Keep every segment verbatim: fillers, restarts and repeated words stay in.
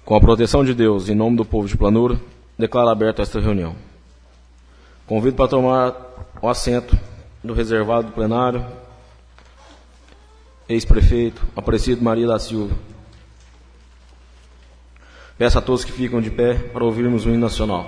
Com a proteção de Deus, em nome do povo de Planura, declaro aberta esta reunião. Convido para tomar o assento do reservado do plenário, ex-prefeito Aparecido Maria da Silva. Peço a todos que ficam de pé para ouvirmos o hino nacional.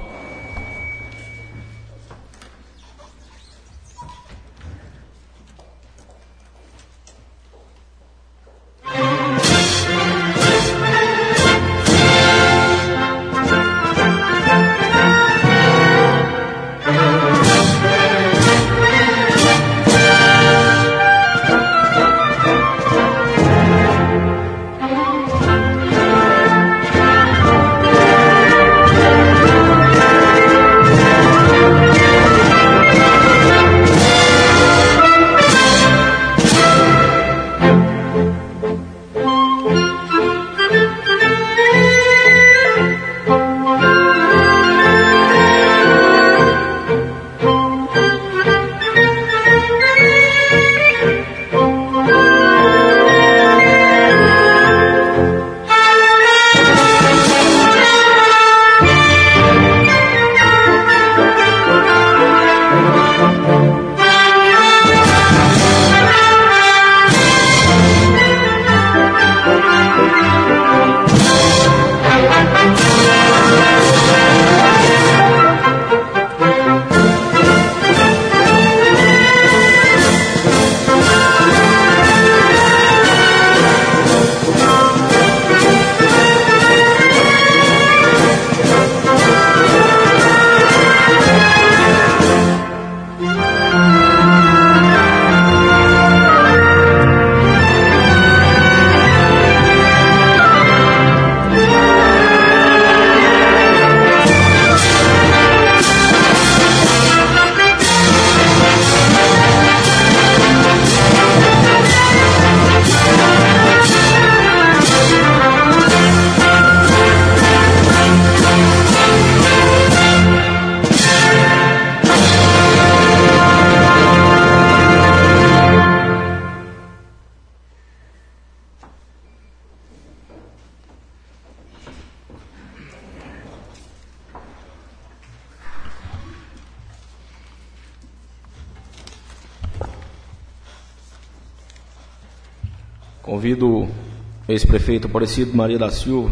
Convido o ex-prefeito Aparecido Maria da Silva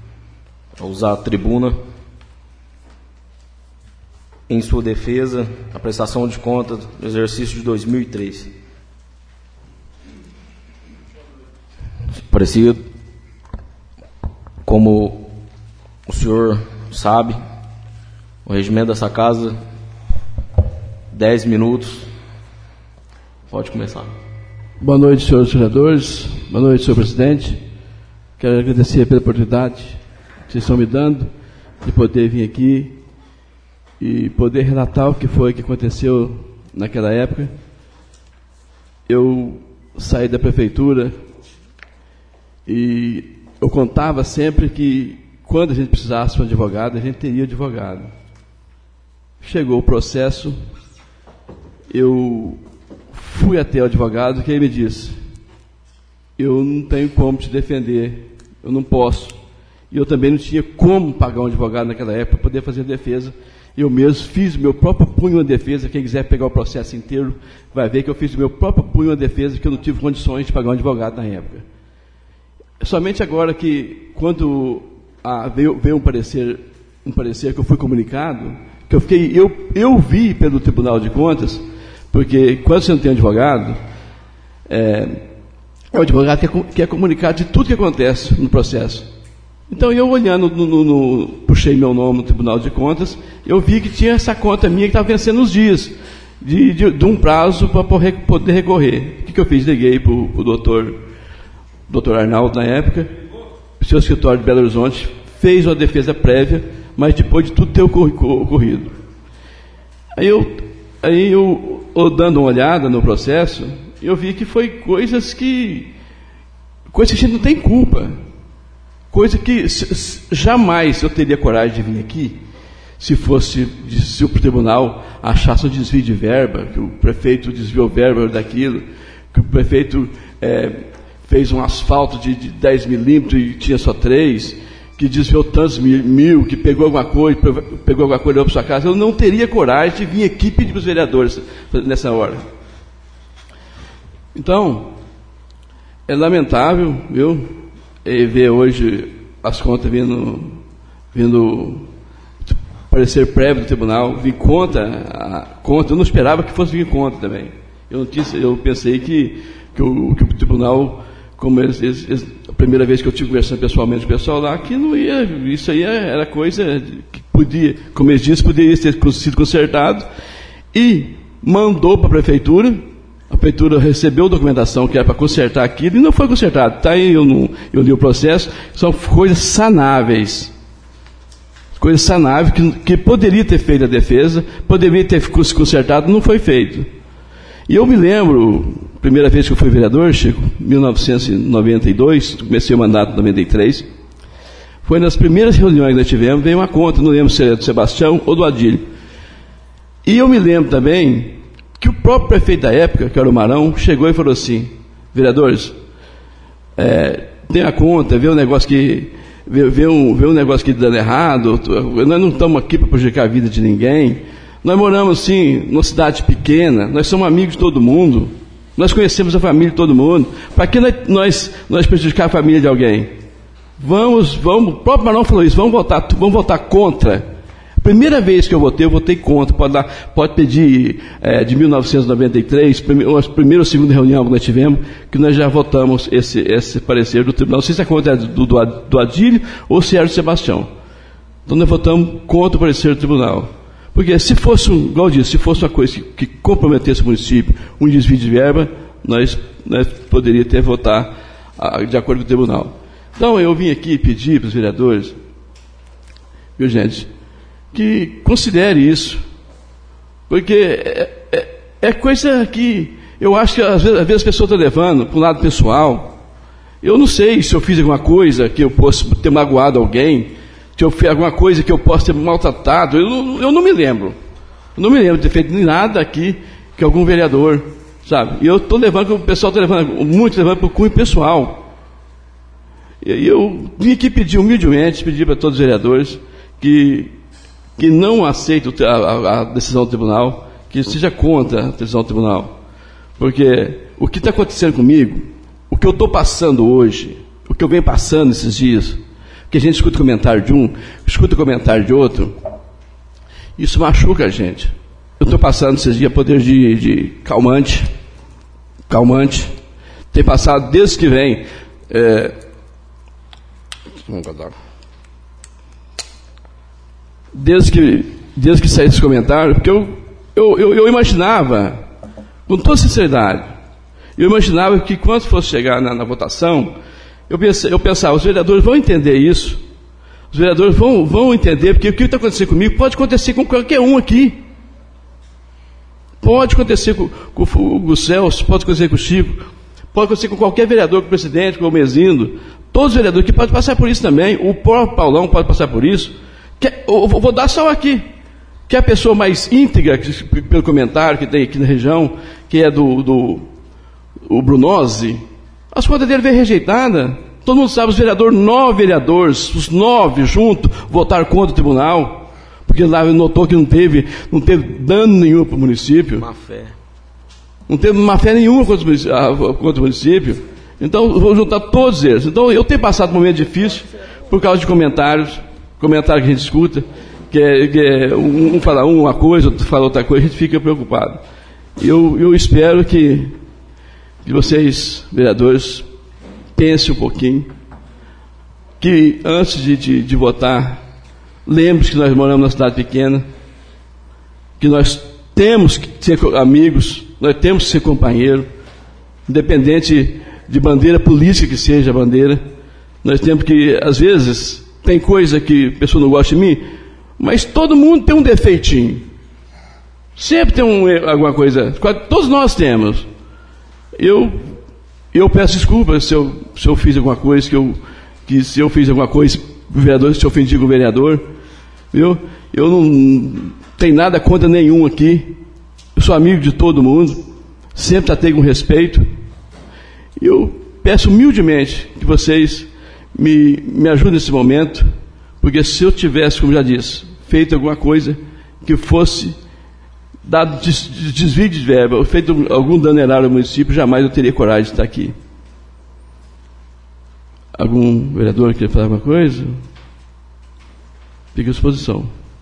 a usar a tribuna em sua defesa, a prestação de contas do exercício de dois mil e três. Aparecido, como o senhor sabe, o regimento dessa casa, dez minutos. Pode começar. Boa noite, senhores vereadores. Boa noite, senhor presidente. Quero agradecer pela oportunidade que vocês estão me dando de poder vir aqui e poder relatar o que foi que aconteceu naquela época. Eu saí da prefeitura e eu contava sempre que quando a gente precisasse de um advogado, a gente teria advogado. Chegou o processo, eu fui até o advogado, que ele me disse: eu não tenho como te defender, eu não posso. E eu também não tinha como pagar um advogado naquela época para poder fazer a defesa. Eu mesmo fiz o meu próprio punho uma defesa. Quem quiser pegar o processo inteiro vai ver que eu fiz o meu próprio punho uma defesa, que eu não tive condições de pagar um advogado na época. Somente agora que, quando a, veio, veio um parecer, um parecer que eu fui comunicado, que eu fiquei, eu, eu vi pelo Tribunal de Contas, porque quando você não tem advogado, é, é o advogado que é, que é comunicado de tudo que acontece no processo. Então, eu olhando, no, no, no, puxei meu nome no Tribunal de Contas, eu vi que tinha essa conta minha que estava vencendo os dias, de, de, de um prazo para poder recorrer. O que, que eu fiz? Liguei para o doutor, doutor Arnaldo, na época, o seu escritório de Belo Horizonte, fez uma defesa prévia, mas depois de tudo ter ocorrido. Aí eu, aí eu, eu dando uma olhada no processo, eu vi que foi coisas que, coisas que a gente não tem culpa. Coisa que jamais eu teria coragem de vir aqui se fosse, se o tribunal achasse um desvio de verba, que o prefeito desviou verba daquilo, que o prefeito é, fez um asfalto de, de dez milímetros e tinha só três, que desviou tantos mil, mil, que pegou alguma coisa, pegou alguma coisa para sua casa, eu não teria coragem de vir aqui pedir para os vereadores nessa hora. Então, é lamentável, viu, ver hoje as contas vindo, vindo parecer prévio do tribunal, vir conta, a conta, eu não esperava que fosse vir conta também. Eu, não tinha, eu pensei que, que, o, que o tribunal, como eles, eles, a primeira vez que eu tive conversando pessoalmente com o pessoal lá, que não ia, isso aí era coisa que podia, como eles dizem, poderia ter sido consertado, e mandou para a prefeitura. A prefeitura recebeu a documentação que era para consertar aquilo e não foi consertado. Está aí, eu, não, eu li o processo, são coisas sanáveis. Coisas sanáveis que, que poderia ter feito a defesa, poderia ter se consertado, não foi feito. E eu me lembro, primeira vez que eu fui vereador, Chico, mil novecentos e noventa e dois, comecei o mandato em noventa e três, foi nas primeiras reuniões que nós tivemos, veio uma conta, não lembro se era do Sebastião ou do Adílio. E eu me lembro também que o próprio prefeito da época, que era o Marão, chegou e falou assim: vereadores, é, tem a conta, vê um negócio que vê, vê, um, vê um negócio que dando errado, nós não estamos aqui para prejudicar a vida de ninguém, nós moramos sim numa cidade pequena, nós somos amigos de todo mundo, nós conhecemos a família de todo mundo, para que nós, nós, nós prejudicar a família de alguém? Vamos, vamos, o próprio Marão falou isso, vamos votar, vamos votar contra. Primeira vez que eu votei, eu votei contra. Pode, dar, pode pedir é, de mil novecentos e noventa e três, a primeira ou segunda reunião que nós tivemos, que nós já votamos esse, esse parecer do tribunal. Não sei se a conta é do, do, do Adílio ou se era do Sebastião. Então nós votamos contra o parecer do tribunal. Porque se fosse, um, igual eu disse, se fosse uma coisa que, que comprometesse o município, um desvio de verba, nós, nós poderíamos ter votado a, de acordo com o tribunal. Então eu vim aqui pedir para os vereadores, viu gente, que considere isso, porque é, é, é coisa que eu acho que às vezes, às vezes as pessoas estão levando para um lado pessoal. Eu não sei se eu fiz alguma coisa que eu possa ter magoado alguém, se eu fiz alguma coisa que eu possa ter maltratado, eu não, eu não me lembro. Eu não me lembro de ter feito nada aqui que algum vereador, sabe? E eu estou levando, o pessoal está levando, muito levando para o cunho pessoal. E eu vim aqui pedir humildemente, pedir para todos os vereadores que que não aceita a, a, a decisão do tribunal, que seja contra a decisão do tribunal. Porque o que está acontecendo comigo, o que eu estou passando hoje, o que eu venho passando esses dias, que a gente escuta o comentário de um, escuta o comentário de outro, isso machuca a gente. Eu estou passando esses dias poder de, de calmante, calmante, tem passado desde que vem, é, vamos guardar. Desde que, desde que saiu esse comentário, porque eu, eu, eu, eu imaginava, com toda sinceridade, eu imaginava que quando fosse chegar na, na votação, eu, pensei, eu pensava, os vereadores vão entender isso, os vereadores vão, vão entender, porque o que está acontecendo comigo pode acontecer com qualquer um aqui, pode acontecer com, com, com o Celso, pode acontecer com o Chico, pode acontecer com qualquer vereador, com o presidente, com o Mezindo, todos os vereadores que podem passar por isso também, o próprio Paulão pode passar por isso. Que, eu vou dar só aqui, que é a pessoa mais íntegra, que, pelo comentário que tem aqui na região, que é do, do o Brunozzi, as contas dele veio rejeitada. Todo mundo sabe, os vereadores, nove vereadores, os nove juntos, votaram contra o tribunal, porque lá notou que não teve, não teve dano nenhum para o município. Má fé. Não teve má fé nenhuma contra o município. Contra o município. Então, eu vou juntar todos eles. Então, eu tenho passado um momento difícil por causa de comentários, comentário que a gente escuta, que é, que é um, um fala uma coisa, outro fala outra coisa, a gente fica preocupado. Eu, eu espero que, que vocês, vereadores, pensem um pouquinho, que antes de, de, de votar, lembre-se que nós moramos numa cidade pequena, que nós temos que ser amigos, nós temos que ser companheiros, independente de bandeira política que seja a bandeira, nós temos que, às vezes, tem coisa que a pessoa não gosta de mim, mas todo mundo tem um defeitinho. Sempre tem um, alguma coisa. Todos nós temos. Eu, eu peço desculpas se eu, se eu fiz alguma coisa, que, eu, que se eu fiz alguma coisa, o vereador, se eu ofendi com o vereador. Viu? Eu não tenho nada contra nenhum aqui. Eu sou amigo de todo mundo. Sempre tratei com respeito. Eu peço humildemente que vocês me, me ajude nesse momento, porque se eu tivesse, como já disse, feito alguma coisa que fosse dado des, desvio de verba, ou feito algum dano errado ao município, jamais eu teria coragem de estar aqui. Algum vereador quer falar alguma coisa? Fica à disposição.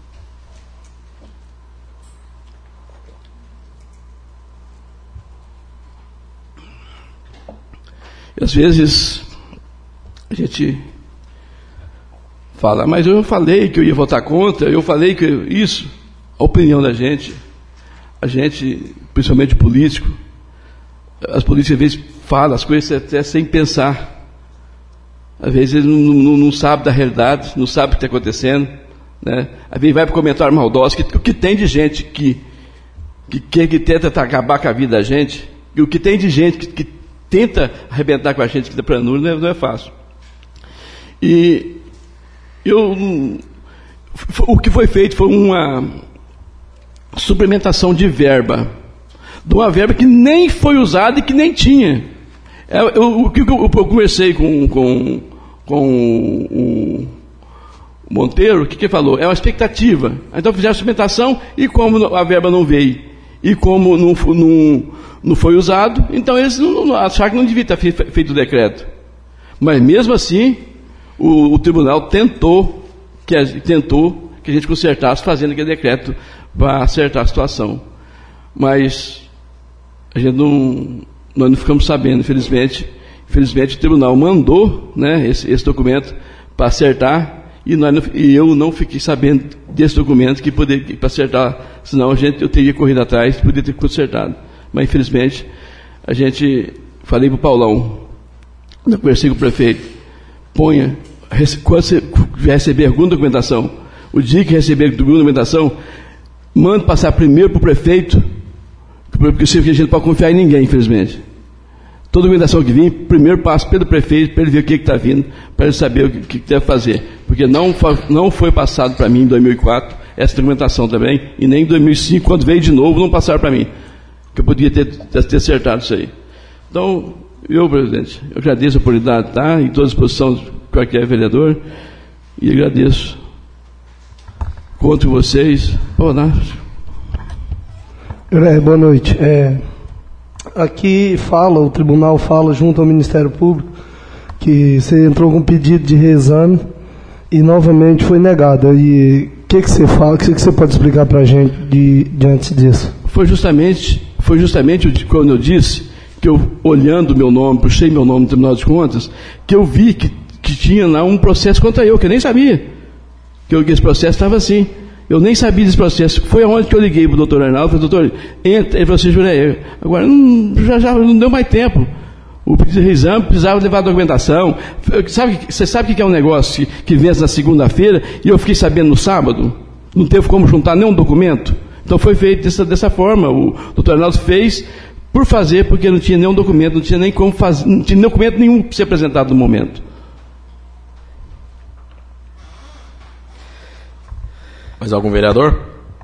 E às vezes a gente fala, mas eu falei que eu ia votar contra, eu falei que eu, isso, a opinião da gente, a gente, principalmente político, as políticas às vezes falam as coisas até sem pensar. Às vezes eles não, não, não sabem da realidade, não sabem o que está acontecendo, né? Às vezes vai para o comentário maldoso, que o que tem de gente que, que, que, que tenta acabar com a vida da gente, e o que tem de gente que, que tenta arrebentar com a gente aqui da Planura, não é, não é fácil. E eu, o que foi feito foi uma suplementação de verba, de uma verba que nem foi usada e que nem tinha. Eu, eu, eu, eu, eu conversei com, com, com o Monteiro, o que ele falou? É uma expectativa. Então fizeram a suplementação e como a verba não veio e como não, não, não foi usado, então eles não, não, acharam que não devia ter feito o decreto. Mas mesmo assim, o, o tribunal tentou que, a, tentou que a gente consertasse, fazendo aquele decreto para acertar a situação. Mas a gente não, nós não ficamos sabendo, infelizmente. Infelizmente o tribunal mandou, né, esse, esse documento para acertar e, nós não, e eu não fiquei sabendo desse documento que poderia para acertar, senão a gente, eu teria corrido atrás e poderia ter consertado. Mas infelizmente a gente, falei para o Paulão, eu conversei com o prefeito, ponha, quando você receber alguma documentação, o dia que receber alguma documentação, manda passar primeiro para o prefeito, porque a gente não pode confiar em ninguém, infelizmente. Toda documentação que vir, primeiro passa pelo prefeito, para ele ver o que está vindo, para ele saber o que, que deve fazer. Porque não, não foi passado para mim em dois mil e quatro, essa documentação também, e nem em dois mil e cinco, quando veio de novo, não passaram para mim. Que eu podia ter, ter acertado isso aí. Então, eu, presidente, eu agradeço a oportunidade de estar em toda disposição de qualquer vereador, e agradeço. Conto com vocês. Oh, não. É, boa noite. É, aqui fala, o tribunal fala junto ao Ministério Público que você entrou com um pedido de reexame e novamente foi negado. E o que, que você fala, o que, que você pode explicar para a gente de, diante disso? Foi justamente, foi justamente quando eu disse que eu, olhando o meu nome, puxei meu nome no Tribunal de Contas, que eu vi que, que tinha lá um processo contra eu, que eu nem sabia que, eu, que esse processo estava assim. Eu nem sabia desse processo. Foi aonde que eu liguei para o doutor Arnaldo, falei, doutor, entra, ele falou assim, Juré, agora não, já, já não deu mais tempo. O pedido de reexame precisava levar a documentação. Sabe, você sabe o que é um negócio que, que vence na segunda-feira e eu fiquei sabendo no sábado? Não teve como juntar nenhum documento? Então foi feito dessa, dessa forma. O doutor Arnaldo fez por fazer, porque não tinha nenhum documento, não tinha nem como fazer, não tinha documento nenhum para ser apresentado no momento. Mais algum vereador?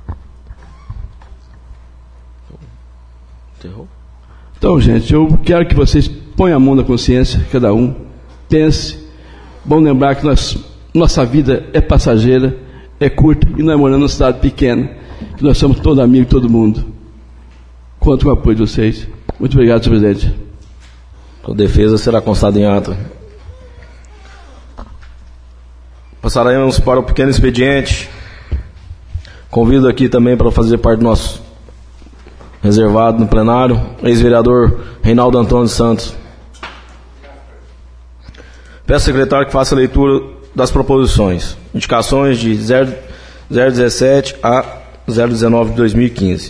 Enterrou? Então, gente, eu quero que vocês ponham a mão na consciência, cada um, pense. Bom lembrar que nós, nossa vida é passageira, é curta, e nós moramos numa cidade pequena, que nós somos todos amigos de todo mundo. Conto com o apoio de vocês. Muito obrigado, senhor presidente. A defesa será constada em ata. Passaremos para o pequeno expediente. Convido aqui também para fazer parte do nosso reservado no plenário, ex-vereador Reinaldo Antônio Santos. Peço ao secretário que faça a leitura das proposições. Indicações de zero dezessete a zero dezenove de dois mil e quinze.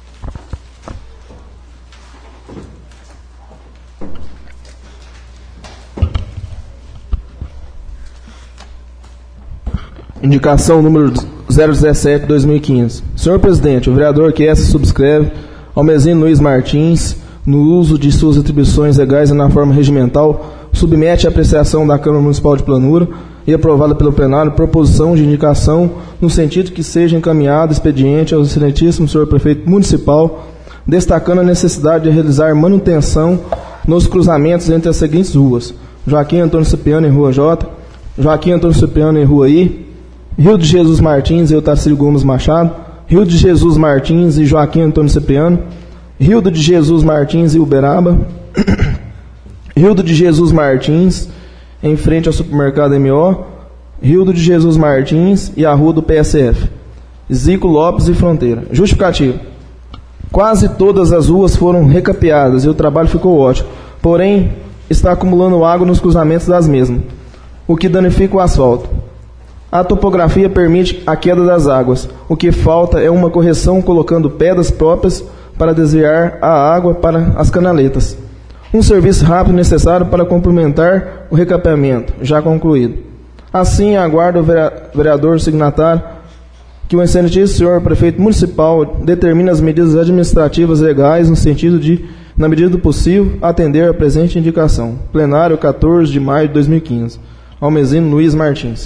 Indicação número zero dezessete de dois mil e quinze. Senhor presidente, o vereador que essa subscreve, Almezino Luiz Martins, no uso de suas atribuições legais e na forma regimental, submete à apreciação da Câmara Municipal de Planura e aprovada pelo plenário proposição de indicação no sentido que seja encaminhado expediente ao excelentíssimo senhor prefeito municipal, destacando a necessidade de realizar manutenção nos cruzamentos entre as seguintes ruas: Joaquim Antônio Cipriano, em Rua J, Joaquim Antônio Cipriano, em Rua I, Rio de Jesus Martins e Otacílio Gomes Machado, Rio de Jesus Martins e Joaquim Antônio Cipriano, Rio de Jesus Martins e Uberaba, Rio de Jesus Martins, em frente ao supermercado M O, Rio de Jesus Martins e a Rua do P S F, Zico Lopes e Fronteira. Justificativo. Quase todas as ruas foram recapeadas e o trabalho ficou ótimo, porém está acumulando água nos cruzamentos das mesmas, o que danifica o asfalto. A topografia permite a queda das águas, o que falta é uma correção colocando pedras próprias para desviar a água para as canaletas. Um serviço rápido necessário para complementar o recapeamento, já concluído. Assim, aguardo o vereador signatário que o excelentíssimo senhor prefeito municipal determine as medidas administrativas legais no sentido de, na medida do possível, atender a presente indicação. Plenário, quatorze de maio de dois mil e quinze. Almezino Luiz Martins.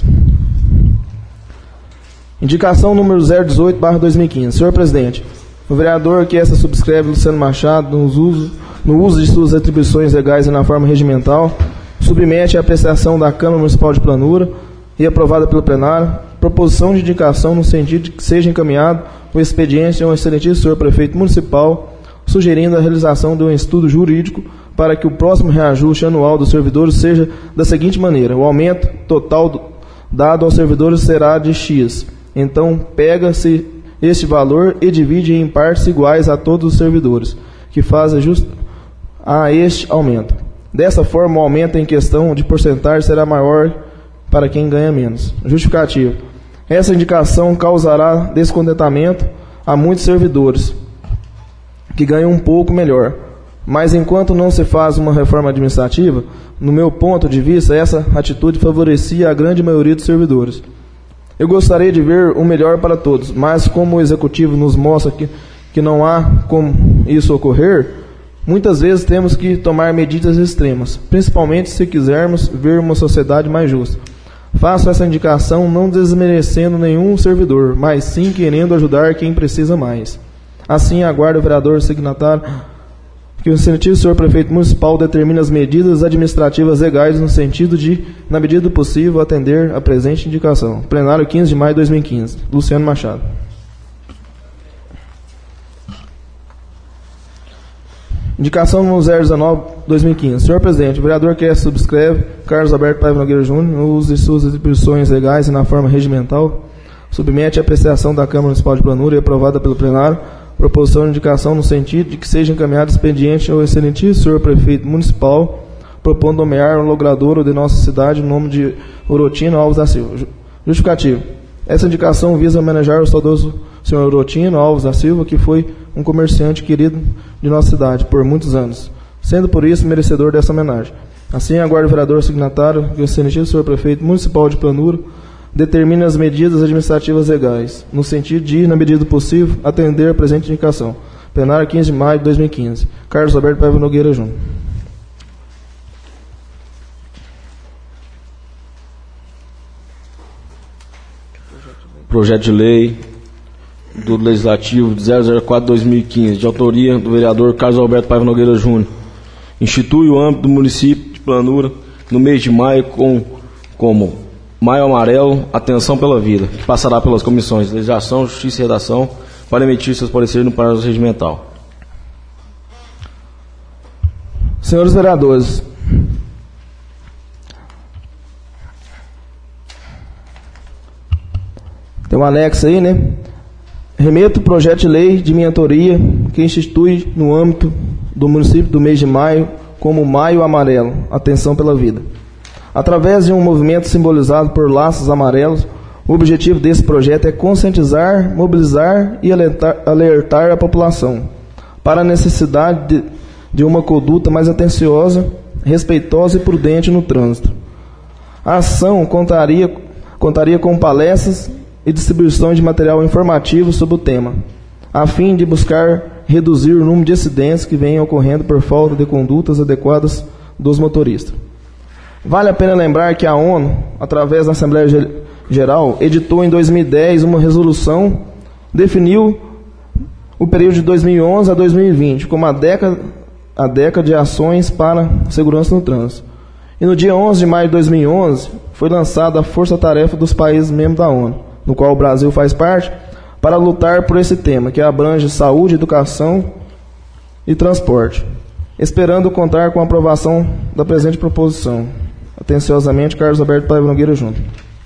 Indicação número zero dezoito barra dois mil e quinze. Senhor presidente, o vereador que essa subscreve, Luciano Machado, no uso, no uso de suas atribuições legais e na forma regimental, submete à apreciação da Câmara Municipal de Planura e aprovada pelo plenário, proposição de indicação no sentido de que seja encaminhado o expediente ao excelentíssimo senhor prefeito municipal, sugerindo a realização de um estudo jurídico para que o próximo reajuste anual dos servidores seja da seguinte maneira: o aumento total do, dado aos servidores será de X. Então, pega-se este valor e divide em partes iguais a todos os servidores, que fazem justo a este aumento. Dessa forma, o aumento em questão de porcentagem será maior para quem ganha menos. Justificativo. Essa indicação causará descontentamento a muitos servidores, que ganham um pouco melhor. Mas enquanto não se faz uma reforma administrativa, no meu ponto de vista, essa atitude favorecia a grande maioria dos servidores. Eu gostaria de ver o melhor para todos, mas como o Executivo nos mostra que, que não há como isso ocorrer, muitas vezes temos que tomar medidas extremas, principalmente se quisermos ver uma sociedade mais justa. Faço essa indicação não desmerecendo nenhum servidor, mas sim querendo ajudar quem precisa mais. Assim, aguardo o vereador signatário que o excelentíssimo senhor prefeito municipal determine as medidas administrativas legais no sentido de, na medida do possível, atender a presente indicação. Plenário, quinze de maio de dois mil e quinze. Luciano Machado. Indicação número zero dezenove barra dois mil e quinze. Senhor presidente, o vereador que subscreve, Carlos Alberto Paiva Nogueira Júnior, no uso de suas atribuições legais e na forma regimental, submete à apreciação da Câmara Municipal de Planura e aprovada pelo plenário, proposição de indicação no sentido de que seja encaminhado expediente ao excelentíssimo senhor prefeito municipal, propondo nomear um logradouro de nossa cidade no nome de Orotino Alves da Silva. Justificativo. Essa indicação visa homenagear o saudoso senhor Orotino Alves da Silva, que foi um comerciante querido de nossa cidade por muitos anos, sendo por isso merecedor dessa homenagem. Assim, aguardo o vereador signatário que o excelentíssimo senhor prefeito municipal de Planura determine as medidas administrativas legais, no sentido de, na medida do possível, atender a presente indicação. Plenário, quinze de maio de dois mil e quinze. Carlos Alberto Paiva Nogueira Júnior. Projeto de lei do Legislativo zero zero quatro barra dois mil e quinze, de autoria do vereador Carlos Alberto Paiva Nogueira Júnior. Institui o âmbito do município de Planura no mês de maio com, como Maio Amarelo, Atenção pela Vida, que passará pelas comissões de Legislação, Justiça e Redação para emitir seus pareceres no prazo regimental. Senhores vereadores, tem um anexo aí, né? Remeto o projeto de lei de minha autoria que institui no âmbito do município do mês de maio como Maio Amarelo, Atenção pela Vida. Através de um movimento simbolizado por laços amarelos, o objetivo desse projeto é conscientizar, mobilizar e alertar, alertar a população para a necessidade de, de uma conduta mais atenciosa, respeitosa e prudente no trânsito. A ação contaria, contaria com palestras e distribuição de material informativo sobre o tema, a fim de buscar reduzir o número de acidentes que vêm ocorrendo por falta de condutas adequadas dos motoristas. Vale a pena lembrar que a ONU, através da Assembleia Geral, editou em dois mil e dez uma resolução, definiu o período de dois mil e onze a dois mil e vinte como a década, a década de ações para a segurança no trânsito. E no dia onze de maio de dois mil e onze, foi lançada a Força Tarefa dos países membros da ONU, no qual o Brasil faz parte, para lutar por esse tema, que abrange saúde, educação e transporte, esperando contar com a aprovação da presente proposição. Atenciosamente, Carlos Alberto Paiva Nogueira Júnior.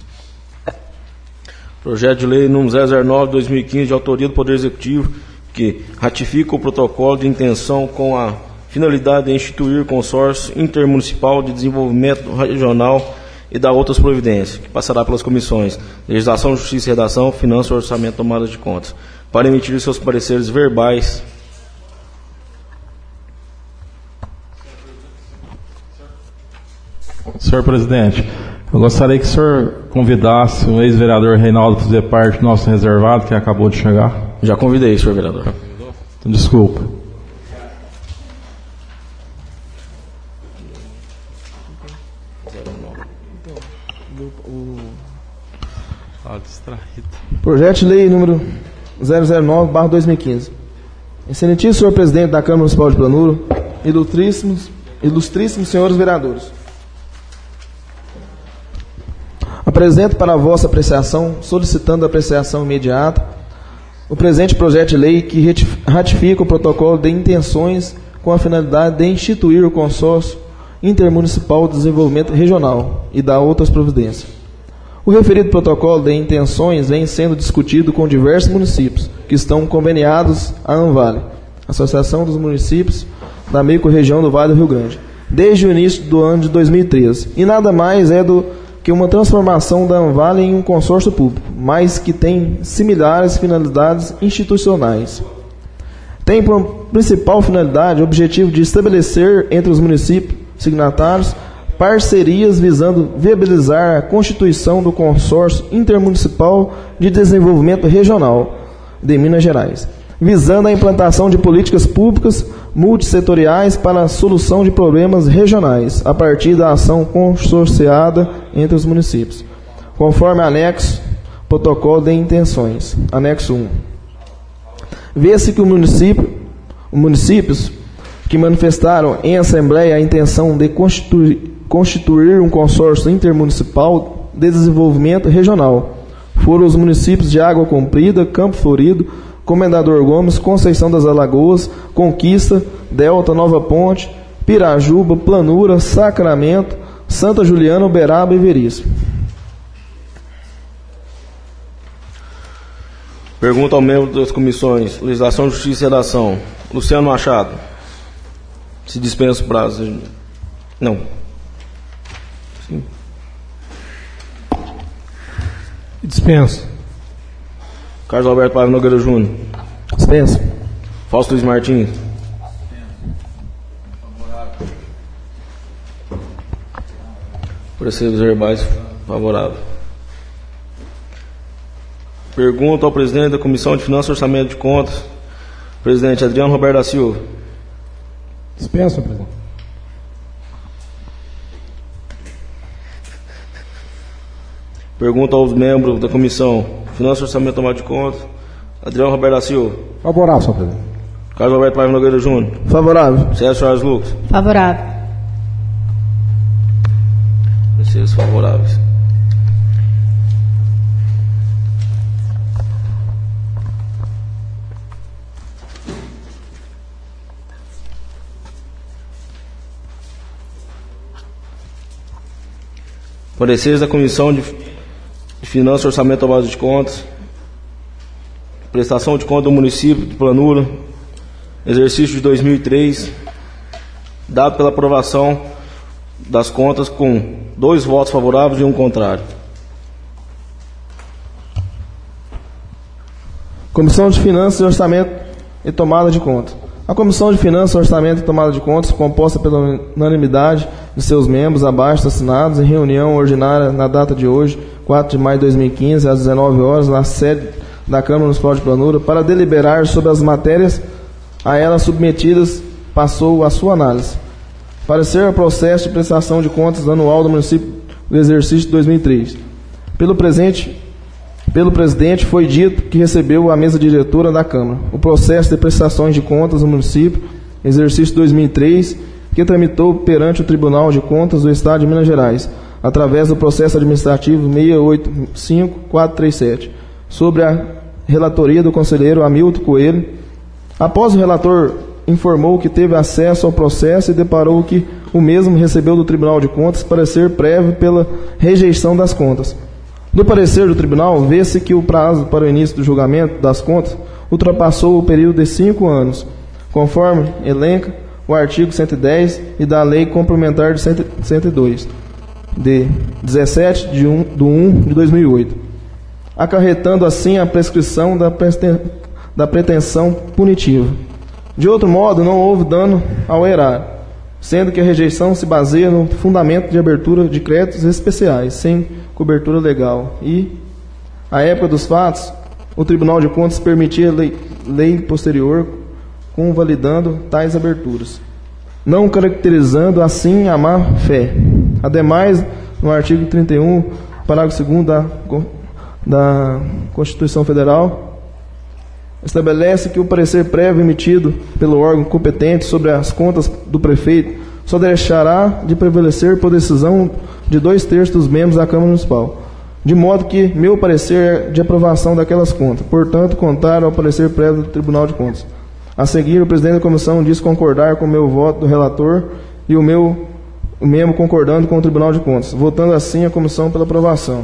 Projeto de Lei número zero zero nove barra dois mil e quinze, de autoria do Poder Executivo, que ratifica o protocolo de intenção com a finalidade de instituir consórcio intermunicipal de desenvolvimento regional e da outras providências, que passará pelas comissões Legislação, Justiça e Redação, Finanças, Orçamento e Tomada de Contas, para emitir seus pareceres verbais. Senhor presidente, eu gostaria que o senhor convidasse o ex-vereador Reinaldo para fazer parte do nosso reservado, que acabou de chegar. Já convidei, senhor vereador. Então, desculpa. Projeto de Lei número zero zero nove barra dois mil e quinze. Excelentíssimo senhor presidente da Câmara Municipal de Planuro, ilustríssimos, ilustríssimos senhores vereadores. Apresento para a vossa apreciação, solicitando a apreciação imediata, o presente projeto de lei que ratifica o protocolo de intenções com a finalidade de instituir o consórcio intermunicipal de desenvolvimento regional e da outras providências. O referido protocolo de intenções vem sendo discutido com diversos municípios que estão conveniados à ANVALE, Associação dos Municípios da Microrregião do Vale do Rio Grande, desde o início do ano de dois mil e treze, e nada mais é do que uma transformação da ANVALE em um consórcio público, mas que tem similares finalidades institucionais. Tem por principal finalidade o objetivo de estabelecer entre os municípios signatários parcerias visando viabilizar a constituição do Consórcio Intermunicipal de Desenvolvimento Regional de Minas Gerais, visando a implantação de políticas públicas multissetoriais para a solução de problemas regionais, a partir da ação consorciada entre os municípios, conforme anexo protocolo de intenções, anexo um. Vê-se que o município, os municípios que manifestaram em assembleia a intenção de constituir constituir um consórcio intermunicipal de desenvolvimento regional foram os municípios de Água Comprida, Campo Florido, Comendador Gomes, Conceição das Alagoas, Conquista, Delta, Nova Ponte, Pirajuba, Planura, Sacramento, Santa Juliana, Uberaba e Veríssimo. Pergunta ao membro das comissões Legislação, Justiça e Redação, Luciano Machado. Se dispensa o prazo. Não. Sim. Dispenso. Carlos Alberto Paiva Nogueira Júnior. Dispenso. Fausto Luiz Martins. Pareceres verbais favorável. Pergunta ao presidente da Comissão de Finanças e Orçamento de Contas, presidente Adriano Roberto da Silva. Dispenso, presidente. Pergunta aos membros da Comissão Finanças e Orçamento e Tomada de Contas, Adriano Roberto da Silva. Favorável, senhor presidente. Carlos Alberto Paiva Nogueira Júnior. Favorável. César Soares Lucas. Favorável. Pareceres favoráveis. Pareceres da Comissão de Finanças, Orçamento e Tomada de Contas, prestação de conta do município de Planura, exercício de dois mil e três, dado pela aprovação das contas com dois votos favoráveis e um contrário. Comissão de Finanças, Orçamento e Tomada de Contas. A Comissão de Finanças, Orçamento e Tomada de Contas, composta pela unanimidade de seus membros abaixo assinados, em reunião ordinária na data de hoje, quatro de maio de dois mil e quinze, às dezenove horas, na sede da Câmara Municipal de Planura, para deliberar sobre as matérias a elas submetidas, passou a sua análise. Parecer o processo de prestação de contas anual do município do exercício de dois mil e três. Pelo presente... Pelo presidente, foi dito que recebeu a mesa diretora da Câmara o processo de prestações de contas do município, exercício dois mil e três, que tramitou perante o Tribunal de Contas do Estado de Minas Gerais, através do processo administrativo seis oito cinco quatro três sete, sobre a relatoria do conselheiro Hamilton Coelho. Após o relator informou que teve acesso ao processo e deparou que o mesmo recebeu do Tribunal de Contas parecer prévio pela rejeição das contas. No parecer do tribunal, vê-se que o prazo para o início do julgamento das contas ultrapassou o período de cinco anos, conforme elenca o artigo cento e dez e da Lei Complementar de cento e dois, de dezessete de um de dois mil e oito, acarretando assim a prescrição da, da pretensão punitiva. De outro modo, não houve dano ao erário, sendo que a rejeição se baseia no fundamento de abertura de créditos especiais, sem cobertura legal, e, à época dos fatos, o Tribunal de Contas permitia lei, lei posterior convalidando tais aberturas, não caracterizando assim a má-fé. Ademais, no artigo trinta e um, parágrafo segundo da, da Constituição Federal, estabelece que o parecer prévio emitido pelo órgão competente sobre as contas do prefeito só deixará de prevalecer por decisão de dois terços dos membros da Câmara Municipal, de modo que meu parecer é de aprovação daquelas contas, portanto, contrário ao parecer prévio do Tribunal de Contas. A seguir, o presidente da comissão diz concordar com o meu voto do relator e o meu o mesmo concordando com o Tribunal de Contas, votando assim a comissão pela aprovação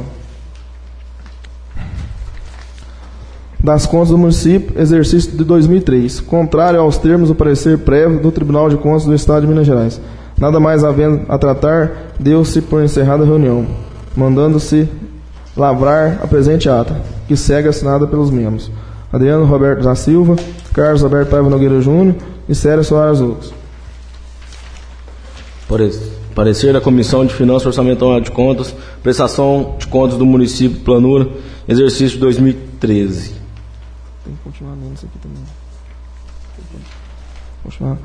das contas do município, exercício de dois mil e três, contrário aos termos do parecer prévio do Tribunal de Contas do Estado de Minas Gerais. Nada mais havendo a tratar, deu-se por encerrada a reunião, mandando-se lavrar a presente ata, que segue assinada pelos membros Adriano Roberto da Silva, Carlos Alberto Paiva Nogueira Júnior e Célia Soares Lucas. Parecer da Comissão de Finanças e Orçamento de Contas, prestação de contas do município de Planura, exercício de dois mil e treze. Tem que continuar lendo isso aqui também. Continuar.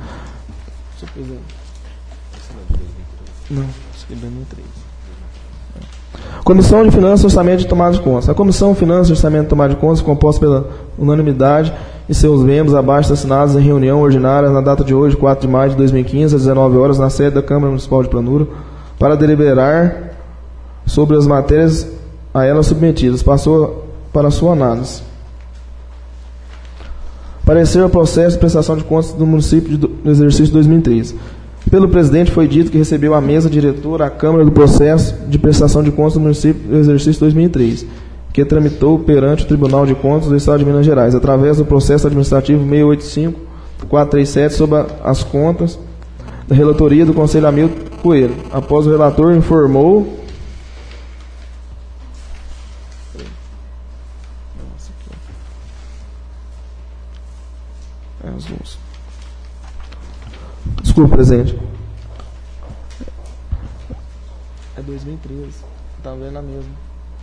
Não, isso aqui é dois mil e três. Comissão de Finanças e Orçamento de Tomada de Contas. A Comissão de Finanças e Orçamento de Tomada de Contas, composta pela unanimidade e seus membros abaixo assinados em reunião ordinária na data de hoje, quatro de maio de dois mil e quinze, às dezenove horas, na sede da Câmara Municipal de Planura, para deliberar sobre as matérias a ela submetidas, passou para sua análise. Parecer ao processo de prestação de contas do município do exercício de dois mil e treze. Pelo presidente foi dito que recebeu a mesa diretora a Câmara do processo de prestação de contas do município do exercício de dois mil e treze, que tramitou perante o Tribunal de Contas do Estado de Minas Gerais, através do processo administrativo seis oito cinco quatro três sete, sobre as contas da relatoria do Conselho Hamilton Coelho. Após o relator informou as duas. Desculpa, presidente. É dois mil e treze. Tá vendo a mesma.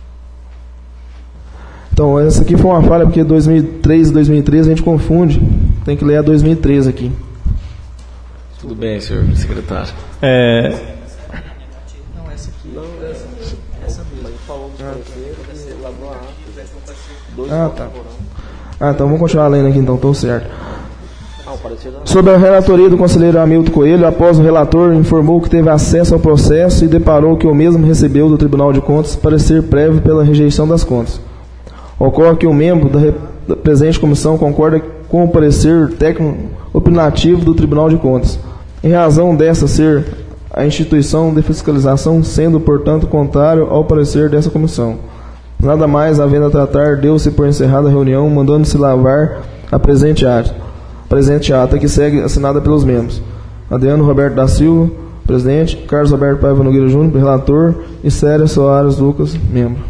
Então, essa aqui foi uma falha, porque dois mil e treze e dois mil e treze a gente confunde. Tem que ler a dois mil e treze aqui. Tudo bem, senhor secretário. É... Não, essa aqui. Não, essa, essa mesmo. Ele falou do prefeito, ele elaborou a ata. Ah, tá. Ah, então vamos continuar lendo aqui, então, estou certo. Sobre a relatoria do conselheiro Hamilton Coelho, após o relator informou que teve acesso ao processo e deparou que o mesmo recebeu do Tribunal de Contas parecer prévio pela rejeição das contas. Ocorre que o membro da, rep... da presente comissão concorda com o parecer técnico opinativo do Tribunal de Contas, em razão dessa ser a instituição de fiscalização, sendo, portanto, contrário ao parecer dessa comissão. Nada mais havendo a tratar, deu-se por encerrada a reunião, mandando-se lavar a presente ata. Presente ata que segue assinada pelos membros Adriano Roberto da Silva, presidente, Carlos Alberto Paiva Nogueira Júnior, relator, e Célia Soares Lucas, membro.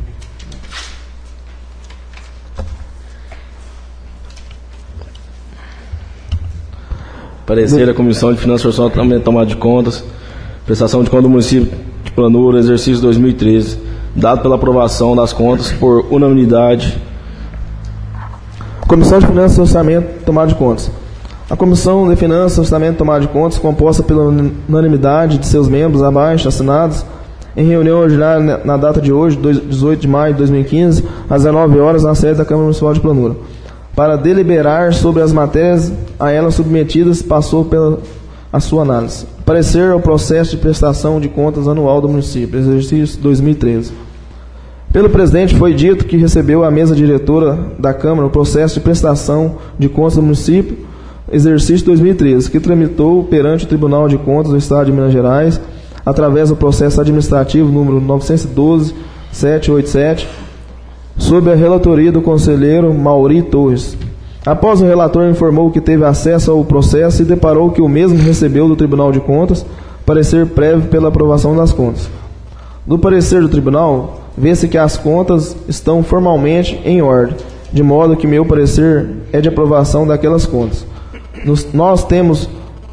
Parecer da Comissão de Finanças e Orçamento e Tomada de Contas, prestação de contas do município de Planura, exercício dois mil e treze, dado pela aprovação das contas por unanimidade. Comissão de Finanças e Orçamento e Tomada de Contas. A Comissão de Finanças, Orçamento e Tomada de Contas, composta pela unanimidade de seus membros abaixo assinados, em reunião ordinária na data de hoje, dezoito de maio de dois mil e quinze, às dezenove horas, na sede da Câmara Municipal de Planura, para deliberar sobre as matérias a elas submetidas, passou pela a sua análise. Parecer ao processo de prestação de contas anual do município, exercício dois mil e treze. Pelo presidente foi dito que recebeu a mesa diretora da Câmara o processo de prestação de contas do município, exercício dois mil e treze, que tramitou perante o Tribunal de Contas do Estado de Minas Gerais, através do processo administrativo número novecentos e doze, setecentos e oitenta e sete, sob a relatoria do conselheiro Mauri Torres. Após o relator informou que teve acesso ao processo e deparou que o mesmo recebeu do Tribunal de Contas parecer prévio pela aprovação das contas. Do parecer do tribunal, vê-se que as contas estão formalmente em ordem, de modo que meu parecer é de aprovação daquelas contas. Nos, nós temos,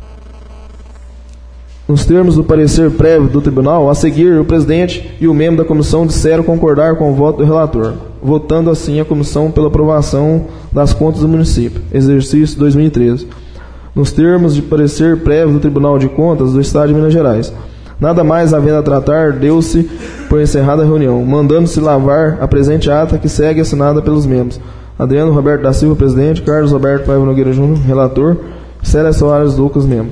nos termos do parecer prévio do tribunal, a seguir, o presidente e o membro da comissão disseram concordar com o voto do relator, votando assim a comissão pela aprovação das contas do município, exercício dois mil e treze, nos termos de parecer prévio do Tribunal de Contas do Estado de Minas Gerais. Nada mais havendo a tratar, deu-se por encerrada a reunião, mandando-se lavar a presente ata que segue assinada pelos membros. Adriano Roberto da Silva, presidente, Carlos Roberto Paiva Nogueira Júnior, relator, Célia Soares Lucas, membro.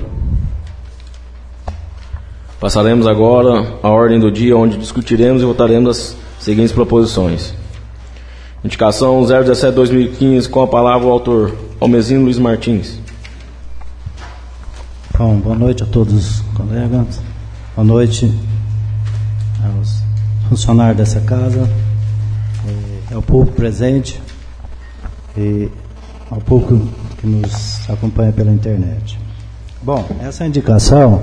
Passaremos agora à ordem do dia, onde discutiremos e votaremos as seguintes proposições. Indicação zero dezessete barra dois mil e quinze, com a palavra o autor, Almezino Luiz Martins. Bom, boa noite a todos os colegas, boa noite aos funcionários dessa casa, ao público presente e ao público que nos acompanha pela internet. Bom, essa indicação,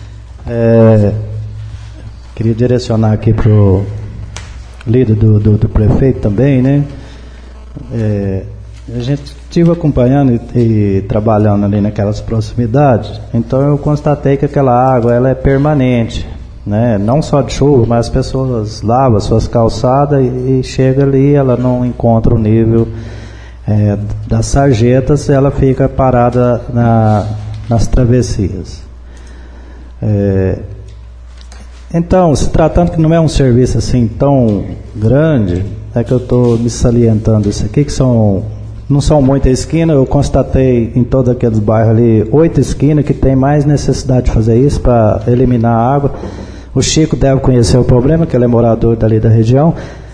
é, queria direcionar aqui para o líder do, do, do prefeito também, né? É, a gente estive acompanhando e, e trabalhando ali naquelas proximidades, então eu constatei que aquela água ela é permanente, né? Não só de chuva, mas as pessoas lavam suas calçadas e, e chega ali, ela não encontra o nível é, das sarjetas, ela fica parada na, nas travessias. É, então, se tratando que não é um serviço assim tão grande, é que eu estou me salientando isso aqui, que são, não são muitas esquinas. Eu constatei em todos aqueles bairros ali, oito esquinas que tem mais necessidade de fazer isso para eliminar a água. O Chico deve conhecer o problema, que ele é morador dali da região.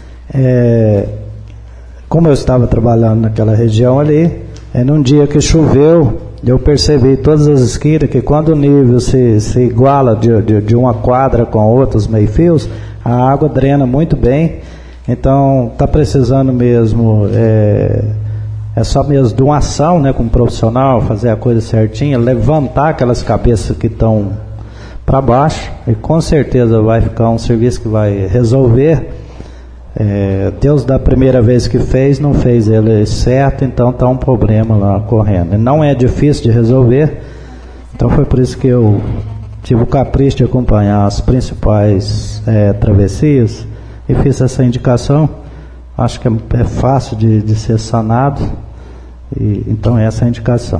É, como eu estava trabalhando naquela região ali, é num dia que choveu, eu percebi todas as esquinas que quando o nível se, se iguala de, de, de uma quadra com outros meio-fios, a água drena muito bem. Então está precisando mesmo, é, é só mesmo de uma ação, né, com um profissional, fazer a coisa certinha, levantar aquelas cabeças que estão para baixo, e com certeza vai ficar um serviço que vai resolver. É, Deus da primeira vez que fez, não fez ele certo, então está um problema lá correndo. Não é difícil de resolver, então foi por isso que eu tive o capricho de acompanhar as principais é, travessias e fiz essa indicação. Acho que é, é fácil de, de ser sanado, e, então essa é a indicação.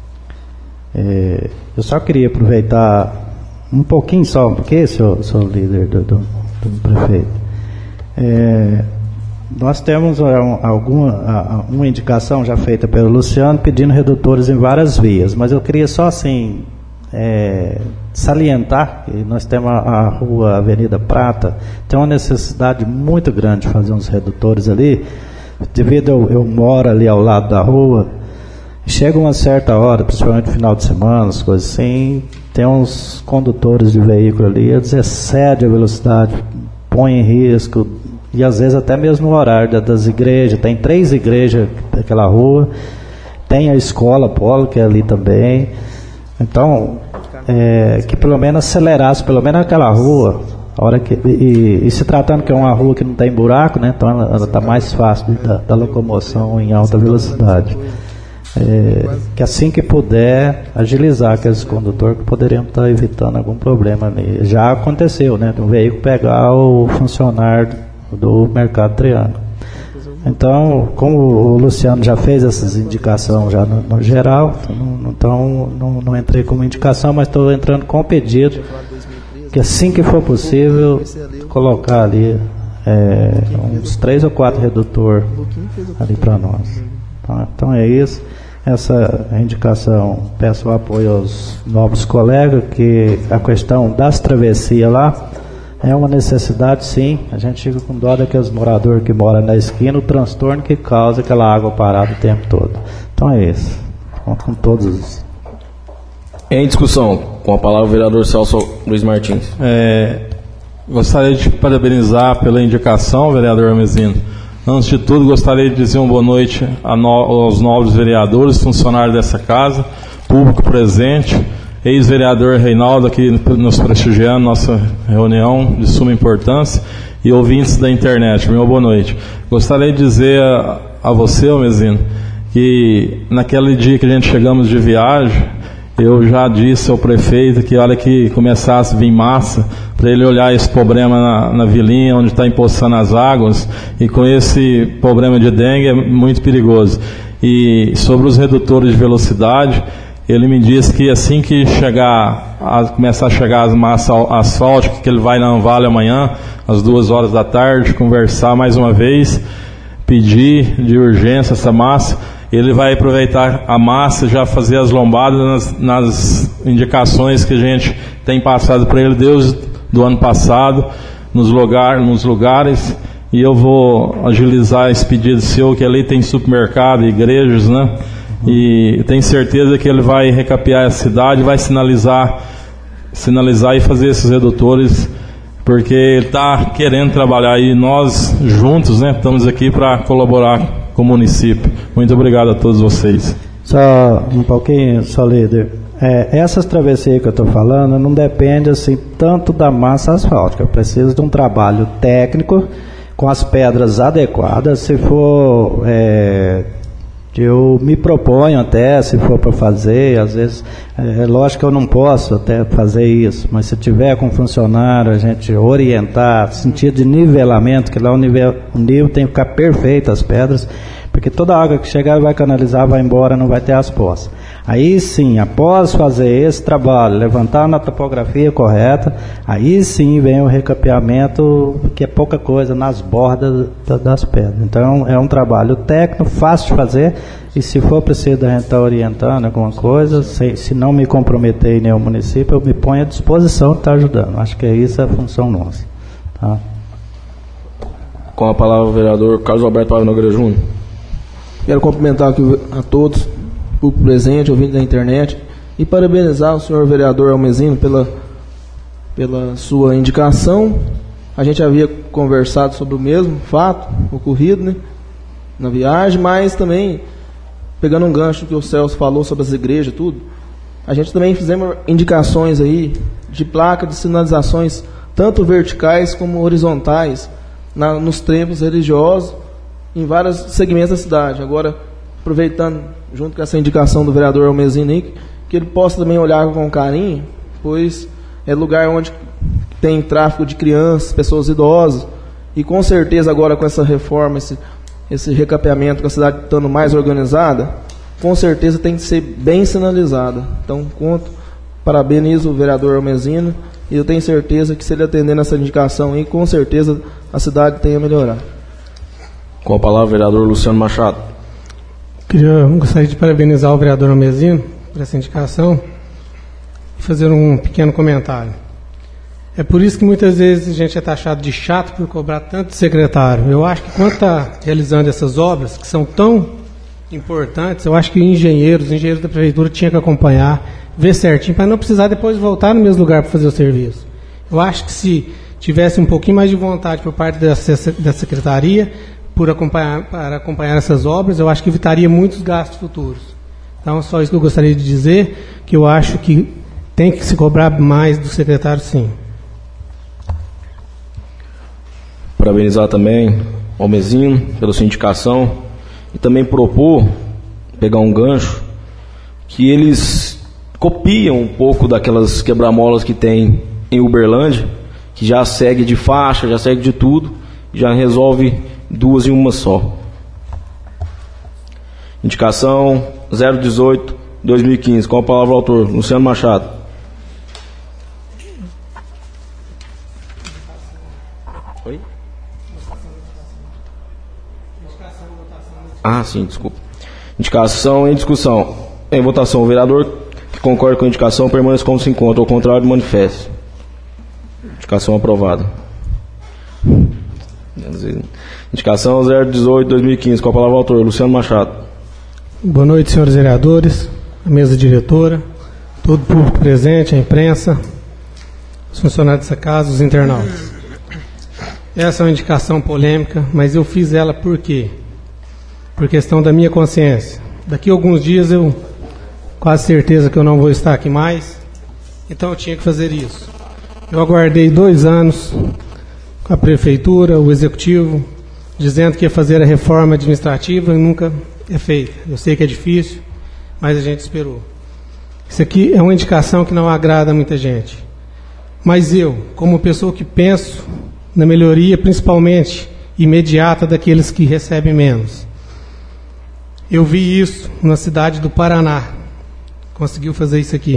É, eu só queria aproveitar um pouquinho só, porque sou, sou líder do, do, do prefeito. É, nós temos um, alguma uma indicação já feita pelo Luciano pedindo redutores em várias vias, mas eu queria só assim é, salientar que nós temos a, a rua Avenida Prata, tem uma necessidade muito grande de fazer uns redutores ali, devido eu, eu moro ali ao lado da rua, chega uma certa hora, principalmente no final de semana, as coisas assim, tem uns condutores de veículo ali, eles excedem a velocidade, põem em risco, e às vezes até mesmo no horário das igrejas. Tem três igrejas naquela rua, tem a escola Polo, que é ali também. Então, é, que pelo menos acelerasse, pelo menos aquela rua, a hora que, e, e se tratando que é uma rua que não tem buraco, né, então ela está mais fácil da, da locomoção em alta velocidade. É, que assim que puder agilizar aqueles condutores que poderiam estar evitando algum problema ali. Já aconteceu, né, do veículo pegar o funcionário do Mercado Triângulo. Então, como o Luciano já fez essas indicações já no, no geral, então não, não entrei como indicação, mas estou entrando com o pedido que assim que for possível colocar ali é, uns três ou quatro redutores ali para nós. Tá? Então é isso. essa indicação. Peço o apoio aos novos colegas, que a questão das travessias lá é uma necessidade, sim. A gente fica com dó daqueles moradores que moram na esquina, o transtorno que causa aquela água parada o tempo todo. Então é isso. Com, com todos. Em discussão, com a palavra o vereador Celso Luiz Martins. É, gostaria de parabenizar pela indicação, vereador Hermesino. Antes de tudo, gostaria de dizer uma boa noite a no, aos nobres vereadores, funcionários dessa casa, público presente, ex-vereador Reinaldo aqui nos prestigiando, nossa reunião de suma importância, e ouvintes da internet. Uma boa noite. Gostaria de dizer a, a você, Hermesino, que naquele dia que a gente chegamos de viagem, eu já disse ao prefeito que, hora que começasse a vir massa, para ele olhar esse problema na, na vilinha, onde está empoçando as águas, e com esse problema de dengue é muito perigoso. E sobre os redutores de velocidade, ele me disse que assim que chegar, a, começar a chegar as massas asfálticas, que ele vai na Anvale amanhã, às duas horas da tarde, conversar mais uma vez, pedir de urgência essa massa. Ele vai aproveitar a massa, já fazer as lombadas nas, nas indicações que a gente tem passado para ele desde do ano passado, nos, lugar, nos lugares, e eu vou agilizar esse pedido seu, que ali tem supermercado, igrejas, né? E tenho certeza que ele vai recapear a cidade, vai sinalizar, sinalizar e fazer esses redutores, porque ele está querendo trabalhar, e nós juntos, né, estamos aqui para colaborar com o município. Muito obrigado a todos vocês. Só um pouquinho, só líder. É, essas travessias que eu estou falando não depende assim tanto da massa asfáltica. Precisa de um trabalho técnico com as pedras adequadas. Se for, é, eu me proponho até, se for para fazer, às vezes, é lógico que eu não posso até fazer isso, mas se tiver com funcionário, a gente orientar, sentido de nivelamento, que lá o nível, o nível tem que ficar perfeito as pedras, porque toda a água que chegar vai canalizar, vai embora, não vai ter as poças. Aí sim, após fazer esse trabalho, levantar na topografia correta, aí sim vem o recapeamento, que é pouca coisa, nas bordas das pedras. Então é um trabalho técnico, fácil de fazer, e se for preciso a gente estar orientando alguma coisa, se, se não me comprometer em nenhum município, eu me ponho à disposição de estar ajudando. Acho que é isso a função nossa. Tá? Com a palavra o vereador Carlos Alberto Paiva Nogueira Júnior. Quero cumprimentar aqui a todos, público presente, ouvinte da internet, e parabenizar o senhor vereador Hermesino pela, pela sua indicação. A gente havia conversado sobre o mesmo fato ocorrido, né, na viagem, mas também, pegando um gancho que o Celso falou sobre as igrejas e tudo, a gente também fizemos indicações aí de placa de sinalizações, tanto verticais como horizontais, na, nos templos religiosos, em vários segmentos da cidade. Agora, aproveitando, junto com essa indicação do vereador Hermesino, que ele possa também olhar com carinho, pois é lugar onde tem tráfico de crianças, pessoas idosas, e com certeza agora com essa reforma, esse, esse recapeamento, com a cidade estando mais organizada, com certeza tem que ser bem sinalizada. Então, conto, parabenizo o vereador Hermesino, e eu tenho certeza que se ele atender nessa indicação aí, com certeza a cidade tem a melhorar. Com a palavra o vereador Luciano Machado. Queria, gostaria de parabenizar o vereador Hermesino por essa indicação e fazer um pequeno comentário. É por isso que muitas vezes a gente é taxado de chato por cobrar tanto de secretário. Eu acho que quando está realizando essas obras, que são tão importantes, eu acho que engenheiros, engenheiros da prefeitura tinham que acompanhar, ver certinho, para não precisar depois voltar no mesmo lugar para fazer o serviço. Eu acho que se tivesse um pouquinho mais de vontade por parte da, da secretaria, por acompanhar, para acompanhar essas obras, eu acho que evitaria muitos gastos futuros. Então, só isso que eu gostaria de dizer, que eu acho que tem que se cobrar mais do secretário, sim. Parabenizar também o Hermesino pela sua indicação e também propor, pegar um gancho, que eles copiam um pouco daquelas quebra-molas que tem em Uberlândia, que já segue de faixa, já segue de tudo, já resolve duas em uma só. Indicação zero dezoito dois mil e quinze. Com a palavra o autor, Luciano Machado. Oi? Ah, sim, desculpa. Indicação Indicação em discussão. Em votação, o vereador que concorda com a indicação permanece como se encontra, ao contrário, manifeste. Indicação aprovada. Indicação zero dezoito dois mil e quinze, com a palavra o autor, Luciano Machado. Boa noite, senhores vereadores, a mesa diretora, todo o público presente, a imprensa, os funcionários dessa casa, os internautas. Essa é uma indicação polêmica, mas eu fiz ela por quê? Por questão da minha consciência. Daqui a alguns dias eu, quase certeza que eu não vou estar aqui mais, então eu tinha que fazer isso. Eu aguardei dois anos com a prefeitura, o executivo, dizendo que ia fazer a reforma administrativa e nunca é feita. Eu sei que é difícil, mas a gente esperou. Isso aqui é uma indicação que não agrada a muita gente. Mas eu, como pessoa que penso na melhoria, principalmente imediata daqueles que recebem menos, eu vi isso na cidade do Paraná. Conseguiu fazer isso aqui.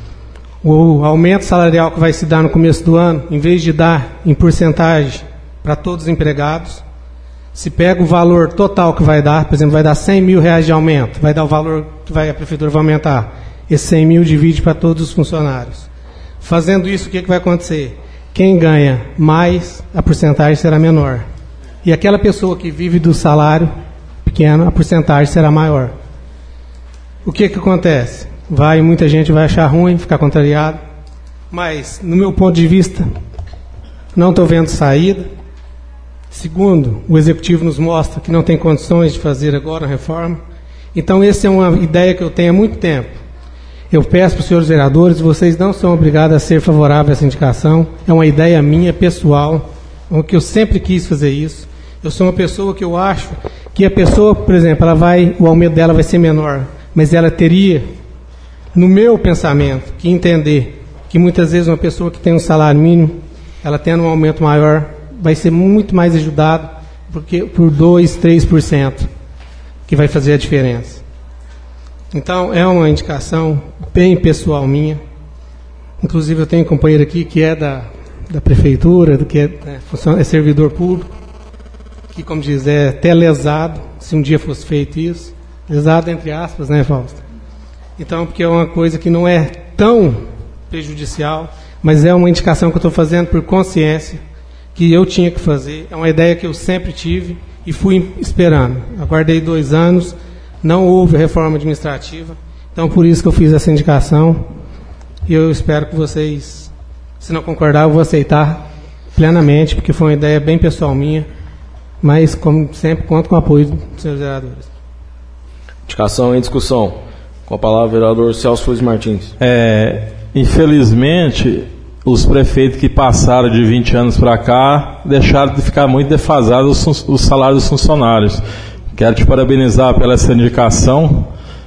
O aumento salarial que vai se dar no começo do ano, em vez de dar em porcentagem para todos os empregados, se pega o valor total que vai dar, por exemplo, vai dar cem mil reais de aumento, vai dar o valor que vai, a prefeitura vai aumentar. Esse cem mil divide para todos os funcionários. Fazendo isso, o que, que vai acontecer? Quem ganha mais, a porcentagem será menor. E aquela pessoa que vive do salário pequeno, a porcentagem será maior. O que, que acontece? Vai, muita gente vai achar ruim, ficar contrariado, mas, no meu ponto de vista, não estou vendo saída. Segundo, o Executivo nos mostra que não tem condições de fazer agora a reforma. Então, essa é uma ideia que eu tenho há muito tempo. Eu peço para os senhores vereadores, vocês não são obrigados a ser favoráveis a essa indicação, é uma ideia minha, pessoal, que eu sempre quis fazer isso. Eu sou uma pessoa que eu acho que a pessoa, por exemplo, ela vai, o aumento dela vai ser menor, mas ela teria, no meu pensamento, que entender que muitas vezes uma pessoa que tem um salário mínimo, ela tendo um aumento maior, vai ser muito mais ajudado porque, por dois, três por cento, que vai fazer a diferença. Então, é uma indicação bem pessoal minha. Inclusive, eu tenho um companheiro aqui que é da, da prefeitura, que é, é, é servidor público, que, como diz, é até lesado, se um dia fosse feito isso. Lesado, entre aspas, né, Fausto? Então, porque é uma coisa que não é tão prejudicial, mas é uma indicação que eu estou fazendo por consciência, que eu tinha que fazer. É uma ideia que eu sempre tive e fui esperando. Aguardei dois anos, não houve reforma administrativa, então por isso que eu fiz essa indicação. E eu espero que vocês, se não concordar, eu vou aceitar plenamente, porque foi uma ideia bem pessoal minha, mas, como sempre, conto com o apoio dos senhores vereadores. Indicação em discussão. Com a palavra, o vereador Celso Flores Martins. É, infelizmente, os prefeitos que passaram de vinte anos para cá deixaram de ficar muito defasados os, os salários dos funcionários. Quero te parabenizar pela essa indicação,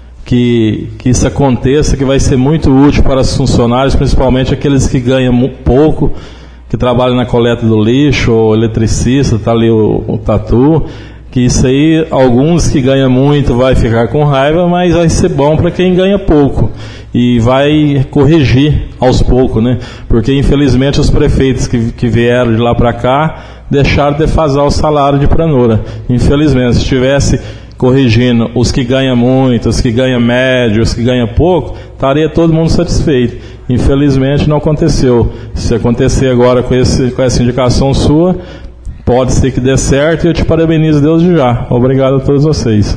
que, que isso aconteça, que vai ser muito útil para os funcionários, principalmente aqueles que ganham pouco, que trabalham na coleta do lixo, ou eletricista, está ali o, o Tatu, que isso aí, alguns que ganham muito vai ficar com raiva, mas vai ser bom para quem ganha pouco, e vai corrigir aos poucos, né? Porque infelizmente os prefeitos que, que vieram de lá para cá deixaram de defasar o salário de pranura. Infelizmente, se estivesse corrigindo os que ganham muito, os que ganham médio, os que ganham pouco, estaria todo mundo satisfeito. Infelizmente não aconteceu. Se acontecer agora com, esse, com essa indicação sua, pode ser que dê certo, e eu te parabenizo desde já. Obrigado a todos vocês.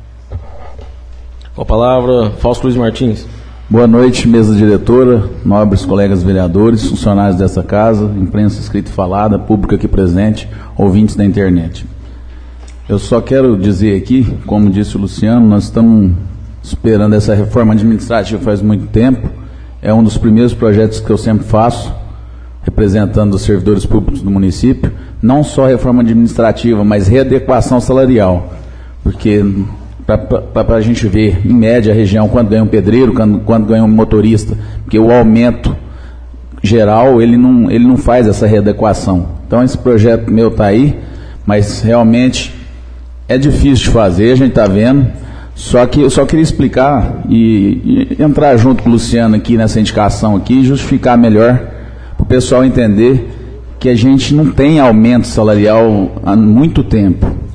Com a palavra, Fausto Luiz Martins. Boa noite, mesa diretora, nobres colegas vereadores, funcionários dessa casa, imprensa escrita e falada, público aqui presente, ouvintes da internet. Eu só quero dizer aqui, como disse o Luciano, nós estamos esperando essa reforma administrativa faz muito tempo. É um dos primeiros projetos que eu sempre faço, representando os servidores públicos do município. Não só reforma administrativa, mas readequação salarial. Porque, para a gente ver, em média, a região, quanto ganha um pedreiro, quando, quando ganha um motorista, porque o aumento geral, ele não, ele não faz essa readequação. Então, esse projeto meu está aí, mas realmente é difícil de fazer, a gente está vendo. Só que eu só queria explicar e, e entrar junto com o Luciano aqui nessa indicação aqui e justificar melhor para o pessoal entender que a gente não tem aumento salarial há muito tempo.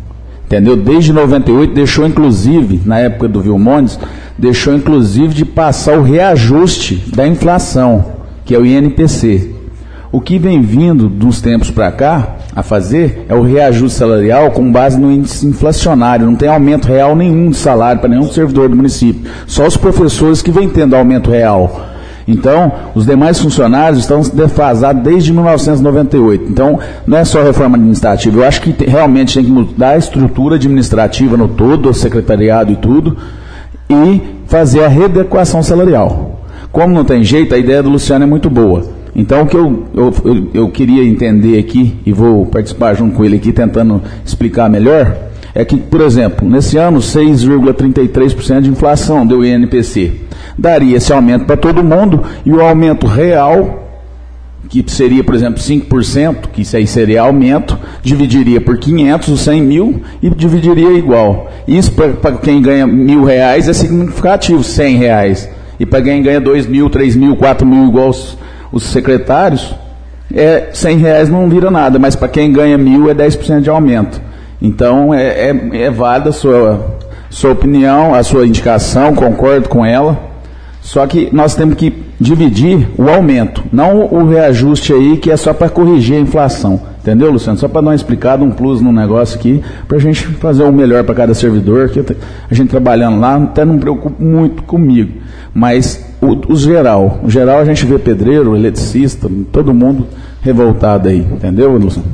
entendeu? Desde noventa e oito deixou inclusive, na época do Vilmones, deixou inclusive de passar o reajuste da inflação, que é o I N P C. O que vem vindo dos tempos para cá a fazer é o reajuste salarial com base no índice inflacionário. Não tem aumento real nenhum de salário para nenhum servidor do município. Só os professores que vêm tendo aumento real. Então, os demais funcionários estão defasados desde mil novecentos e noventa e oito. Então, não é só reforma administrativa. Eu acho que te, realmente tem que mudar a estrutura administrativa no todo, o secretariado e tudo, e fazer a readequação salarial. Como não tem jeito, a ideia do Luciano é muito boa. Então, o que eu, eu, eu, eu queria entender aqui, e vou participar junto com ele aqui, tentando explicar melhor, é que, por exemplo, nesse ano, seis vírgula trinta e três por cento de inflação deu I N P C. Daria esse aumento para todo mundo, e o aumento real, que seria, por exemplo, cinco por cento, que isso aí seria aumento, dividiria por quinhentos, os cem mil, e dividiria igual. Isso, para quem ganha mil reais, é significativo, cem reais. E para quem ganha dois mil, três mil, quatro mil, igual os, os secretários, é, cem reais não vira nada, mas para quem ganha mil é dez por cento de aumento. Então, é, é, é válida a sua, sua opinião, a sua indicação, concordo com ela. Só que nós temos que dividir o aumento, não o reajuste aí, que é só para corrigir a inflação. Entendeu, Luciano? Só para dar uma explicada, um plus no negócio aqui, para a gente fazer o melhor para cada servidor, que a gente trabalhando lá, até não me preocupa muito comigo. Mas o, o geral, o geral a gente vê pedreiro, eletricista, todo mundo revoltado aí. Entendeu, Luciano?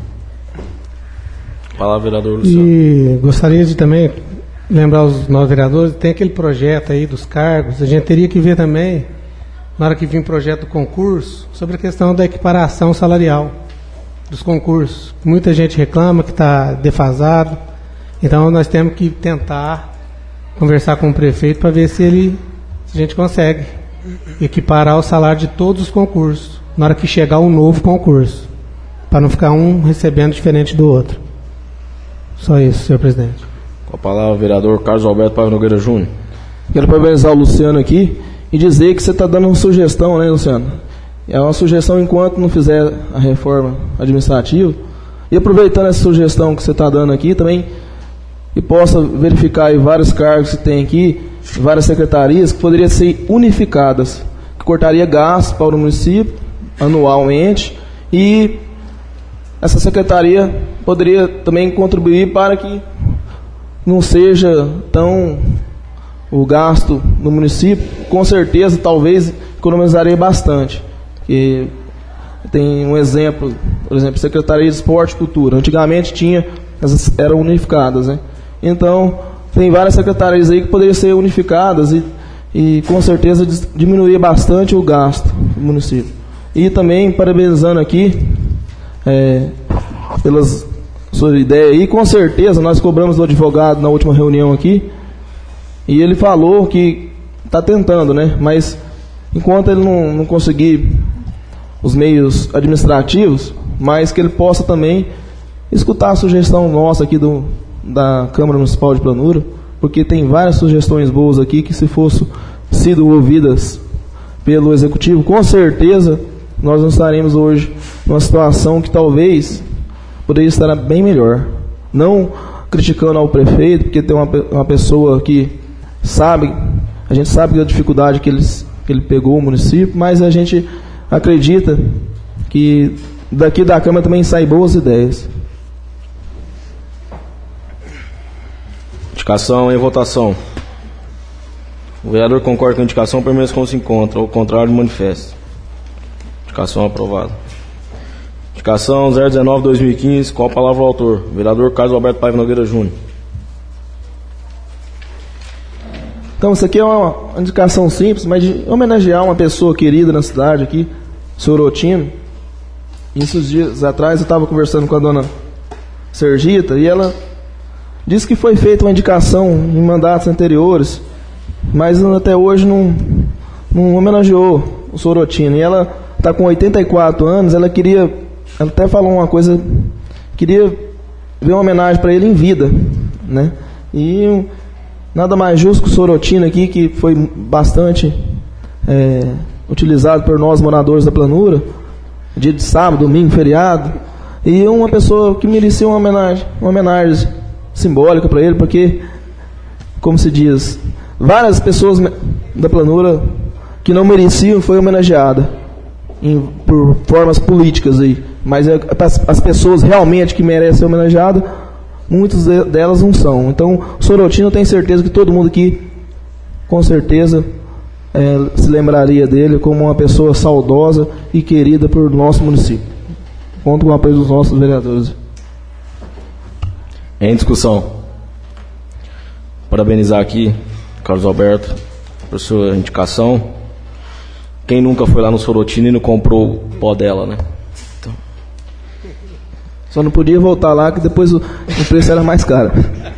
Fala, vereador Luciano. E gostaria de também lembrar os novos vereadores, tem aquele projeto aí dos cargos, a gente teria que ver também, na hora que vir o projeto do concurso, sobre a questão da equiparação salarial dos concursos. Muita gente reclama que está defasado, então nós temos que tentar conversar com o prefeito para ver se ele, se a gente consegue equiparar o salário de todos os concursos, na hora que chegar um novo concurso, para não ficar um recebendo diferente do outro. Só isso, senhor presidente. Com a palavra, o vereador Carlos Alberto Paiva Nogueira Júnior. Quero parabenizar o Luciano aqui e dizer que você está dando uma sugestão, né, Luciano? É uma sugestão enquanto não fizer a reforma administrativa. E aproveitando essa sugestão que você está dando aqui também, e possa verificar aí vários cargos que tem aqui, várias secretarias que poderiam ser unificadas, que cortaria gastos para o município anualmente, e essa secretaria poderia também contribuir para que não seja tão o gasto no município, com certeza, talvez economizaria bastante. E tem um exemplo, por exemplo, Secretaria de Esporte e Cultura. Antigamente tinha, essas eram unificadas, né? Então, tem várias secretarias aí que poderiam ser unificadas e, e com certeza diminuiria bastante o gasto do município. E também parabenizando aqui é, pelas sua ideia aí, com certeza nós cobramos do advogado na última reunião aqui, e ele falou que está tentando, né? Mas enquanto ele não, não conseguir os meios administrativos, mas que ele possa também escutar a sugestão nossa aqui do, da Câmara Municipal de Planura, porque tem várias sugestões boas aqui que, se fossem sido ouvidas pelo Executivo, com certeza nós não estaremos hoje numa situação que talvez poderia estar bem melhor. Não criticando ao prefeito, porque tem uma, uma pessoa que sabe, a gente sabe da dificuldade que, eles, que ele pegou o município, mas a gente acredita que daqui da Câmara também saem boas ideias. Indicação em votação. O vereador concorda com a indicação, permanece como se encontra. Ao contrário, manifesta. Indicação aprovada. Indicação zero dezenove barra dois mil e quinze. Com a palavra o autor, vereador Carlos Alberto Paiva Nogueira Júnior. Então, isso aqui é uma indicação simples, mas de homenagear uma pessoa querida na cidade aqui, senhor Otino. Esses dias atrás eu estava conversando com a dona Sergita e ela disse que foi feita uma indicação em mandatos anteriores, mas até hoje não, não homenageou o senhor Otino. E ela está com oitenta e quatro anos, ela queria, ela até falou uma coisa, queria ver uma homenagem para ele em vida, né? E nada mais justo que o senhor Otino aqui, que foi bastante é, utilizado por nós moradores da Planura, dia de sábado, domingo, feriado, e uma pessoa que merecia uma homenagem, uma homenagem simbólica para ele, porque, como se diz, várias pessoas da planura que não mereciam foi homenageada em, por formas políticas aí, mas é, as, as pessoas realmente que merecem ser homenageadas, muitas de, delas não são. Então, Sorotino, eu tenho certeza que todo mundo aqui, com certeza, é, se lembraria dele como uma pessoa saudosa e querida por nosso município. Conto com o apoio dos nossos vereadores. Em discussão. Parabenizar aqui, Carlos Alberto, por sua indicação. Quem nunca foi lá no Sorotino e não comprou o pó dela, né? Então. Só não podia voltar lá, que depois o, o preço era mais caro.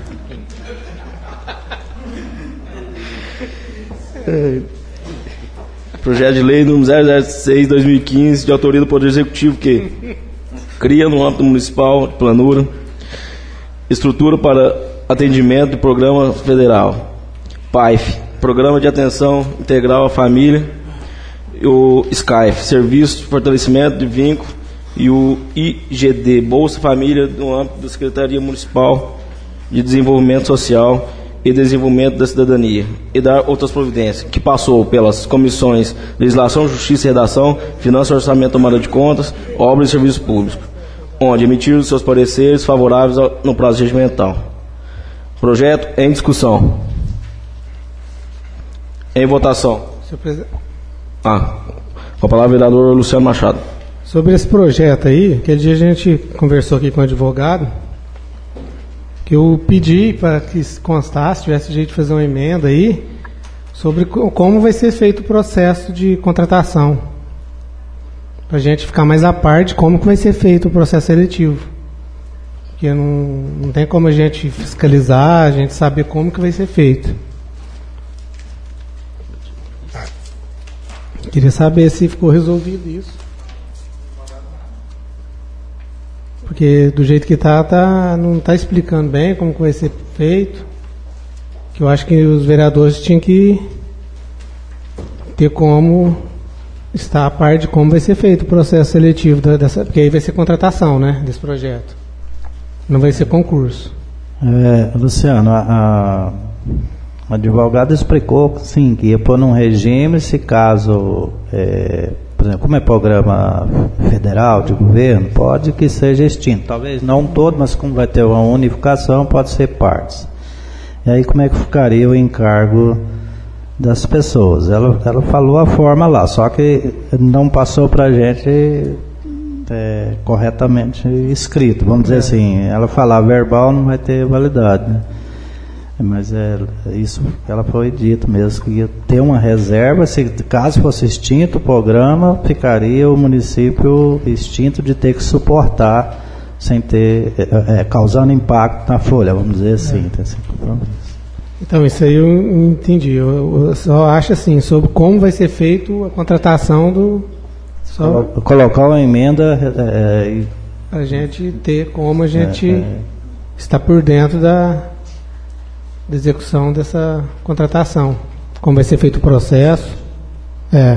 É. Projeto de lei número zero zero seis barra dois mil e quinze, de autoria do Poder Executivo, que cria no âmbito municipal de planura estrutura para atendimento do Programa Federal P A I F, Programa de Atenção Integral à Família, e o S C A I F, Serviço de Fortalecimento de Vínculo, e o I G D, Bolsa Família, no âmbito da Secretaria Municipal de Desenvolvimento Social e Desenvolvimento da Cidadania, e dar outras providências, que passou pelas comissões Legislação, Justiça e Redação, Finanças, Orçamento, Tomada de Contas, Obras e Serviços Públicos, onde emitiram seus pareceres favoráveis ao, no prazo regimental. Projeto em discussão. Em votação. Senhor presidente. Ah, com a palavra o vereador Luciano Machado. Sobre esse projeto aí, aquele dia a gente conversou aqui com o advogado, que eu pedi para que constasse, tivesse jeito de fazer uma emenda aí, sobre como vai ser feito o processo de contratação. Para a gente ficar mais a par de como que vai ser feito o processo seletivo. Porque não, não tem como a gente fiscalizar, a gente saber como que vai ser feito. Queria saber se ficou resolvido isso. Porque do jeito que está, tá, não está explicando bem como que vai ser feito. Que eu acho que os vereadores tinham que ter como estar a par de como vai ser feito o processo seletivo da, dessa, porque aí vai ser contratação, né, desse projeto. Não vai ser concurso. É, Luciano, a, a, a advogada explicou, sim, que ia pôr num regime se caso, é, por exemplo, como é programa federal de governo, pode que seja extinto. Talvez não todo, mas como vai ter uma unificação, pode ser partes. E aí como é que ficaria o encargo das pessoas? Ela, ela falou a forma lá, só que não passou para a gente é, corretamente escrito. Vamos dizer assim, ela falar verbal não vai ter validade, né? Mas é, isso ela foi dito mesmo, que ia ter uma reserva, se caso fosse extinto o programa, ficaria o município extinto de ter que suportar sem ter, é, é, causando impacto na folha, vamos dizer assim. É. Então, isso aí eu entendi. Eu, eu só acho assim, sobre como vai ser feito a contratação do... Só colocar uma emenda... É, e, a gente ter como a gente é, é, está por dentro da... da execução dessa contratação, como vai ser feito o processo, é,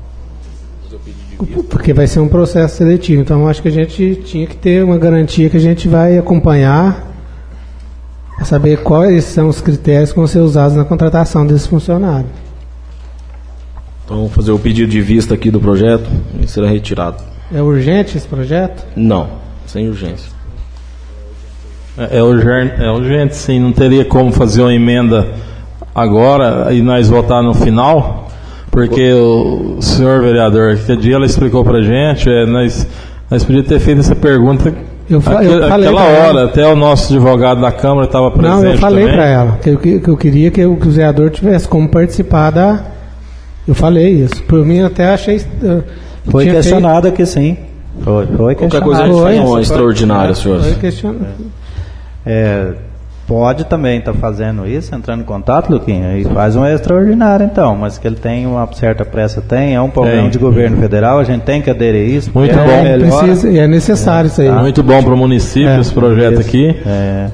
porque vai ser um processo seletivo, então acho que a gente tinha que ter uma garantia que a gente vai acompanhar, para saber quais são os critérios que vão ser usados na contratação desse funcionário. Então vamos fazer o pedido de vista aqui do projeto e será retirado. É urgente esse projeto? Não, sem urgência. É, é, urgente, é urgente, sim. Não teria como fazer uma emenda agora e nós votar no final, porque o senhor vereador, que dia ela explicou pra gente, é, nós, nós podíamos ter feito essa pergunta eu fa aquele, eu falei aquela hora, ela. Até o nosso advogado da Câmara estava presente. Não, eu falei para ela que eu, que eu queria que o, que o vereador tivesse como participar da. Eu falei isso. Por mim, até achei. Foi questionado feito... aqui, sim. Foi, foi Qualquer coisa a gente faz uma extraordinária, senhor. Foi questionado. É, pode também estar tá fazendo isso, entrando em contato, Luquinha, e faz um extraordinário então, mas que ele tem uma certa pressa, tem, é um programa tem. de governo federal, a gente tem que aderir a isso. Muito é, bom. Melhor, precisa, é necessário é, isso aí. Tá. Muito bom para o município é, esse projeto isso. aqui. É.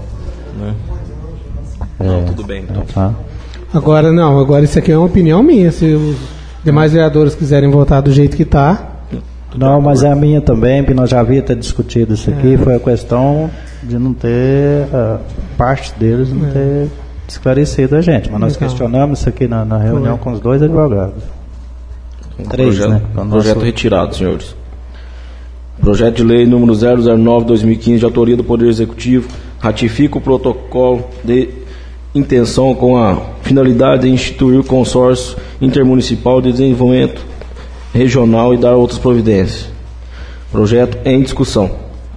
É. Não, tudo bem então. Tá. Agora não, agora isso aqui é uma opinião minha, se os demais vereadores quiserem votar do jeito que está. Não, mas é a minha também, porque nós já havíamos discutido isso aqui, é. foi a questão de não ter, uh, parte deles não é. ter esclarecido a gente. Mas nós então, questionamos isso aqui na, na reunião foi. com os dois advogados. Um Três, projeto, né? Com projeto nosso... retirado, senhores. Projeto de lei número zero zero nove barra dois mil e quinze, de autoria do Poder Executivo, ratifica o protocolo de intenção com a finalidade de instituir o consórcio intermunicipal de desenvolvimento regional e dar outras providências. Projeto em discussão.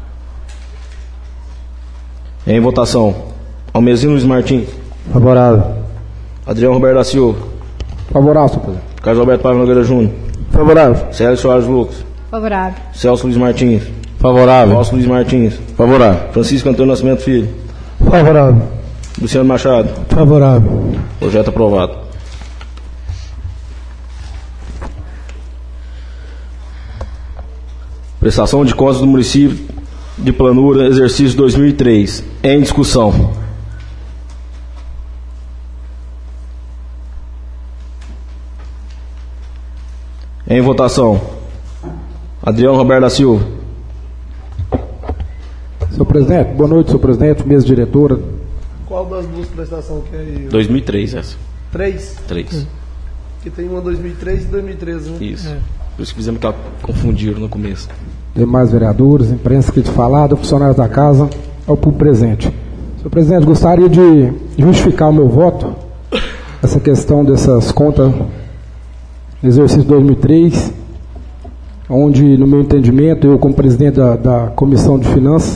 Em votação. Almezino Luiz Martins. Favorável. Adriano Roberto da Silva. Favorável, senhor presidente. Carlos Alberto Paiva Nogueira Júnior. Favorável. Célio Soares Lucas. Favorável. Celso Luiz Martins. Favorável. Fausto Luiz Martins. Favorável. Francisco Antônio Nascimento Filho. Favorável. Luciano Machado. Favorável. Projeto aprovado. Prestação de contas do município de Planura, exercício dois mil e três. Em discussão. Em votação. Adriano Roberto da Silva. Senhor presidente, boa noite, senhor presidente, mesa diretora. Qual das duas prestações que é aí? dois mil e três, essa. Três? Três. Que tem uma dois mil e três e dois mil e treze, né? Isso. É. Por isso que fizemos que confundiram no começo. Demais vereadores, imprensa que te falada, funcionários da casa, ao público presente. Senhor presidente, gostaria de justificar o meu voto, essa questão dessas contas do exercício dois mil e três, onde, no meu entendimento, eu como presidente da, da Comissão de Finanças,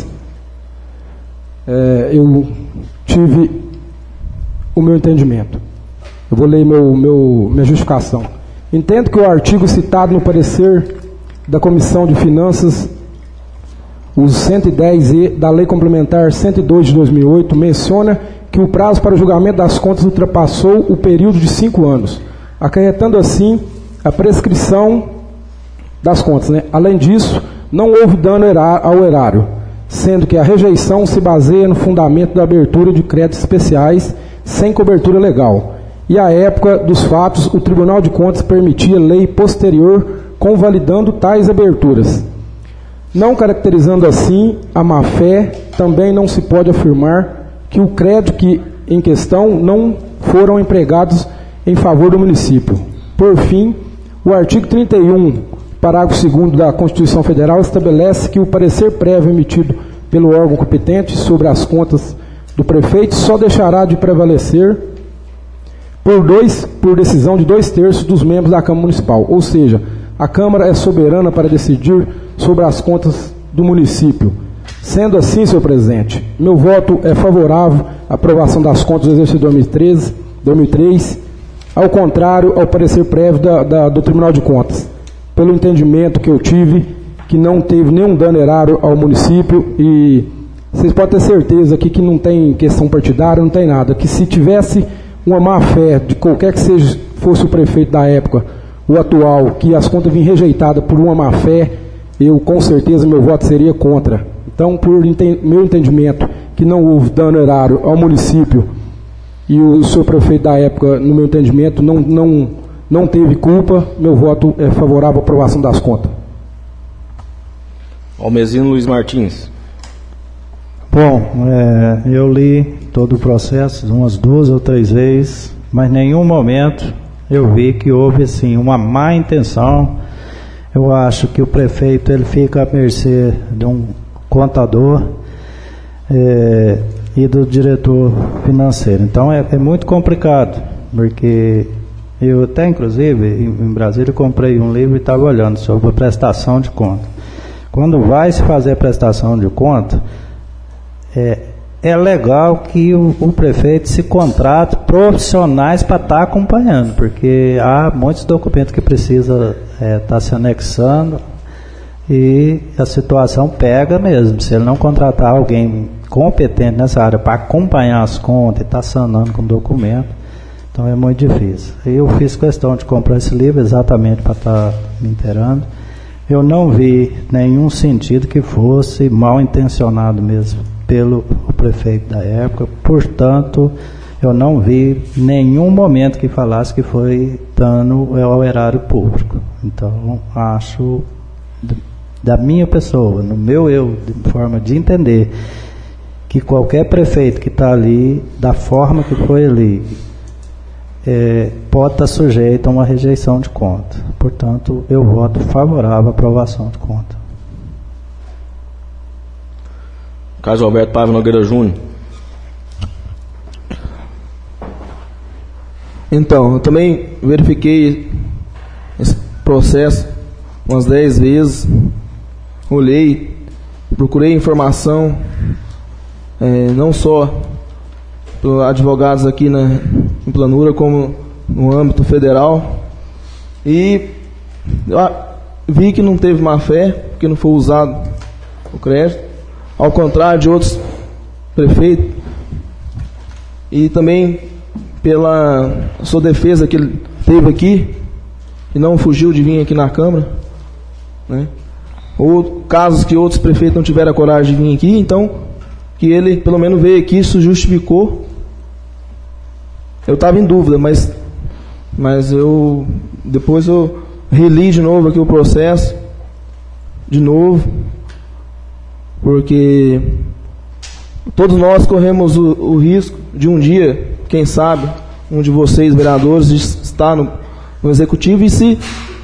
é, eu tive o meu entendimento. Eu vou ler meu, meu, minha justificação. Entendo que o artigo citado no parecer da Comissão de Finanças, os cento e dez e da Lei Complementar cento e dois de dois mil e oito, menciona que o prazo para o julgamento das contas ultrapassou o período de cinco anos, acarretando assim a prescrição das contas, né? Além disso, não houve dano ao erário, sendo que a rejeição se baseia no fundamento da abertura de créditos especiais sem cobertura legal. E à época dos fatos, o Tribunal de Contas permitia lei posterior convalidando tais aberturas. Não caracterizando assim a má-fé, também não se pode afirmar que o crédito que em questão não foram empregados em favor do município. Por fim, o artigo trinta e um, parágrafo segundo da Constituição Federal, estabelece que o parecer prévio emitido pelo órgão competente sobre as contas do prefeito só deixará de prevalecer por, dois, por decisão de dois terços dos membros da Câmara Municipal, ou seja, a Câmara é soberana para decidir sobre as contas do município. Sendo assim, senhor presidente, meu voto é favorável à aprovação das contas do exercício dois mil e treze, dois mil e três, ao contrário ao parecer prévio da, da, do Tribunal de Contas, pelo entendimento que eu tive, que não teve nenhum dano erário ao município, e vocês podem ter certeza aqui que não tem questão partidária, não tem nada, que se tivesse uma má-fé de qualquer que seja, fosse o prefeito da época, o atual, que as contas vinham rejeitadas por uma má-fé, eu com certeza meu voto seria contra. Então, por enten- meu entendimento, que não houve dano erário ao município, e o senhor prefeito da época, no meu entendimento, não, não, não teve culpa, meu voto é favorável à aprovação das contas. Almezino Luiz Martins. Bom, é, eu li todo o processo umas duas ou três vezes, mas em nenhum momento eu vi que houve assim uma má intenção. Eu acho que o prefeito ele fica à mercê de um contador é, e do diretor financeiro. Então é, é muito complicado, porque eu até inclusive em, em Brasília comprei um livro e estava olhando sobre a prestação de conta. Quando vai se fazer a prestação de conta, é, é legal que o, o prefeito se contrate profissionais para estar tá acompanhando, porque há muitos documentos que precisa estar é, tá se anexando e a situação pega mesmo. Se ele não contratar alguém competente nessa área para acompanhar as contas e estar tá sanando com documento, então é muito difícil. Eu fiz questão de comprar esse livro exatamente para estar tá me inteirando. Eu não vi nenhum sentido que fosse mal intencionado mesmo pelo o prefeito da época, portanto, eu não vi nenhum momento que falasse que foi dano ao erário público. Então, acho, da minha pessoa, no meu eu, de forma de entender, que qualquer prefeito que está ali, da forma que foi ali, é, pode estar sujeito a uma rejeição de conta. Portanto, eu voto favorável à aprovação de conta. Carlos Alberto Paiva Nogueira Júnior. Então, eu também verifiquei esse processo umas dez vezes, olhei, procurei informação, é, não só por advogados aqui na, em Planura, como no âmbito federal, e ah, vi que não teve má fé, porque não foi usado o crédito, ao contrário de outros prefeitos, e também pela sua defesa que ele teve aqui, e não fugiu de vir aqui na Câmara, né? Ou casos que outros prefeitos não tiveram a coragem de vir aqui, então que ele pelo menos veio aqui, isso justificou. Eu estava em dúvida, mas, mas eu depois eu reli de novo aqui o processo, de novo, porque todos nós corremos o, o risco de um dia, quem sabe, um de vocês, vereadores, estar no, no executivo e se,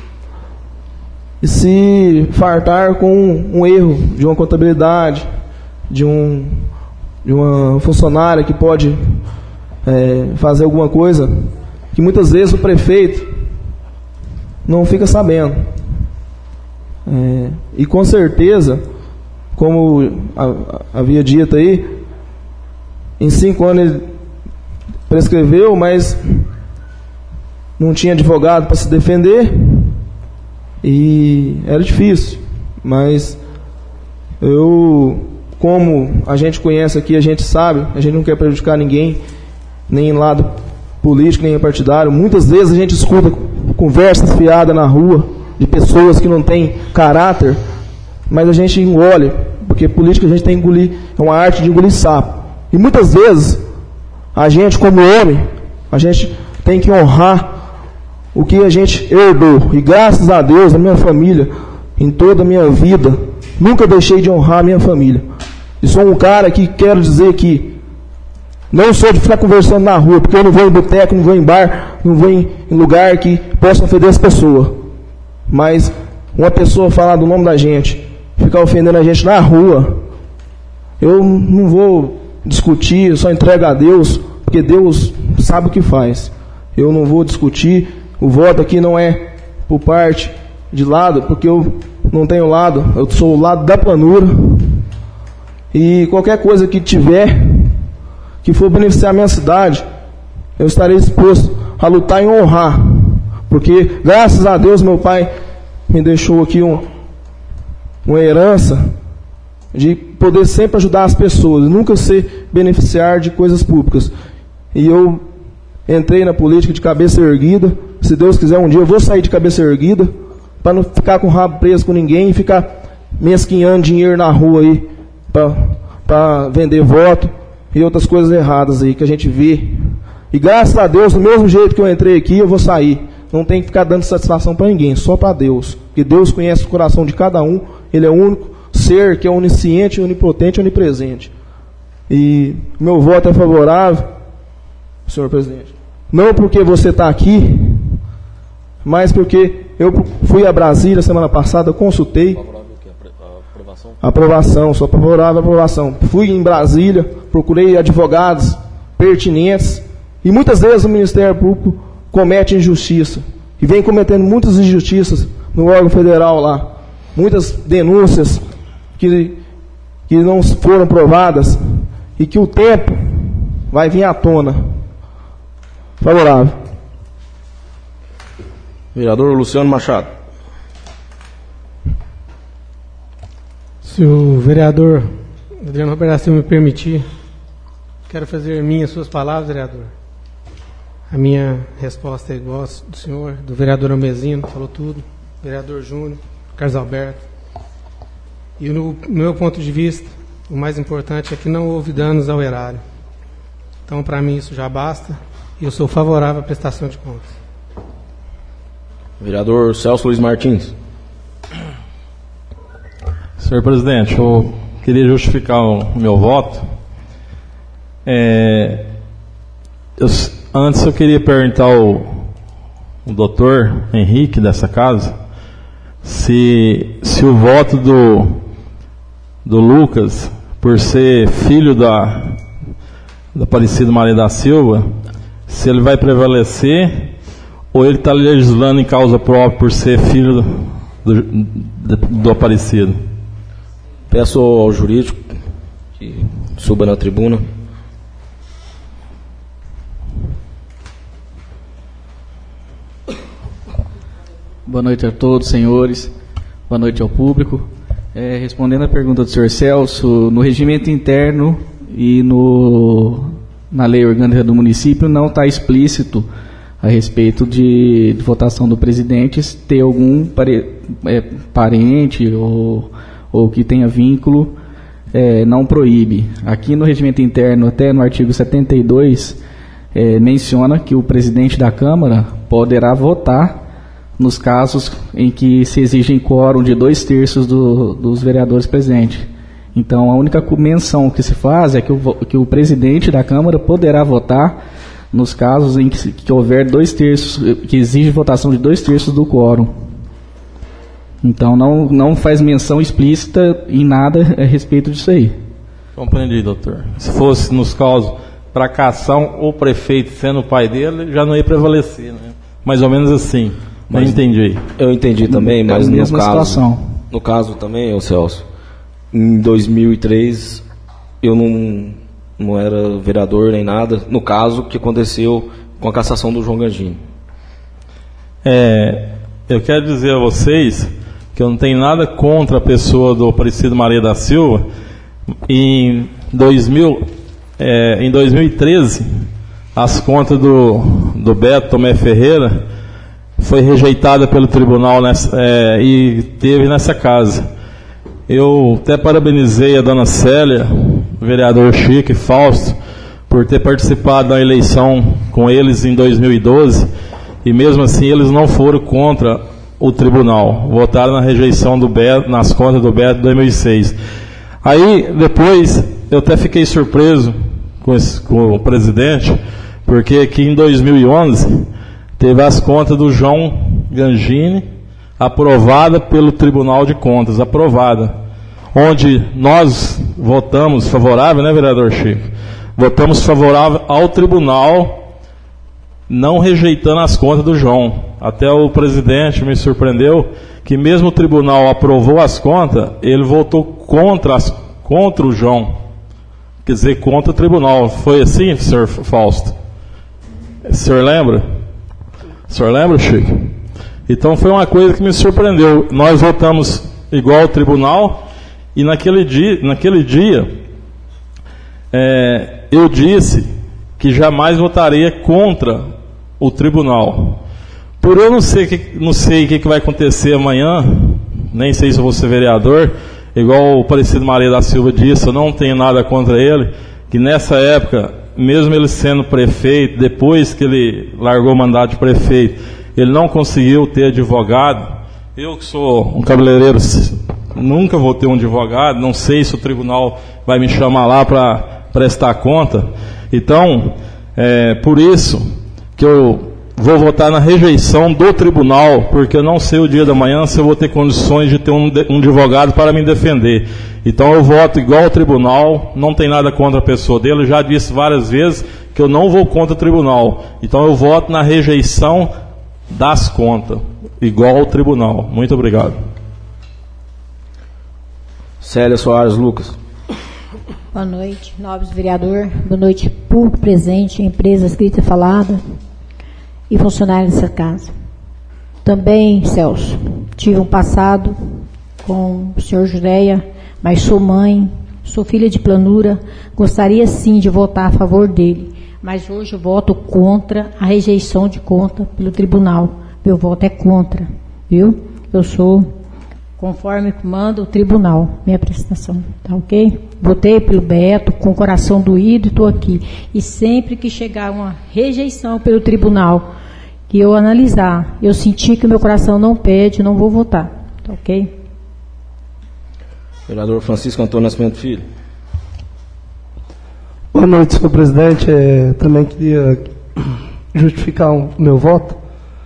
e se fartar com um, um erro de uma contabilidade, de, um, de uma funcionária que pode é, fazer alguma coisa que muitas vezes o prefeito não fica sabendo. É, e com certeza, como havia dito aí, em cinco anos ele prescreveu, mas não tinha advogado para se defender e era difícil. Mas eu, como a gente conhece aqui, a gente sabe, a gente não quer prejudicar ninguém, nem em lado político, nem partidário. Muitas vezes a gente escuta conversas fiadas na rua de pessoas que não têm caráter, mas a gente engole, porque política a gente tem que engolir, é uma arte de engolir sapo. E muitas vezes a gente, como homem, a gente tem que honrar o que a gente herdou. E graças a Deus, a minha família, em toda a minha vida, nunca deixei de honrar a minha família. E sou um cara que quero dizer que não sou de ficar conversando na rua, porque eu não vou em boteco, não vou em bar, não vou em, em lugar que possa ofender as pessoas. Mas uma pessoa falar do nome da gente, ficar ofendendo a gente na rua, eu não vou discutir, eu só entrego a Deus, porque Deus sabe o que faz. Eu não vou discutir, o voto aqui não é por parte de lado, porque eu não tenho lado, eu sou o lado da planura, e qualquer coisa que tiver, que for beneficiar a minha cidade, eu estarei disposto a lutar e honrar, porque graças a Deus meu pai me deixou aqui um, uma herança de poder sempre ajudar as pessoas, nunca ser beneficiar de coisas públicas. E eu entrei na política de cabeça erguida. Se Deus quiser, um dia eu vou sair de cabeça erguida, para não ficar com o rabo preso com ninguém e ficar mesquinhando dinheiro na rua aí, para vender voto e outras coisas erradas aí que a gente vê. E graças a Deus, do mesmo jeito que eu entrei aqui, eu vou sair. Não tem que ficar dando satisfação para ninguém, só para Deus. Porque Deus conhece o coração de cada um, Ele é o único ser que é onisciente, onipotente e onipresente. E meu voto é favorável, senhor presidente. Não porque você está aqui, mas porque eu fui a Brasília semana passada, consultei. Aprovação? Aprovação, sou favorável à aprovação. Fui em Brasília, procurei advogados pertinentes, e muitas vezes o Ministério Público comete injustiça, e vem cometendo muitas injustiças no órgão federal lá. Muitas denúncias que, que não foram provadas e que o tempo vai vir à tona. Favorável. Vereador Luciano Machado. Se o vereador Adriano Roberto me permitir, quero fazer minhas suas palavras, vereador. A minha resposta é igual do senhor, do vereador Almezino, falou tudo, vereador Júnior, Carlos Alberto. E no, no meu ponto de vista, o mais importante é que não houve danos ao erário. Então, para mim, isso já basta, e eu sou favorável à prestação de contas. Vereador Celso Luiz Martins. Senhor presidente, eu queria justificar o meu voto É, eu, antes eu queria perguntar ao, ao doutor Henrique dessa casa se, se o voto do, do Lucas, por ser filho da, da Aparecida Maria da Silva, se ele vai prevalecer ou ele está legislando em causa própria por ser filho do, do, do Aparecido. Peço ao jurídico que suba na tribuna. Boa noite a todos, senhores. Boa noite ao público. É, respondendo à pergunta do senhor Celso, no regimento interno e no, na lei orgânica do município não está explícito a respeito de, de votação do presidente ter algum pare, é, parente ou, ou que tenha vínculo, é, não proíbe. Aqui no regimento interno, até no artigo setenta e dois, é, menciona que o presidente da Câmara poderá votar nos casos em que se exigem quórum de dois terços do, dos vereadores presentes. Então, a única menção que se faz é que o, que o presidente da Câmara poderá votar nos casos em que, que houver dois terços, que exige votação de dois terços do quórum. Então, não, não faz menção explícita em nada a respeito disso aí. Compreendi, doutor. Se fosse nos casos para cação, o prefeito sendo o pai dele, já não ia prevalecer, né? Mais ou menos assim. Não entendi. Eu entendi também, É mas a no mesma caso, situação. no caso também, ô Celso, em dois mil e três eu não, não era vereador nem nada, no caso que aconteceu com a cassação do João Gangini. É, eu quero dizer a vocês que eu não tenho nada contra a pessoa do Aparecido Maria da Silva. Em, dois mil, é, em dois mil e treze, as contas do, do Beto Tomé Ferreira foi rejeitada pelo tribunal nessa, é, e teve nessa casa. Eu até parabenizei a dona Célia, o vereador Chico e Fausto, por ter participado da eleição com eles em dois mil e doze, e mesmo assim eles não foram contra o tribunal, votaram na rejeição do Beto, nas contas do Beto de dois mil e seis. Aí, depois, eu até fiquei surpreso com, esse, com o presidente, porque aqui em dois mil e onze teve as contas do João Gangini aprovada pelo Tribunal de Contas, aprovada, onde nós votamos favorável, né, vereador Chico? Votamos favorável ao tribunal, não rejeitando as contas do João. Até o presidente me surpreendeu que mesmo o tribunal aprovou as contas, ele votou contra, as, contra o João. Quer dizer, contra o tribunal. Foi assim, senhor Fausto? O senhor lembra? O senhor lembra, Chico? Então foi uma coisa que me surpreendeu. Nós votamos igual ao tribunal e naquele dia, naquele dia é, eu disse que jamais votaria contra o tribunal. Por eu não sei que, não sei o que, que vai acontecer amanhã, nem sei se eu vou ser vereador, igual o Aparecido Maria da Silva disse, eu não tenho nada contra ele, que nessa época, mesmo ele sendo prefeito, depois que ele largou o mandato de prefeito, ele não conseguiu ter advogado. Eu que sou um cabeleireiro, nunca vou ter um advogado, não sei se o tribunal vai me chamar lá para prestar conta. Então, é por isso que eu vou votar na rejeição do tribunal, porque eu não sei o dia da manhã se eu vou ter condições de ter um, um advogado para me defender. Então eu voto igual ao tribunal, não tem nada contra a pessoa dele, eu já disse várias vezes que eu não vou contra o tribunal. Então eu voto na rejeição das contas, igual ao tribunal. Muito obrigado. Célia Soares Lucas. Boa noite, nobres vereador. Boa noite, público presente, empresa escrita e falada e funcionários dessa casa. Também, Celso, tive um passado com o senhor Jureia, mas sou mãe, sou filha de planura, gostaria sim de votar a favor dele, mas hoje eu voto contra a rejeição de conta pelo tribunal. Meu voto é contra, viu? Eu sou conforme manda o tribunal, minha prestação, tá ok? Votei pelo Beto, com o coração doído e estou aqui. E sempre que chegar uma rejeição pelo tribunal, que eu analisar, eu sentir que o meu coração não pede, não vou votar, tá ok? Vereador Francisco Antônio Nascimento Filho. Boa Boa noite, senhor presidente. É, também queria justificar o meu voto.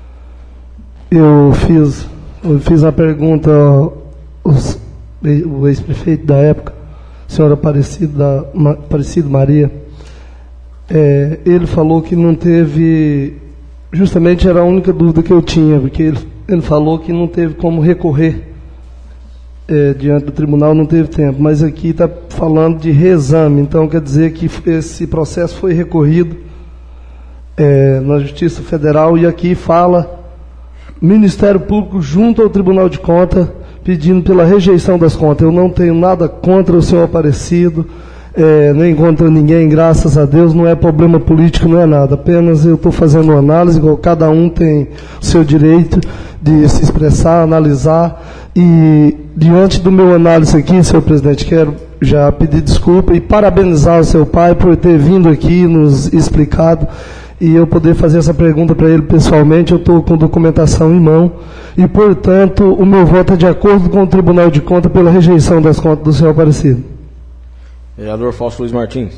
Eu fiz, eu fiz a pergunta aos, o ex-prefeito da época, senhor Aparecido, da, Aparecido Maria. É, ele falou que não teve, justamente era a única dúvida que eu tinha, porque ele, ele falou que não teve como recorrer é, diante do tribunal, não teve tempo, mas aqui está falando de reexame, então quer dizer que esse processo foi recorrido é, na Justiça Federal, e aqui fala Ministério Público junto ao Tribunal de Contas pedindo pela rejeição das contas. Eu não tenho nada contra o senhor Aparecido, é, nem contra ninguém, graças a Deus, não é problema político, não é nada, apenas eu estou fazendo uma análise, igual cada um tem o seu direito de se expressar, analisar, e diante do meu análise aqui, senhor presidente, quero já pedir desculpa e parabenizar o seu pai por ter vindo aqui, nos explicado, e eu poder fazer essa pergunta para ele pessoalmente. Eu estou com documentação em mão, e, portanto, o meu voto é de acordo com o Tribunal de Contas pela rejeição das contas do senhor Aparecido. Vereador Fausto Luiz Martins.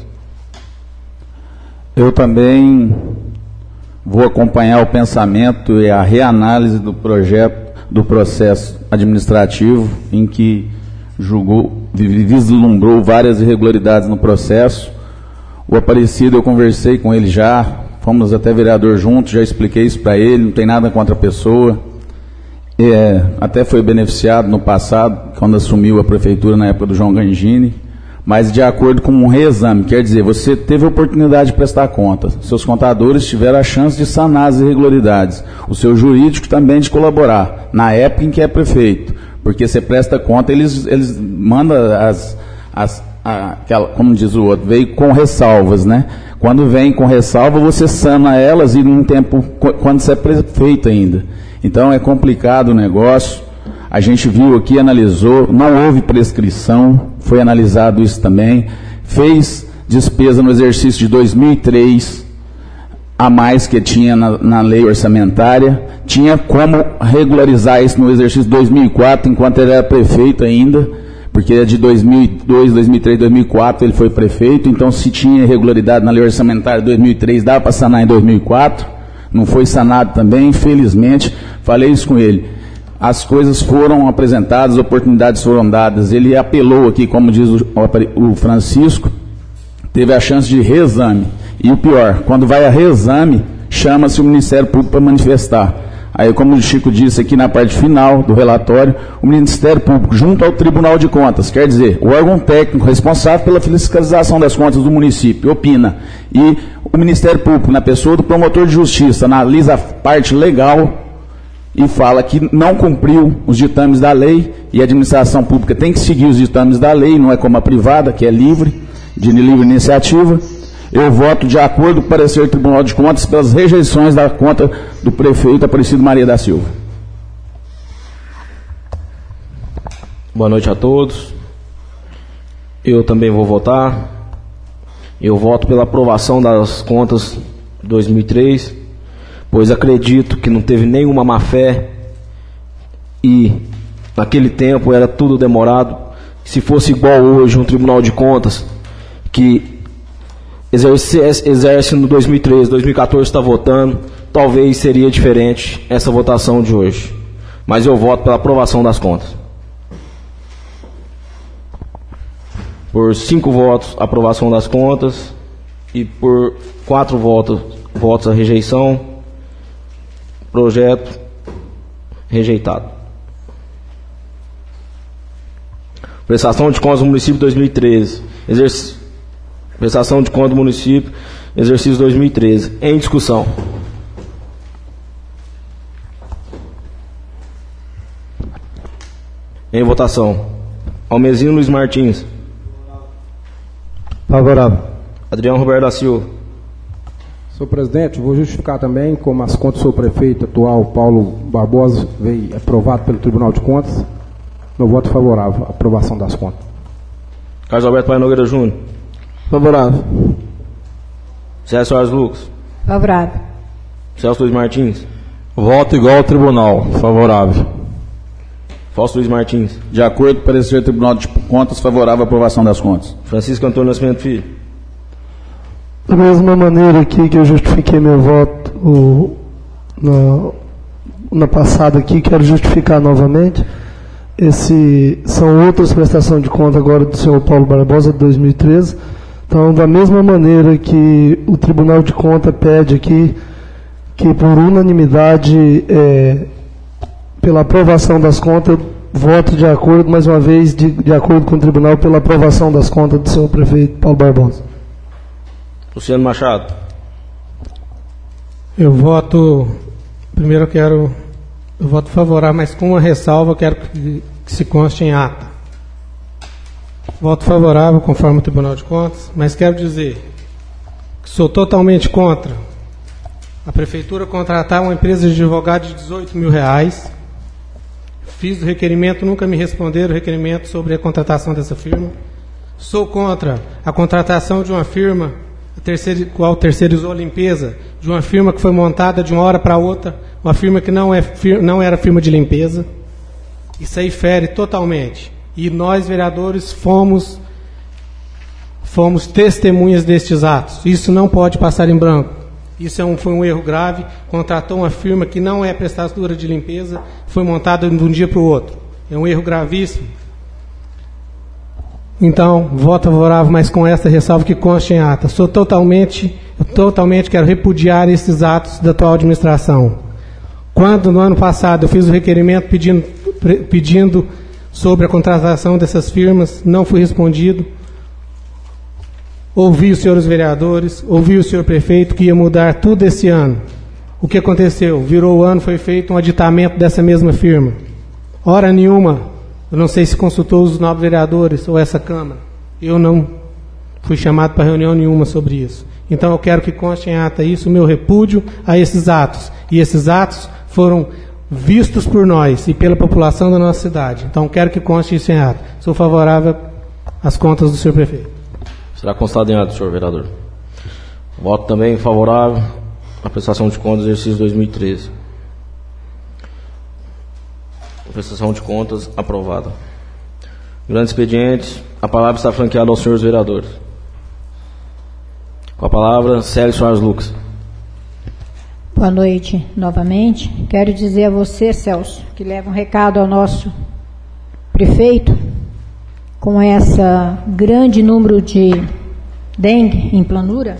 Eu também vou acompanhar o pensamento e a reanálise do projeto, do processo administrativo, em que julgou, vislumbrou várias irregularidades no processo. O Aparecido, eu conversei com ele já, fomos até vereador juntos, já expliquei isso para ele, não tem nada contra a pessoa. É, até foi beneficiado no passado, quando assumiu a prefeitura na época do João Gangini, mas de acordo com um reexame, quer dizer, você teve a oportunidade de prestar conta, seus contadores tiveram a chance de sanar as irregularidades, o seu jurídico também de colaborar, na época em que é prefeito, porque você presta conta, eles, eles mandam as, as a, aquela, como diz o outro, veio com ressalvas, né? Quando vem com ressalva, você sana elas, e num tempo, quando você é prefeito ainda. Então é complicado o negócio. A gente viu aqui, analisou, não houve prescrição, foi analisado isso também, fez despesa no exercício de dois mil e três, a mais que tinha na, na lei orçamentária, tinha como regularizar isso no exercício de dois mil e quatro, enquanto ele era prefeito ainda, porque é de dois mil e dois, dois mil e três, dois mil e quatro ele foi prefeito, então se tinha irregularidade na lei orçamentária de dois mil e três, dava para sanar em dois mil e quatro, não foi sanado também, infelizmente, falei isso com ele. As coisas foram apresentadas, oportunidades foram dadas, ele apelou aqui, como diz o, o Francisco, teve a chance de reexame, e o pior, quando vai a reexame, chama-se o Ministério Público para manifestar. Aí, como o Chico disse aqui na parte final do relatório, o Ministério Público, junto ao Tribunal de Contas, quer dizer, o órgão técnico responsável pela fiscalização das contas do município, opina, e o Ministério Público, na pessoa do promotor de justiça, analisa a parte legal e fala que não cumpriu os ditames da lei, e a administração pública tem que seguir os ditames da lei, não é como a privada, que é livre, de livre iniciativa. Eu voto de acordo com o parecer do Tribunal de Contas pelas rejeições da conta do prefeito Aparecido Maria da Silva. Boa noite a todos. Eu também vou votar. Eu voto pela aprovação das contas de dois mil e três, pois acredito que não teve nenhuma má-fé, e naquele tempo era tudo demorado. Se fosse igual hoje um Tribunal de Contas que exerce, exerce no dois mil e treze, dois mil e quatorze está votando, talvez seria diferente essa votação de hoje. Mas eu voto pela aprovação das contas. Por cinco votos, aprovação das contas, e por quatro votos, votos a rejeição, projeto rejeitado. Prestação de contas do município dois mil e treze. Exerc... Prestação de contas do município, exercício dois mil e treze. Em discussão. Em votação. Almezino Luiz Martins. Favorável. Adriano Roberto da Silva. Senhor presidente, vou justificar também, como as contas do seu prefeito atual, Paulo Barbosa, veio aprovado pelo Tribunal de Contas, meu voto favorável à aprovação das contas. Carlos Alberto Pai Nogueira Júnior. Favorável. César Soares Lucas. Favorável. Celso Luiz Martins. Voto igual ao tribunal. Favorável. Fausto Luiz Martins. De acordo com o parecer do Tribunal de Contas, favorável à aprovação das contas. Francisco Antônio Nascimento Filho. Da mesma maneira aqui que eu justifiquei meu voto o, na, na passada aqui, quero justificar novamente. Esse, são outras prestações de conta agora do senhor Paulo Barbosa, de dois mil e treze. Então, da mesma maneira que o Tribunal de Contas pede aqui que, por unanimidade, é, pela aprovação das contas, eu voto de acordo, mais uma vez, de, de acordo com o Tribunal, pela aprovação das contas do senhor prefeito Paulo Barbosa. Luciano Machado. Eu voto, primeiro eu quero, eu voto favorável, mas com uma ressalva, eu quero que, que se conste em ata. Voto favorável, conforme o Tribunal de Contas, mas quero dizer que sou totalmente contra a Prefeitura contratar uma empresa de advogado de dezoito mil reais. Fiz o requerimento, nunca me responderam o requerimento sobre a contratação dessa firma. Sou contra a contratação de uma firma, a terceira, qual terceirizou a limpeza, de uma firma que foi montada de uma hora para outra, uma firma que não, é, não era firma de limpeza. Isso aí fere totalmente. E nós, vereadores, fomos, fomos testemunhas destes atos. Isso não pode passar em branco. Isso é um, foi um erro grave. Contratou uma firma que não é prestadora de limpeza, foi montada de um dia para o outro. É um erro gravíssimo. Então, voto favorável, mas com essa ressalva que conste em ata. Sou totalmente, eu totalmente quero repudiar esses atos da atual administração. Quando, no ano passado, eu fiz o requerimento pedindo, pedindo sobre a contratação dessas firmas, não fui respondido. Ouvi os senhores vereadores, ouvi o senhor prefeito que ia mudar tudo esse ano. O que aconteceu? Virou o ano, foi feito um aditamento dessa mesma firma. Hora nenhuma. Eu não sei se consultou os nobres vereadores ou essa Câmara. Eu não fui chamado para reunião nenhuma sobre isso. Então eu quero que conste em ata isso, o meu repúdio a esses atos. E esses atos foram vistos por nós e pela população da nossa cidade. Então quero que conste isso em ata. Sou favorável às contas do senhor prefeito. Será constado em ata, senhor vereador. Voto também favorável à prestação de contas do exercício dois mil e treze. Prestação de contas aprovada. Grande expediente, a palavra está franqueada aos senhores vereadores. Com a palavra, Célio Soares Lucas. Boa noite novamente. Quero dizer a você, Celso, que leva um recado ao nosso prefeito, com essa grande número de dengue em Planura.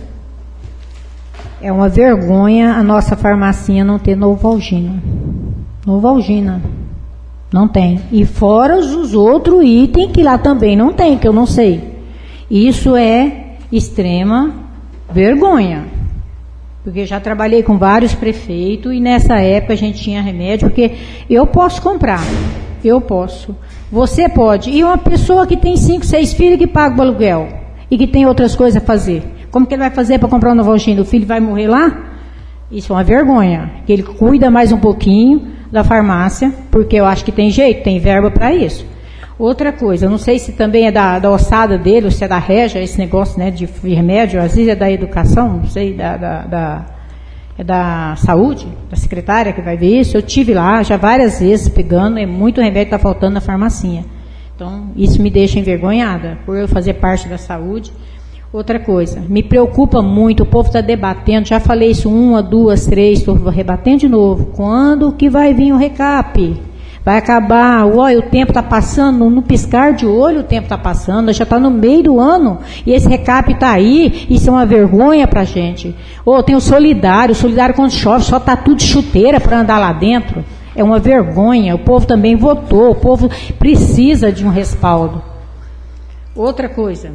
É uma vergonha a nossa farmacinha não ter Novalgina. Novalgina. Não tem. E fora os outros itens que lá também não tem, que eu não sei. Isso é extrema vergonha. Porque já trabalhei com vários prefeitos e nessa época a gente tinha remédio, porque eu posso comprar. Eu posso. Você pode. E uma pessoa que tem cinco, seis filhos que paga o aluguel e que tem outras coisas a fazer. Como que ele vai fazer para comprar um Novalgina? O filho vai morrer lá? Isso é uma vergonha. Que ele cuida mais um pouquinho da farmácia, porque eu acho que tem jeito, tem verba para isso. Outra coisa, eu não sei se também é da, da ossada dele, ou se é da régia, esse negócio, né, de remédio, às vezes é da educação, não sei, da, da, da, é da saúde, da secretária que vai ver isso. Eu tive lá já várias vezes pegando, é muito remédio que está faltando na farmacinha. Então, isso me deixa envergonhada, por eu fazer parte da saúde. Outra coisa, me preocupa muito, o povo está debatendo, já falei isso uma, duas, três, estou rebatendo de novo. Quando que vai vir o recap? Vai acabar, olha, o tempo está passando, no piscar de olho o tempo está passando, já está no meio do ano, e esse recap está aí, isso é uma vergonha para a gente. Ou tem o solidário, o solidário quando chove só está tudo chuteira para andar lá dentro. É uma vergonha, o povo também votou, o povo precisa de um respaldo. Outra coisa...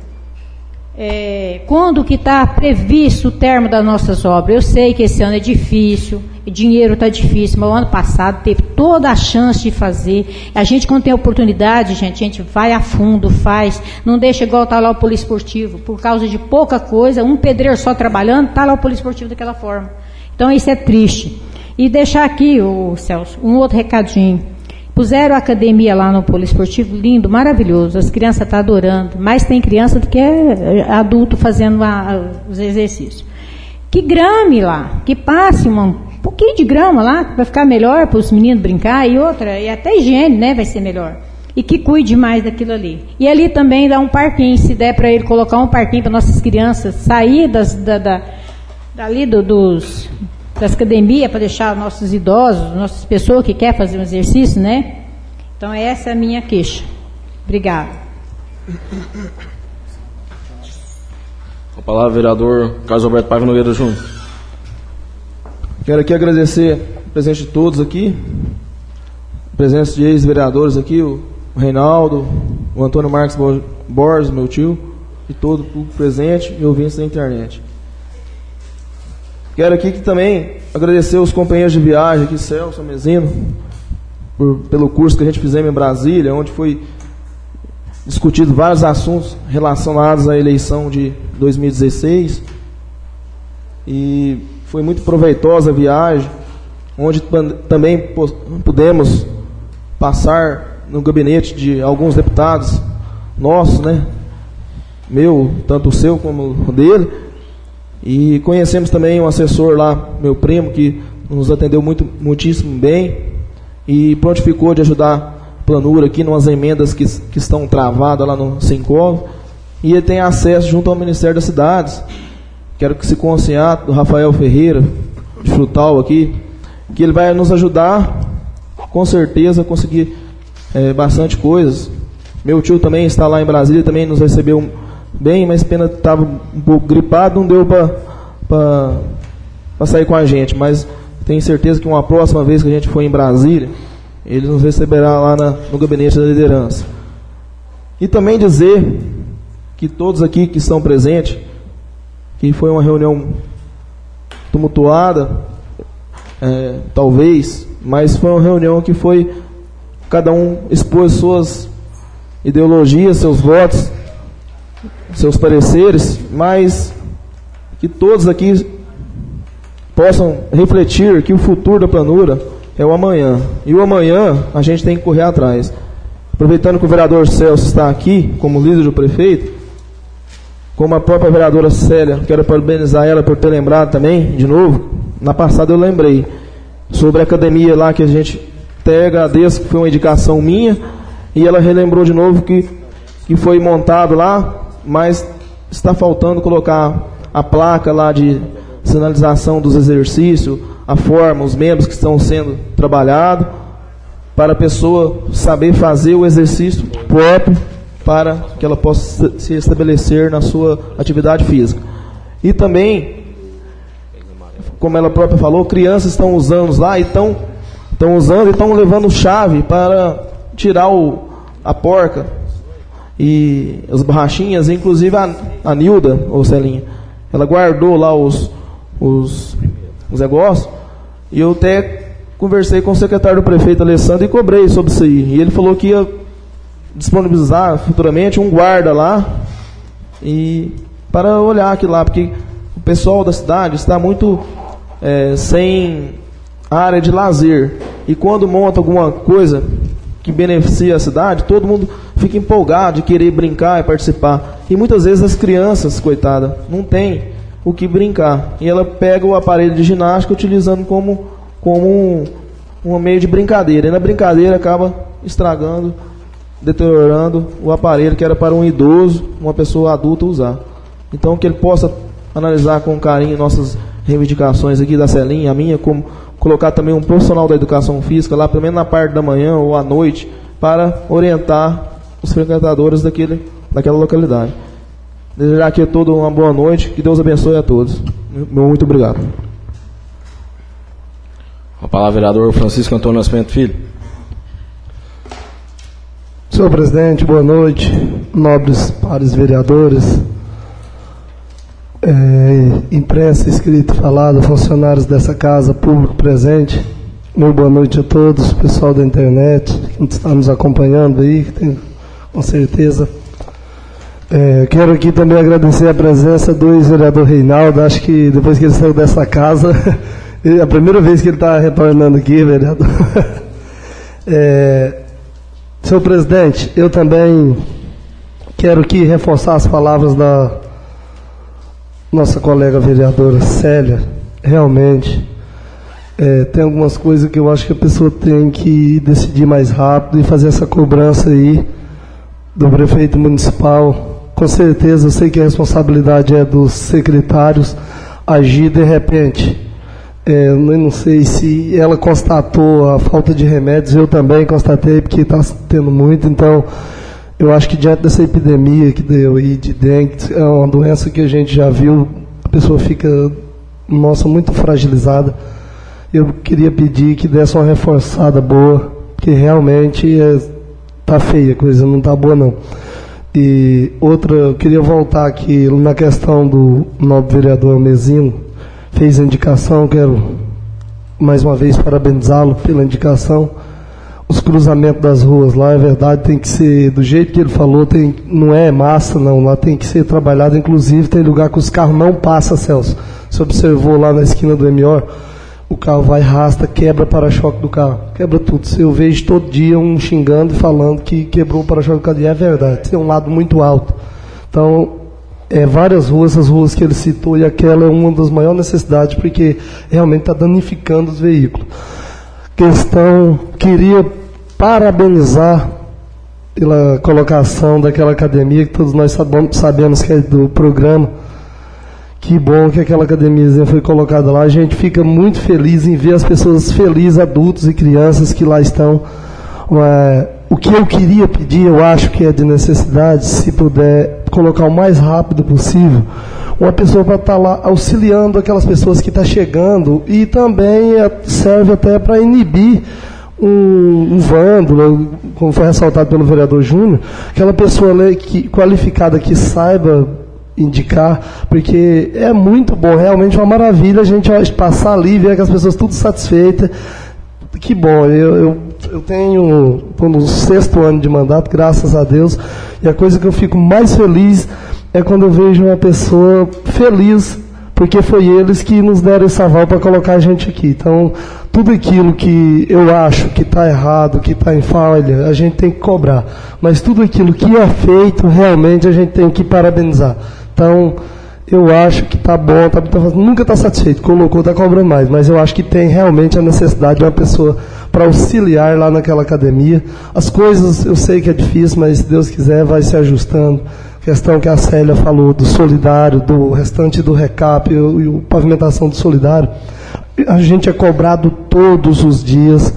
É, quando que está previsto o termo das nossas obras? Eu sei que esse ano é difícil, o dinheiro está difícil, mas o ano passado teve toda a chance de fazer. A gente, quando tem oportunidade, gente, a gente vai a fundo, faz, não deixa igual está lá o poliesportivo, por causa de pouca coisa, um pedreiro só trabalhando, está lá o poliesportivo daquela forma. Então isso é triste. E deixar aqui, o Celso, um outro recadinho. Puseram a academia lá no poliesportivo, lindo, maravilhoso, as crianças estão adorando, mais tem criança do que adulto fazendo a, os exercícios. Que grame lá, que passe uma, um pouquinho de grama lá, que vai ficar melhor para os meninos brincar, e outra, e até higiene, né, vai ser melhor. e que cuide mais daquilo ali. E ali também dá um parquinho, se der para ele colocar um parquinho para nossas crianças sair das, da, da, dali do, dos, das academias, para deixar nossos idosos, nossas pessoas que querem fazer um exercício, né? Então essa é a minha queixa. Obrigada. Com a palavra, vereador Carlos Alberto Paiva Nogueira Júnior. Quero aqui agradecer a presença de todos aqui, a presença de ex-vereadores aqui, o Reinaldo, o Antônio Marques Borges, meu tio, e todo o público presente e ouvintes da internet. Quero aqui que também agradecer os companheiros de viagem aqui, Celso, Amezino, por, pelo curso que a gente fizemos em Brasília, onde foi discutido vários assuntos relacionados à eleição de dois mil e dezesseis, e foi muito proveitosa a viagem, onde também pudemos passar no gabinete de alguns deputados nossos, né? Meu, tanto o seu como o dele, e conhecemos também um assessor lá, meu primo, que nos atendeu muito, muitíssimo bem e prontificou de ajudar Planura aqui, umas emendas que, que estão travadas lá no Sincov, e ele tem acesso junto ao Ministério das Cidades. Quero que se consciente do Rafael Ferreira, de Frutal aqui, que ele vai nos ajudar, com certeza, a conseguir é, bastante coisas. Meu tio também está lá em Brasília, também nos recebeu bem, mas pena estava um pouco gripado, não deu para sair com a gente, mas tenho certeza que uma próxima vez que a gente for em Brasília, ele nos receberá lá na, no gabinete da liderança. E também dizer que todos aqui que estão presentes, que foi uma reunião tumultuada, é, talvez, mas foi uma reunião que foi, cada um expôs suas ideologias, seus votos, seus pareceres, mas que todos aqui possam refletir que o futuro da Planura é o amanhã. E o amanhã a gente tem que correr atrás. Aproveitando que o vereador Celso está aqui, como líder do prefeito, como a própria vereadora Célia, quero parabenizar ela por ter lembrado também, de novo, na passada eu lembrei, sobre a academia lá que a gente até agradeço, que foi uma indicação minha, e ela relembrou de novo que, que foi montado lá, mas está faltando colocar a placa lá de sinalização dos exercícios, a forma, os membros que estão sendo trabalhados, para a pessoa saber fazer o exercício próprio, para que ela possa se estabelecer na sua atividade física. E também, como ela própria falou, crianças estão usando lá, e estão, estão usando e estão levando chave para tirar o, a porca e as borrachinhas, inclusive a, a Nilda, ou Celinha, ela guardou lá os, os, os negócios, e eu até conversei com o secretário do prefeito, Alessandro, e cobrei sobre isso aí, e ele falou que ia disponibilizar futuramente um guarda lá, e para olhar aqui lá, porque o pessoal da cidade está muito é, sem área de lazer, e quando monta alguma coisa que beneficia a cidade, todo mundo fica empolgado de querer brincar e participar, e muitas vezes as crianças, coitada, não tem o que brincar, e ela pega o aparelho de ginástica utilizando como, como um, um meio de brincadeira, e na brincadeira acaba estragando, deteriorando o aparelho que era para um idoso, uma pessoa adulta usar. Então que ele possa analisar com carinho nossas reivindicações aqui da Celinha, a minha, como colocar também um profissional da educação física lá, pelo menos na parte da manhã ou à noite, para orientar os frequentadores daquele, daquela localidade. Desejar aqui a todos uma boa noite, que Deus abençoe a todos. Muito obrigado. A palavra, vereador Francisco Antônio Nascimento Filho. Senhor presidente, boa noite, nobres pares vereadores, é, imprensa, escrita e falada, funcionários dessa casa, público presente, muito boa noite a todos, pessoal da internet, que está nos acompanhando aí, que tem, com certeza. É, quero aqui também agradecer a presença do ex-vereador Reinaldo, acho que depois que ele saiu dessa casa, é a primeira vez que ele está retornando aqui, vereador. É, senhor presidente, eu também quero aqui reforçar as palavras da nossa colega vereadora Célia. Realmente, É, tem algumas coisas que eu acho que a pessoa tem que decidir mais rápido e fazer essa cobrança aí do prefeito municipal. Com certeza, eu sei que a responsabilidade é dos secretários agir de repente. É, eu não sei se ela constatou a falta de remédios, eu também constatei, porque está tendo muito. Então, eu acho que diante dessa epidemia que deu aí de dengue, é uma doença que a gente já viu, a pessoa fica, nossa, muito fragilizada. Eu queria pedir que desse uma reforçada boa, porque realmente está é, feia a coisa, não está boa não. E outra, eu queria voltar aqui na questão do nobre vereador Mesino, fez a indicação, quero mais uma vez parabenizá-lo pela indicação. Os cruzamentos das ruas lá, é verdade, tem que ser, do jeito que ele falou, tem, não é massa não, lá tem que ser trabalhado, inclusive tem lugar que os carros não passam, Celso. Você observou lá na esquina do M O R, o carro vai, arrasta, quebra o para-choque do carro, quebra tudo. Eu vejo todo dia um xingando e falando que quebrou o para-choque do carro, e é verdade, tem um lado muito alto. Então, é, várias ruas, essas ruas que ele citou, e aquela é uma das maiores necessidades, porque realmente está danificando os veículos. Questão, queria parabenizar pela colocação daquela academia, que todos nós sabemos, sabemos que é do programa. Que bom que aquela academia foi colocada lá. A gente fica muito feliz em ver as pessoas felizes, adultos e crianças que lá estão. É, o que eu queria pedir, eu acho que é de necessidade, se puder colocar o mais rápido possível, uma pessoa para estar lá auxiliando aquelas pessoas que estão chegando, e também é, serve até para inibir um, um vândalo, como foi ressaltado pelo vereador Júnior, aquela pessoa que, qualificada que saiba indicar, porque é muito bom, realmente uma maravilha a gente passar ali e ver que as pessoas tudo satisfeitas. Que bom, eu, eu, eu tenho, estou no sexto ano de mandato, graças a Deus, e a coisa que eu fico mais feliz é quando eu vejo uma pessoa feliz, porque foi eles que nos deram esse aval para colocar a gente aqui. Então, tudo aquilo que eu acho que está errado, que está em falha, a gente tem que cobrar. Mas tudo aquilo que é feito, realmente a gente tem que parabenizar. Então, eu acho que está bom, tá, tá, nunca está satisfeito, colocou, está cobrando mais, mas eu acho que tem realmente a necessidade de uma pessoa para auxiliar lá naquela academia. As coisas, eu sei que é difícil, mas se Deus quiser vai se ajustando. Questão que a Célia falou do solidário, do restante do recap e o pavimentação do solidário, a gente é cobrado todos os dias.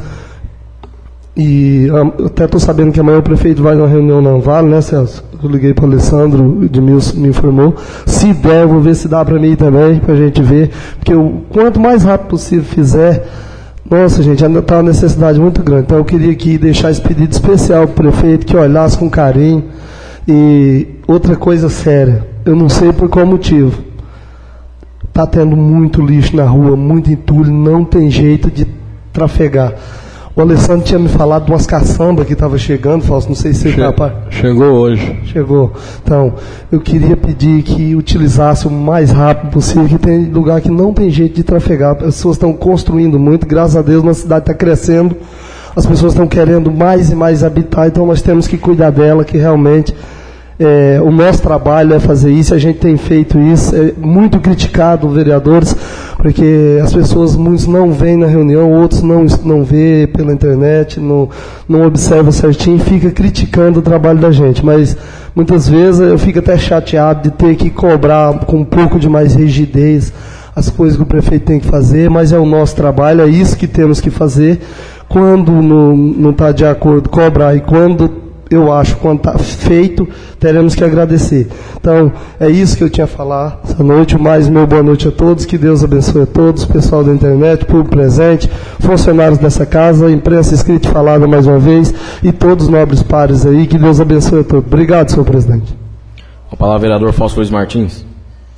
E eu até estou sabendo que amanhã o prefeito vai numa reunião na Vale, né, Celso? Eu liguei para o Alessandro, o Edmilson me informou. Se der, vou ver se dá para mim também, para a gente ver. Porque eu, quanto mais rápido possível fizer, nossa, gente, ainda está uma necessidade muito grande. Então eu queria aqui deixar esse pedido especial para o prefeito, que olhasse com carinho. E outra coisa séria, eu não sei por qual motivo. Está tendo muito lixo na rua, muito entulho, não tem jeito de trafegar. O Alessandro tinha me falado de umas caçambas que estava chegando, Fausto, não sei se você che capaz. Chegou hoje. Chegou. Então, eu queria pedir que utilizasse o mais rápido possível, que tem lugar que não tem jeito de trafegar. As pessoas estão construindo muito, graças a Deus, nossa cidade está crescendo, as pessoas estão querendo mais e mais habitar, então nós temos que cuidar dela, que realmente é, o nosso trabalho é fazer isso, a gente tem feito isso, é muito criticado, vereadores, porque as pessoas, muitos não vêm na reunião, outros não, não vê pela internet, não, não observa certinho e fica criticando o trabalho da gente. Mas muitas vezes eu fico até chateado de ter que cobrar com um pouco de mais rigidez as coisas que o prefeito tem que fazer, mas é o nosso trabalho, é isso que temos que fazer. Quando não está de acordo, cobrar, e quando eu acho, quando está feito, teremos que agradecer. Então, é isso que eu tinha a falar essa noite. Mais meu boa noite a todos, que Deus abençoe a todos, pessoal da internet, público presente, funcionários dessa casa, imprensa escrita e falada mais uma vez, e todos os nobres pares aí, que Deus abençoe a todos. Obrigado, senhor presidente. Com a palavra, vereador Fausto Luiz Martins.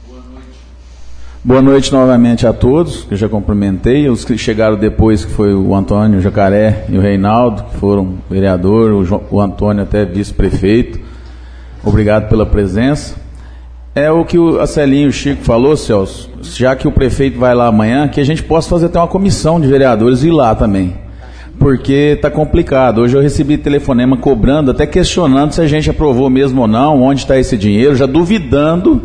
Boa noite novamente a todos, que eu já cumprimentei, os que chegaram depois, que foi o Antônio o Jacaré e o Reinaldo, que foram vereador, o, João, o Antônio até vice-prefeito. Obrigado pela presença. É o que o, a Celinha e o Chico falou, Celso, já que o prefeito vai lá amanhã, que a gente possa fazer até uma comissão de vereadores e ir lá também, porque está complicado. Hoje eu recebi telefonema cobrando, até questionando se a gente aprovou mesmo ou não, onde está esse dinheiro, já duvidando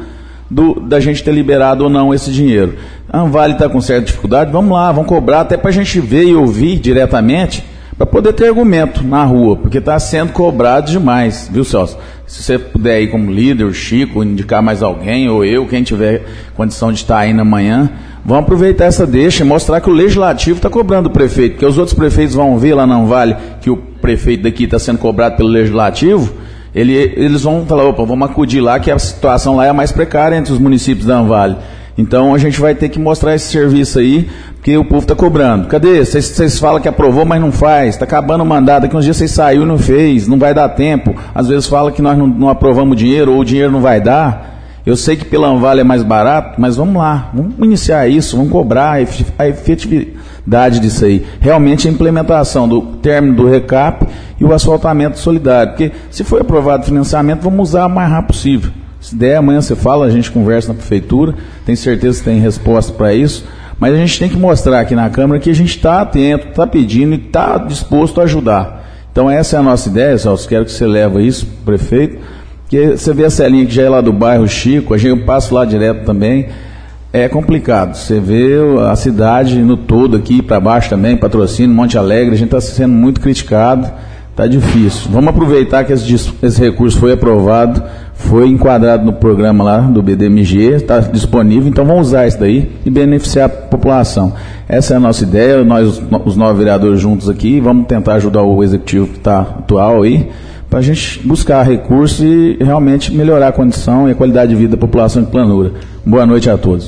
do, da gente ter liberado ou não esse dinheiro. A Anvale está com certa dificuldade, vamos lá, vamos cobrar até para a gente ver e ouvir diretamente, para poder ter argumento na rua, porque está sendo cobrado demais, viu, Celso? Se você puder ir como líder, o Chico, indicar mais alguém, ou eu, quem tiver condição de estar aí na manhã, vamos aproveitar essa deixa e mostrar que o Legislativo está cobrando o prefeito, porque os outros prefeitos vão ver lá na Anvale que o prefeito daqui está sendo cobrado pelo Legislativo, ele, eles vão falar, opa, vamos acudir lá, que a situação lá é a mais precária entre os municípios da Anvale. Então a gente vai ter que mostrar esse serviço aí, porque o povo está cobrando. Cadê? Vocês falam que aprovou, mas não faz. Está acabando o mandato. Daqui uns dias vocês saiu e não fez. Não vai dar tempo. Às vezes fala que nós não, não aprovamos o dinheiro ou o dinheiro não vai dar. Eu sei que pela Anvale é mais barato, mas vamos lá. Vamos iniciar isso, vamos cobrar a efetividade disso aí. Realmente a implementação do término do recap e o asfaltamento solidário. Porque se for aprovado o financiamento, vamos usar o mais rápido possível. Se der, amanhã você fala, a gente conversa na prefeitura, tenho certeza que tem resposta para isso, mas a gente tem que mostrar aqui na Câmara que a gente está atento, está pedindo e está disposto a ajudar. Então essa é a nossa ideia, Celso, quero que você leve isso, prefeito, porque você vê a Celinha que já é lá do bairro Chico, a gente passa lá direto também, é complicado, você vê a cidade no todo aqui, para baixo também, Patrocínio, Monte Alegre, a gente está sendo muito criticado, está difícil. Vamos aproveitar que esse, esse recurso foi aprovado, foi enquadrado no programa lá do B D M G, está disponível, então vamos usar isso daí e beneficiar a população. Essa é a nossa ideia, nós, os nove vereadores juntos aqui, vamos tentar ajudar o executivo que está atual aí, para a gente buscar recursos e realmente melhorar a condição e a qualidade de vida da população de Planura. Boa noite a todos.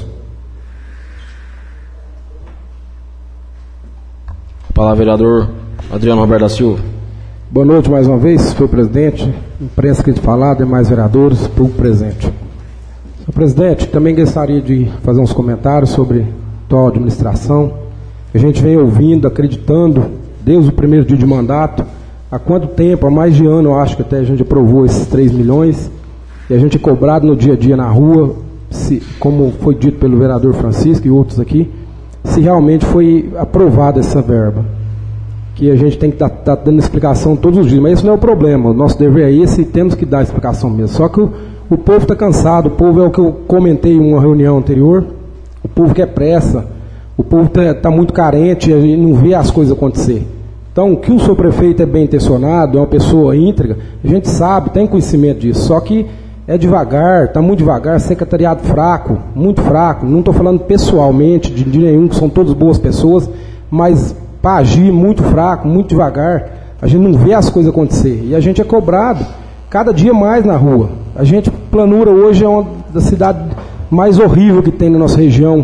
Palavra, vereador Adriano Roberto da Silva. Boa noite mais uma vez, senhor presidente, imprensa que falar, demais vereadores, público presente. Senhor presidente, também gostaria de fazer uns comentários sobre a atual administração. A gente vem ouvindo, acreditando, desde o primeiro dia de mandato, há quanto tempo, há mais de ano, eu acho que até a gente aprovou esses três milhões, e a gente é cobrado no dia a dia na rua, se, como foi dito pelo vereador Francisco e outros aqui, se realmente foi aprovada essa verba. Que a gente tem que estar tá, tá dando explicação todos os dias, mas isso não é o problema, o nosso dever é esse e temos que dar explicação mesmo. Só que o, o povo está cansado, o povo é o que eu comentei em uma reunião anterior, o povo quer pressa, o povo está tá muito carente, a gente não vê as coisas acontecer. Então, que o seu prefeito é bem intencionado, é uma pessoa íntegra, a gente sabe, tem conhecimento disso, só que é devagar, está muito devagar, secretariado fraco, muito fraco, não estou falando pessoalmente de, de nenhum, que são todas boas pessoas, mas para agir muito fraco, muito devagar, a gente não vê as coisas acontecer, e a gente é cobrado cada dia mais na rua. A gente, Planura hoje é uma das cidades mais horríveis que tem na nossa região,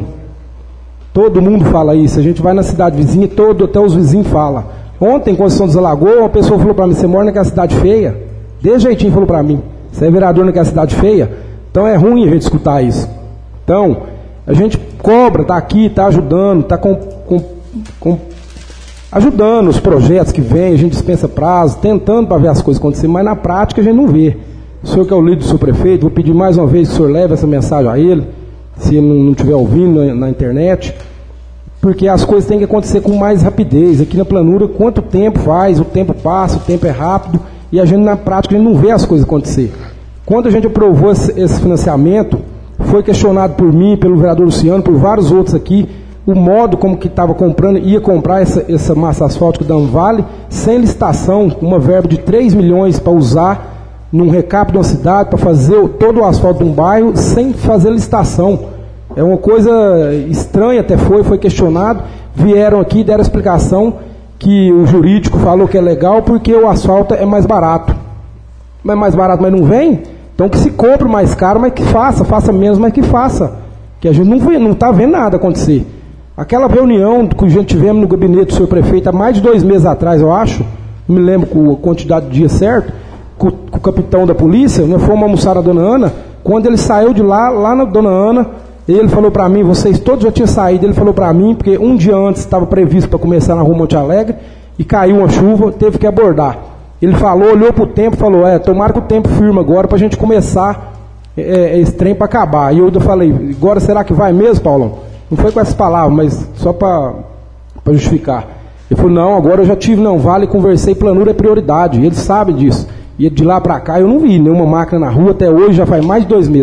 todo mundo fala isso, a gente vai na cidade vizinha, todo, até os vizinhos falam. Ontem, em Conceição dos Alagoas, uma pessoa falou para mim, você mora naquela cidade feia? De jeitinho falou para mim, você é vereador naquela cidade feia? Então é ruim a gente escutar isso. Então, a gente cobra, está aqui, está ajudando, está com, com, com ajudando os projetos que vêm, a gente dispensa prazo, tentando para ver as coisas acontecer, mas na prática a gente não vê. O senhor que é o líder do seu prefeito, vou pedir mais uma vez que o senhor leve essa mensagem a ele, se ele não estiver ouvindo na, na internet, porque as coisas têm que acontecer com mais rapidez. Aqui na Planura, quanto tempo faz, o tempo passa, o tempo é rápido, e a gente na prática a gente não vê as coisas acontecer. Quando a gente aprovou esse, esse financiamento, foi questionado por mim, pelo vereador Luciano, por vários outros aqui, o modo como que estava comprando, ia comprar essa, essa massa asfáltica da Anvale, sem licitação, com uma verba de três milhões para usar num recap de uma cidade, para fazer todo o asfalto de um bairro, sem fazer licitação. É uma coisa estranha, até foi, foi questionado, vieram aqui e deram explicação que o jurídico falou que é legal porque o asfalto é mais barato. Mas é mais barato, mas não vem? Então que se compre mais caro, mas que faça, faça menos, mas que faça. Que a gente não vê, não está vendo nada acontecer. Aquela reunião que a gente tivemos no gabinete do senhor prefeito há mais de dois meses atrás, eu acho, não me lembro com a quantidade de dias certo, com, com o capitão da polícia, nós fomos almoçar a dona Ana, quando ele saiu de lá, lá na dona Ana, ele falou para mim, vocês todos já tinham saído, ele falou para mim, porque um dia antes estava previsto para começar na rua Monte Alegre, e caiu uma chuva, teve que abordar. Ele falou, olhou para o tempo, falou, é, tomara que o tempo firme agora para a gente começar é, esse trem para acabar. E eu falei, agora será que vai mesmo, Paulão? Não foi com essas palavras, mas só para justificar. Ele falou, não, agora eu já tive não vale, conversei, Planura é prioridade, ele sabe disso. E de lá para cá eu não vi nenhuma máquina na rua, até hoje já faz mais de dois meses.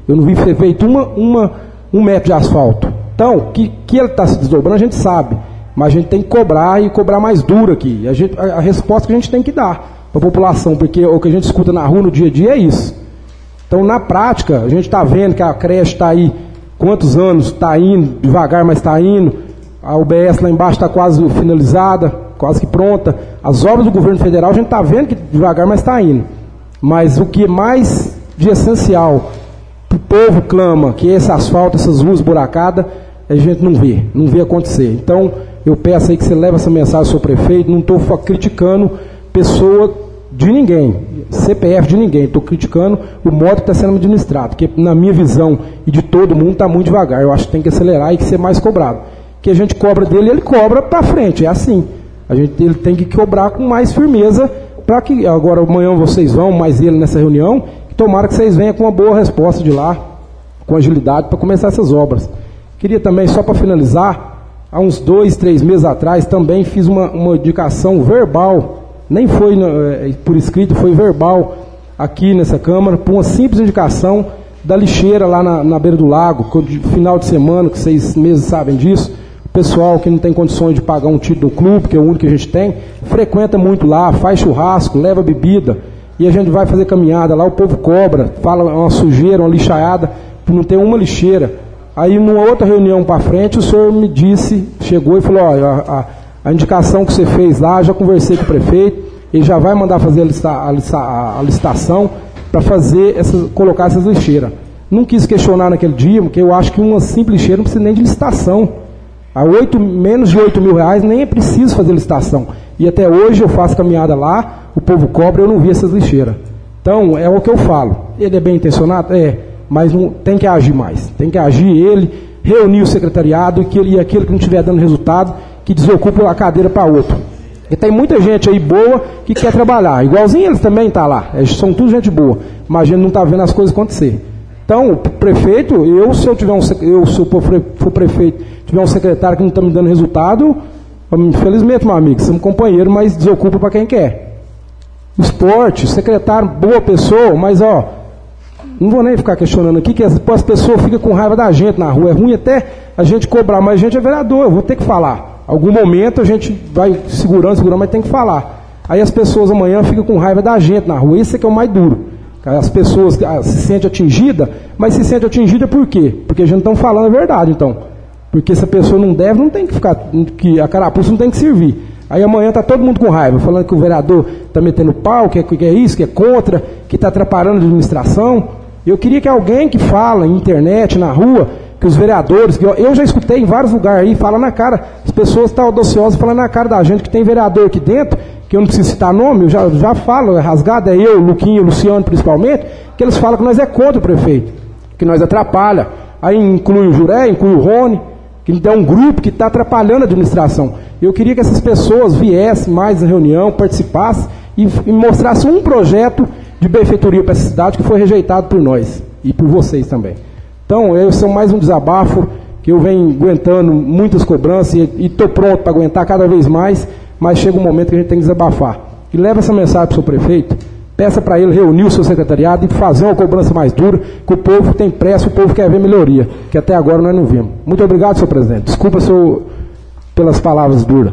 Eu não vi ser feito uma, uma, um metro de asfalto. Então, que, que ele está se desdobrando, a gente sabe. Mas a gente tem que cobrar e cobrar mais duro aqui. A, gente, a, a resposta que a gente tem que dar para a população, porque o que a gente escuta na rua no dia a dia é isso. Então, na prática, a gente está vendo que a creche está aí, quantos anos está indo, devagar, mas está indo. A U B S lá embaixo está quase finalizada, quase que pronta. As obras do governo federal, a gente está vendo que devagar, mas está indo. Mas o que é mais de essencial, o povo clama, que é esse asfalto, essas ruas buracadas, a gente não vê, não vê acontecer. Então, eu peço aí que você leve essa mensagem ao seu prefeito, não estou criticando pessoa de ninguém, C P F de ninguém, estou criticando o modo que está sendo administrado, porque na minha visão e de todo mundo está muito devagar. Eu acho que tem que acelerar e que ser mais cobrado. Que a gente cobra dele, ele cobra para frente, é assim. A gente, ele tem que cobrar com mais firmeza, para que agora amanhã vocês vão, mais ele nessa reunião, que tomara que vocês venham com uma boa resposta de lá, com agilidade, para começar essas obras. Queria também, só para finalizar, há uns dois, três meses atrás, também fiz uma, uma indicação verbal, nem foi é, por escrito, foi verbal, aqui nessa Câmara, por uma simples indicação da lixeira lá na, na beira do lago, final de semana, que seis meses sabem disso. O pessoal que não tem condições de pagar um título do clube, que é o único que a gente tem, frequenta muito lá, faz churrasco, leva bebida, e a gente vai fazer caminhada lá, o povo cobra, fala uma sujeira, uma lixaiada, por não ter uma lixeira. Aí, numa outra reunião para frente, o senhor me disse, chegou e falou, olha, a, a, a indicação que você fez lá, já conversei com o prefeito, ele já vai mandar fazer a, lista, a, lista, a licitação para fazer essa, colocar essas lixeiras. Não quis questionar naquele dia, porque eu acho que uma simples lixeira não precisa nem de licitação. A oito, menos de oito mil reais nem é preciso fazer licitação. E até hoje eu faço caminhada lá, o povo cobra, eu não vi essas lixeiras. Então, é o que eu falo. Ele é bem intencionado? É. Mas não, tem que agir mais. Tem que agir ele, reunir o secretariado e, que, e aquele que não estiver dando resultado, que desocupa a cadeira para outro. E tem muita gente aí boa que quer trabalhar. Igualzinho eles também estão tá lá. Eles são tudo gente boa. Mas a gente não está vendo as coisas acontecer. Então, o prefeito, eu, se eu tiver um eu, se eu for prefeito, tiver um secretário que não está me dando resultado, infelizmente, meu amigo, você é um companheiro, mas desocupa para quem quer. Esporte, secretário, boa pessoa, mas ó, não vou nem ficar questionando aqui, que as, as pessoas ficam com raiva da gente na rua. É ruim até a gente cobrar, mas a gente é vereador, eu vou ter que falar. Algum momento a gente vai segurando, segurando, mas tem que falar. Aí as pessoas amanhã ficam com raiva da gente na rua, isso é que é o mais duro. As pessoas se sentem atingidas, mas se sentem atingidas por quê? Porque a gente não está falando a verdade, então. Porque se a pessoa não deve, não tem que ficar, que a carapuça não tem que servir. Aí amanhã está todo mundo com raiva, falando que o vereador está metendo pau, que é, que é isso, que é contra, que está atrapalhando a administração. Eu queria que alguém que fala em internet, na rua, que os vereadores, que eu, eu já escutei em vários lugares aí, fala na cara, as pessoas estão audaciosas falando na cara da gente que tem vereador aqui dentro, que eu não preciso citar nome, eu já, já falo, é rasgado, é eu, o Luquinho, o Luciano principalmente, que eles falam que nós é contra o prefeito, que nós atrapalha. Aí inclui o Juré, inclui o Rony, que é um grupo que está atrapalhando a administração. Eu queria que essas pessoas viessem mais na reunião, participassem e, e mostrassem um projeto de benfeitoria para essa cidade que foi rejeitado por nós e por vocês também. Então, esse é mais um desabafo que eu venho aguentando muitas cobranças e estou pronto para aguentar cada vez mais, mas chega um momento que a gente tem que desabafar. E leva essa mensagem para o seu prefeito, peça para ele reunir o seu secretariado e fazer uma cobrança mais dura, que o povo tem pressa, o povo quer ver melhoria, que até agora nós não vimos. Muito obrigado, senhor presidente. Desculpa, senhor, pelas palavras duras.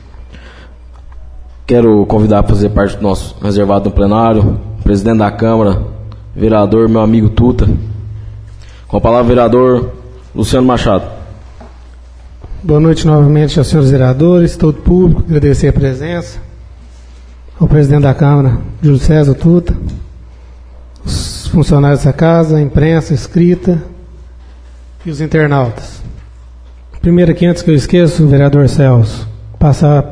Quero convidar para fazer parte do nosso reservado no plenário, presidente da Câmara, vereador, meu amigo Tuta. Com a palavra, vereador Luciano Machado. Boa noite novamente aos senhores vereadores, todo o público, agradecer a presença, ao presidente da Câmara, Júlio César Tuta, os funcionários dessa casa, a imprensa escrita e os internautas. Primeiro aqui, antes que eu esqueça, o vereador Celso, passar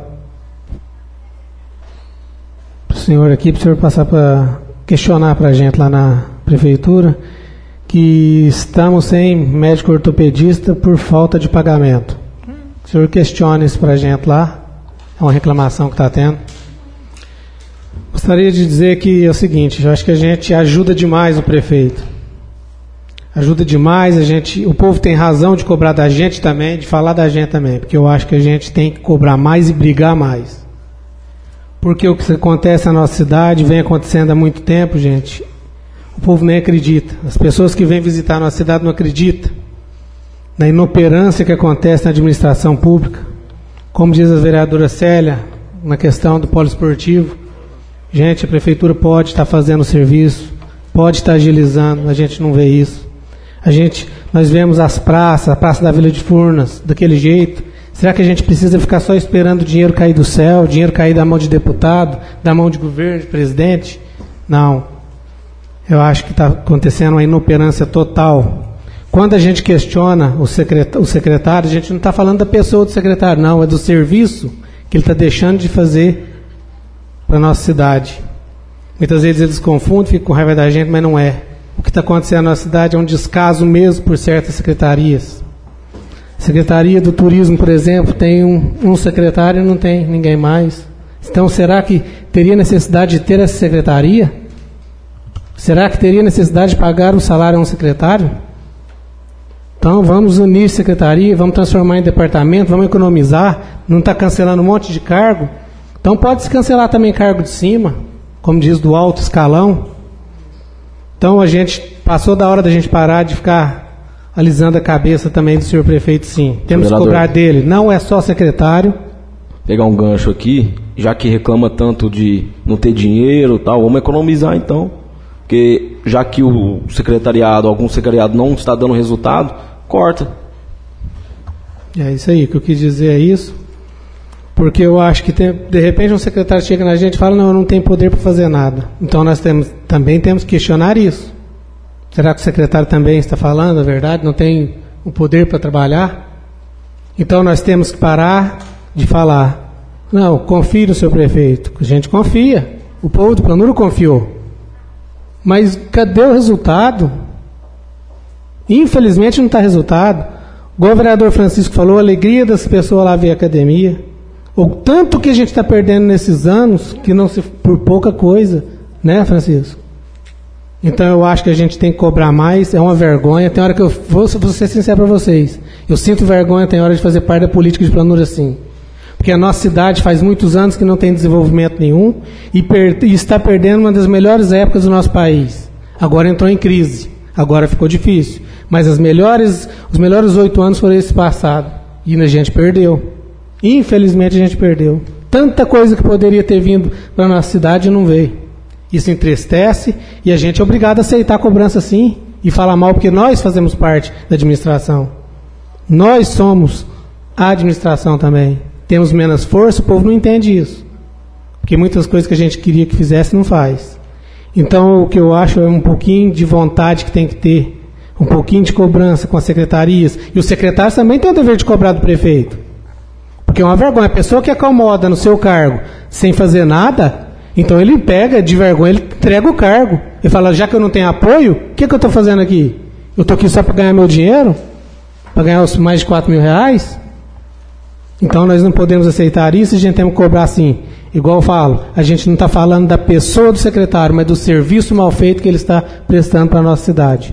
para o senhor aqui, para o senhor passar para questionar para a gente lá na prefeitura, que estamos sem médico ortopedista por falta de pagamento. O senhor questione isso para a gente lá, é uma reclamação que está tendo. Gostaria de dizer que é o seguinte, eu acho que a gente ajuda demais o prefeito. Ajuda demais, a gente, o povo tem razão de cobrar da gente também, de falar da gente também, porque eu acho que a gente tem que cobrar mais e brigar mais. Porque o que acontece na nossa cidade vem acontecendo há muito tempo, gente. O povo nem acredita. As pessoas que vêm visitar a nossa cidade não acreditam na inoperância que acontece na administração pública. Como diz a vereadora Célia, na questão do polo esportivo, gente, a prefeitura pode estar fazendo o serviço, pode estar agilizando, a gente não vê isso. A gente, nós vemos as praças, a Praça da Vila de Furnas, daquele jeito. Será que a gente precisa ficar só esperando o dinheiro cair do céu, o dinheiro cair da mão de deputado, da mão de governo, de presidente? Não. Eu acho que está acontecendo uma inoperância total. Quando a gente questiona o secretário, o secretário, a gente não está falando da pessoa do secretário, não, é do serviço que ele está deixando de fazer para a nossa cidade. Muitas vezes eles confundem, ficam com raiva da gente, mas não é. O que está acontecendo na nossa cidade é um descaso mesmo por certas secretarias. Secretaria do Turismo, por exemplo, tem um, um secretário e não tem ninguém mais. Então, será que teria necessidade de ter essa secretaria? Será que teria necessidade de pagar um salário a um secretário? Então, vamos unir secretaria, vamos transformar em departamento, vamos economizar, não está cancelando um monte de cargo. Então, pode-se cancelar também cargo de cima, como diz, do alto escalão. Então, a gente passou da hora da gente parar de ficar alisando a cabeça também do senhor prefeito, sim. Temos que cobrar dele, não é só secretário. Pegar um gancho aqui, já que reclama tanto de não ter dinheiro e tal, vamos economizar então. Porque já que o secretariado, algum secretariado não está dando resultado, corta. É isso aí, o que eu quis dizer é isso. Porque eu acho que tem, de repente um secretário chega na gente e fala, não, eu não tenho poder para fazer nada. Então nós temos, também temos que questionar isso. Será que o secretário também está falando a verdade? Não tem o poder para trabalhar? Então nós temos que parar de falar, não, confie no seu prefeito. A gente confia. O povo do Planuro confiou. Mas cadê o resultado? Infelizmente não está resultado. O vereador Francisco falou, a alegria das pessoas lá ver a academia. O tanto que a gente está perdendo nesses anos, que não se por pouca coisa, né, Francisco? Então eu acho que a gente tem que cobrar mais, é uma vergonha. Tem hora que eu vou, vou ser sincero para vocês, eu sinto vergonha, tem hora de fazer parte da política de Planura assim. Porque a nossa cidade faz muitos anos que não tem desenvolvimento nenhum e, per, e está perdendo uma das melhores épocas do nosso país. Agora entrou em crise, agora ficou difícil. Mas as melhores, os melhores oito anos foram esse passado. E a gente perdeu. Infelizmente a gente perdeu. Tanta coisa que poderia ter vindo para a nossa cidade e não veio. Isso entristece e a gente é obrigado a aceitar a cobrança sim e falar mal, porque nós fazemos parte da administração. Nós somos a administração também. Temos menos força, o povo não entende isso. Porque muitas coisas que a gente queria que fizesse, não faz. Então, o que eu acho é um pouquinho de vontade que tem que ter. Um pouquinho de cobrança com as secretarias. E os secretários também têm o dever de cobrar do prefeito. Porque é uma vergonha. A pessoa que acomoda no seu cargo sem fazer nada, então ele pega de vergonha, ele entrega o cargo. Ele fala, já que eu não tenho apoio, o que, que eu estou fazendo aqui? Eu estou aqui só para ganhar meu dinheiro? Para ganhar os mais de quatro mil reais? Então nós não podemos aceitar isso e a gente tem que cobrar assim. Igual eu falo, a gente não está falando da pessoa do secretário, mas do serviço mal feito que ele está prestando para a nossa cidade.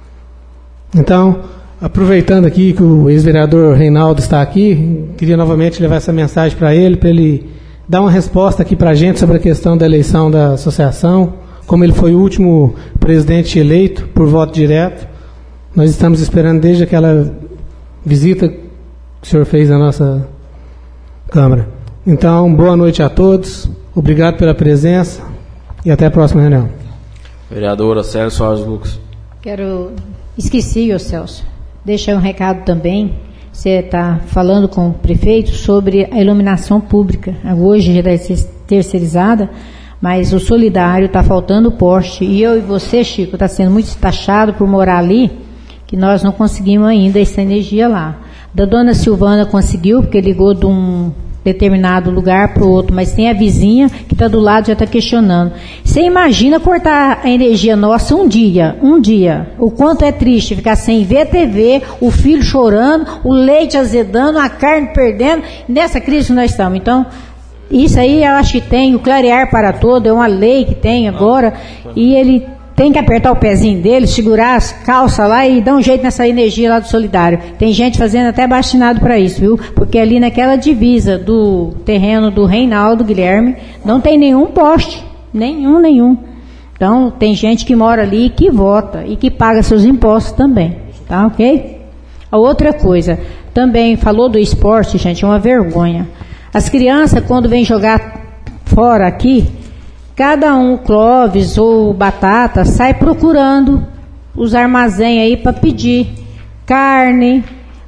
Então, aproveitando aqui que o ex-vereador Reinaldo está aqui, queria novamente levar essa mensagem para ele, para ele dar uma resposta aqui para a gente sobre a questão da eleição da associação. Como ele foi o último presidente eleito por voto direto, nós estamos esperando desde aquela visita que o senhor fez na nossa Câmara. Então, boa noite a todos, obrigado pela presença e até a próxima reunião. Vereadora Célia Soares Lucas. Quero... Esqueci, ô Celso, deixa um recado também. Você está falando com o prefeito sobre a iluminação pública. Hoje já deve ser terceirizada, mas o solidário está faltando poste. E eu e você, Chico, está sendo muito taxado por morar ali, que nós não conseguimos ainda essa energia lá. Da dona Silvana conseguiu, porque ligou de um determinado lugar para o outro, mas tem a vizinha que está do lado já está questionando. Você imagina cortar a energia nossa um dia, um dia, o quanto é triste ficar sem ver T V, o filho chorando, o leite azedando, a carne perdendo, nessa crise que nós estamos. Então, isso aí eu acho que tem, o clarear para todo, é uma lei que tem agora, e ele tem que apertar o pezinho dele, segurar as calças lá e dar um jeito nessa energia lá do solidário. Tem gente fazendo até bastinado para isso, viu? Porque ali naquela divisa do terreno do Reinaldo Guilherme, não tem nenhum poste. Nenhum, nenhum. Então, tem gente que mora ali e que vota e que paga seus impostos também, tá ok? A outra coisa, também falou do esporte, gente, é uma vergonha. As crianças, quando vêm jogar fora aqui, cada um, Clóvis ou Batata, sai procurando os armazéns aí para pedir carne,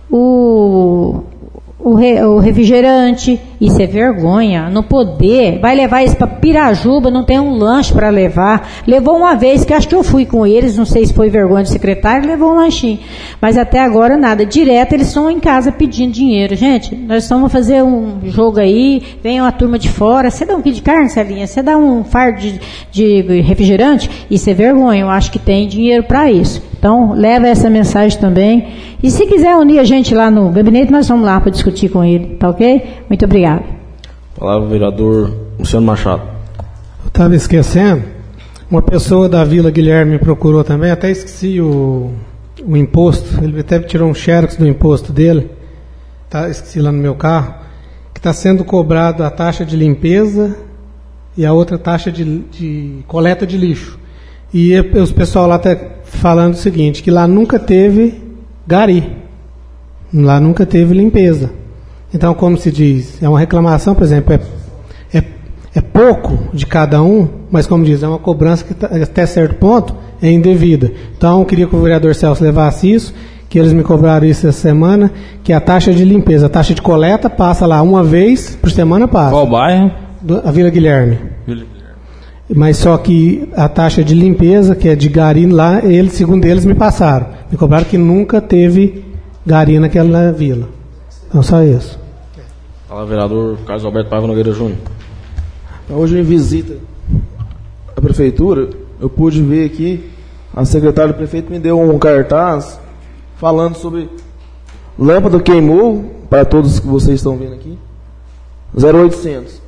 o, o, re, o refrigerante. Isso é vergonha, não poder. Vai levar isso para Pirajuba, não tem um lanche para levar. Levou uma vez, que acho que eu fui com eles, não sei se foi vergonha do secretário, levou um lanchinho. Mas até agora nada. Direto eles estão em casa pedindo dinheiro. Gente, nós estamos fazer um jogo aí, vem uma turma de fora, você dá um quilo de carne, Celinha? Você dá um fardo de, de refrigerante? Isso é vergonha, eu acho que tem dinheiro para isso. Então, leva essa mensagem também. E se quiser unir a gente lá no gabinete, nós vamos lá para discutir com ele, tá ok? Muito obrigado. Palavra vereador Luciano Machado. Eu estava esquecendo, uma pessoa da Vila Guilherme me procurou também, até esqueci o, o imposto, ele até tirou um xerox do imposto dele, tá, esqueci lá no meu carro, que está sendo cobrado a taxa de limpeza e a outra taxa de, de coleta de lixo. E os pessoal lá está falando o seguinte, que lá nunca teve gari, lá nunca teve limpeza. Então, como se diz, é uma reclamação, por exemplo, é, é, é pouco de cada um, mas como diz, é uma cobrança que tá, até certo ponto é indevida. Então, eu queria que o vereador Celso levasse isso, que eles me cobraram isso essa semana, que a taxa de limpeza, a taxa de coleta passa lá uma vez por semana, passa. Qual bairro? Do, a Vila Guilherme. Vila Guilherme. Mas só que a taxa de limpeza, que é de gari lá, eles, segundo eles, me passaram. Me cobraram que nunca teve gari naquela vila. Então, só isso. Fala, vereador Carlos Alberto Paiva Nogueira Júnior. Hoje, em visita à prefeitura, eu pude ver aqui, a secretária do prefeito me deu um cartaz falando sobre lâmpada queimou, para todos que vocês estão vendo aqui, zero oitocentos.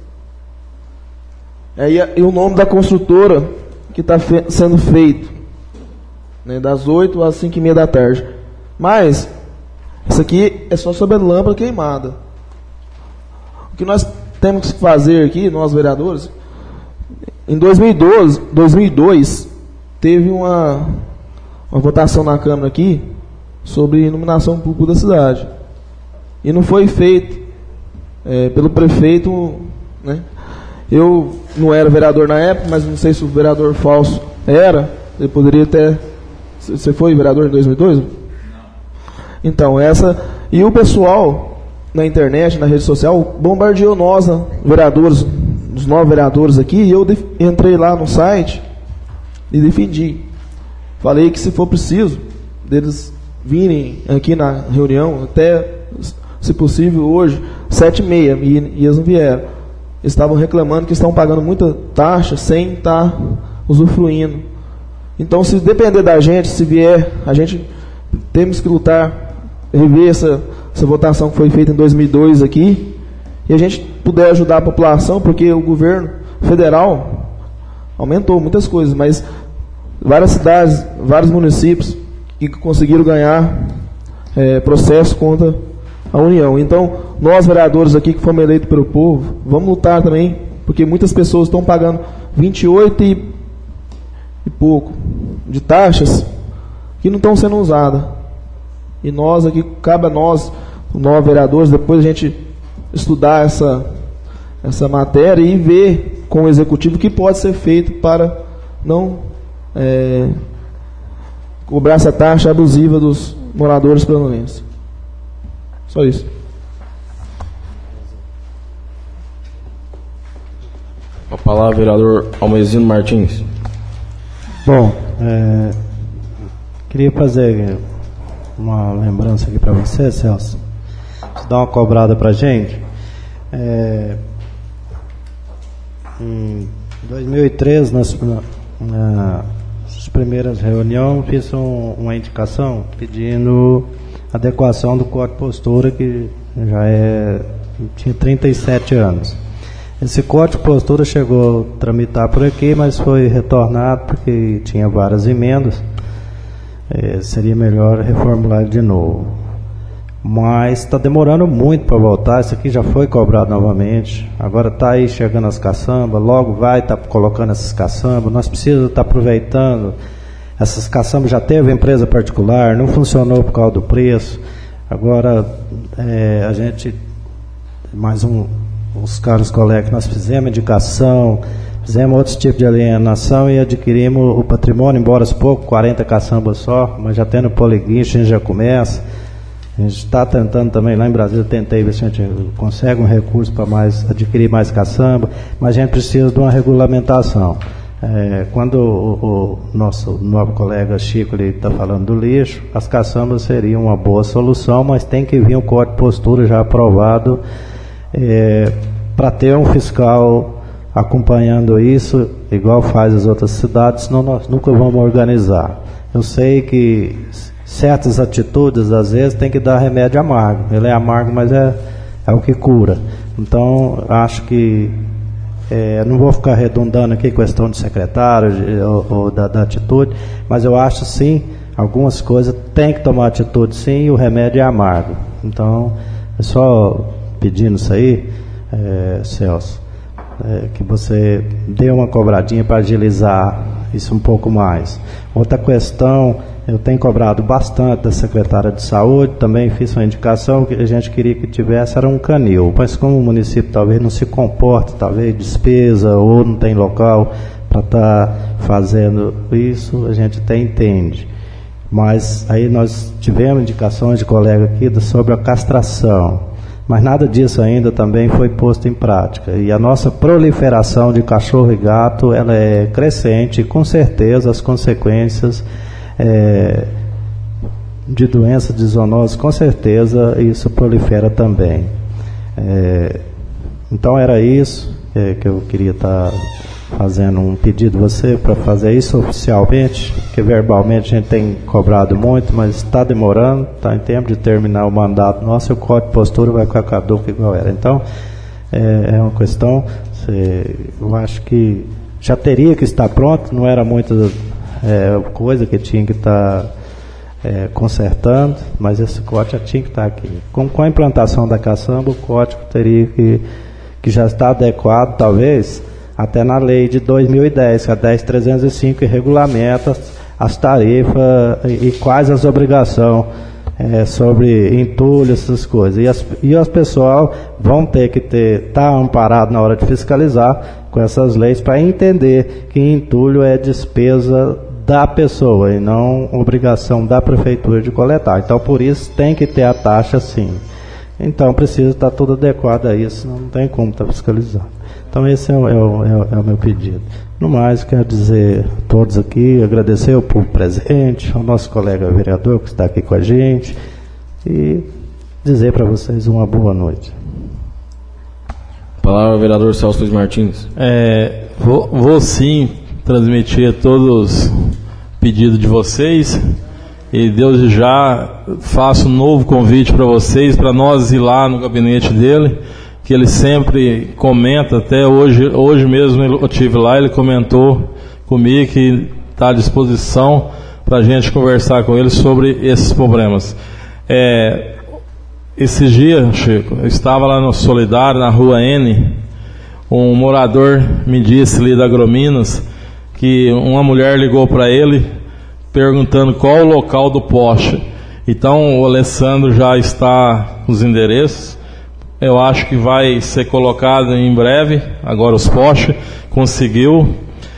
É, e o nome da construtora que está fe sendo feito, né, das oito às cinco e meia da tarde. Mas, isso aqui é só sobre a lâmpada queimada. O que nós temos que fazer aqui, nós vereadores, em dois mil e doze, dois mil e dois, teve uma, uma votação na Câmara aqui sobre iluminação pública da cidade. E não foi feito é, pelo prefeito, né? Eu não era vereador na época, mas não sei se o vereador falso era. Ele poderia até... Você foi vereador em dois mil e dois? Não. Então, essa... E o pessoal na internet, na rede social, bombardeou nós, né, vereadores, os nove vereadores aqui, e eu entrei lá no site e defendi. Falei que se for preciso, deles virem aqui na reunião, até, se possível, hoje, sete e meia, e, e eles não vieram. Eles estavam reclamando que estão pagando muita taxa sem estar usufruindo. Então, se depender da gente, se vier, a gente temos que lutar, rever essa, essa votação que foi feita em dois mil e dois aqui, e a gente puder ajudar a população, porque o governo federal aumentou muitas coisas, mas várias cidades, vários municípios que conseguiram ganhar é, processo contra a União. Então, nós vereadores aqui que fomos eleitos pelo povo, vamos lutar também, porque muitas pessoas estão pagando vinte e oito e, e pouco de taxas que não estão sendo usadas. E nós aqui, cabe a nós, nós vereadores, depois a gente estudar essa, essa matéria e ver com o executivo o que pode ser feito para não é, cobrar essa taxa abusiva dos moradores pelotenses. Só isso. A palavra, vereador Almezino Martins. Bom, é, queria fazer uma lembrança aqui para você, Celso. Você dá uma cobrada para a gente. É, em dois mil e treze, nas, na, nas primeiras reuniões, fiz um, uma indicação pedindo adequação do código de postura, que já é, tinha trinta e sete anos. Esse código de postura chegou a tramitar por aqui, mas foi retornado porque tinha várias emendas. É, seria melhor reformular de novo. mas está demorando muito para voltar. Isso aqui já foi cobrado novamente, agora está aí chegando as caçambas, logo vai estar tá colocando essas caçambas. Nós precisamos estar tá aproveitando essas caçambas. Já teve empresa particular, não funcionou por causa do preço. Agora é, a gente, mais um, os caros colegas, nós fizemos indicação, fizemos outros tipos de alienação e adquirimos o patrimônio, embora pouco, quarenta caçambas só, mas já tendo poliguincho, a gente já começa. A gente está tentando também, lá em Brasília, tentei ver se a gente consegue um recurso para mais, adquirir mais caçamba, mas a gente precisa de uma regulamentação. É, quando o, o nosso novo colega Chico está falando do lixo, as caçambas seriam uma boa solução, mas tem que vir um código de postura já aprovado é, para ter um fiscal acompanhando isso, igual faz as outras cidades, senão nós nunca vamos organizar. Eu sei que certas atitudes, às vezes, tem que dar remédio amargo. Ele é amargo, mas é, é o que cura. Então, acho que é, não vou ficar redundando aqui questão de secretário de, ou, ou da, da atitude, mas eu acho sim, algumas coisas tem que tomar atitude sim, e o remédio é amargo. Então, é só pedindo isso aí, é, Celso, é, que você dê uma cobradinha para agilizar isso um pouco mais. Outra questão, eu tenho cobrado bastante da secretária de saúde, também fiz uma indicação que a gente queria que tivesse, era um canil, mas como o município talvez não se comporta, talvez despesa ou não tem local para estar tá fazendo isso, a gente até entende. Mas aí nós tivemos indicações de colega aqui sobre a castração, mas nada disso ainda também foi posto em prática. E a nossa proliferação de cachorro e gato, ela é crescente, e com certeza as consequências é, de doenças de zoonose, com certeza isso prolifera também. É, então era isso é, que eu queria estar tá fazendo um pedido a você para fazer isso oficialmente, que verbalmente a gente tem cobrado muito, mas está demorando, está em tempo de terminar o mandato nosso e o código de postura vai ficar caduco igual era. Então, é, é uma questão, eu acho que já teria que estar pronto, não era muita é, coisa que tinha que estar é, consertando, mas esse código já tinha que estar aqui. Com, com a implantação da caçamba, o código teria que, que já está adequado, talvez, até na lei de dois mil e dez, que é a dez mil trezentos e cinco, que regulamenta as tarifas e, e quais as obrigações é, sobre entulho, essas coisas. E as, e as pessoas vão ter que ter, estar tá amparado na hora de fiscalizar com essas leis para entender que entulho é despesa da pessoa e não obrigação da prefeitura de coletar. Então, por isso, tem que ter a taxa sim. Então, precisa estar tudo adequado a isso, não tem como estar fiscalizando. Então, esse é o, é, o, é, o, é o meu pedido. No mais, quero dizer a todos aqui, agradecer ao povo presente, ao nosso colega vereador que está aqui com a gente e dizer para vocês uma boa noite. Palavra ao vereador Celso Luiz Martins. É, vou, vou sim transmitir a todos o pedido de vocês e Deus já faço um novo convite para vocês, para nós ir lá no gabinete dele, que ele sempre comenta, até hoje, hoje mesmo eu estive lá, ele comentou comigo que está à disposição para a gente conversar com ele sobre esses problemas. É, esses dias, Chico, eu estava lá no Solidário, na rua N, um morador me disse ali da Agrominas que uma mulher ligou para ele perguntando qual o local do poste. Então o Alessandro já está com os endereços. Eu acho que vai ser colocado em breve, agora os postes, conseguiu.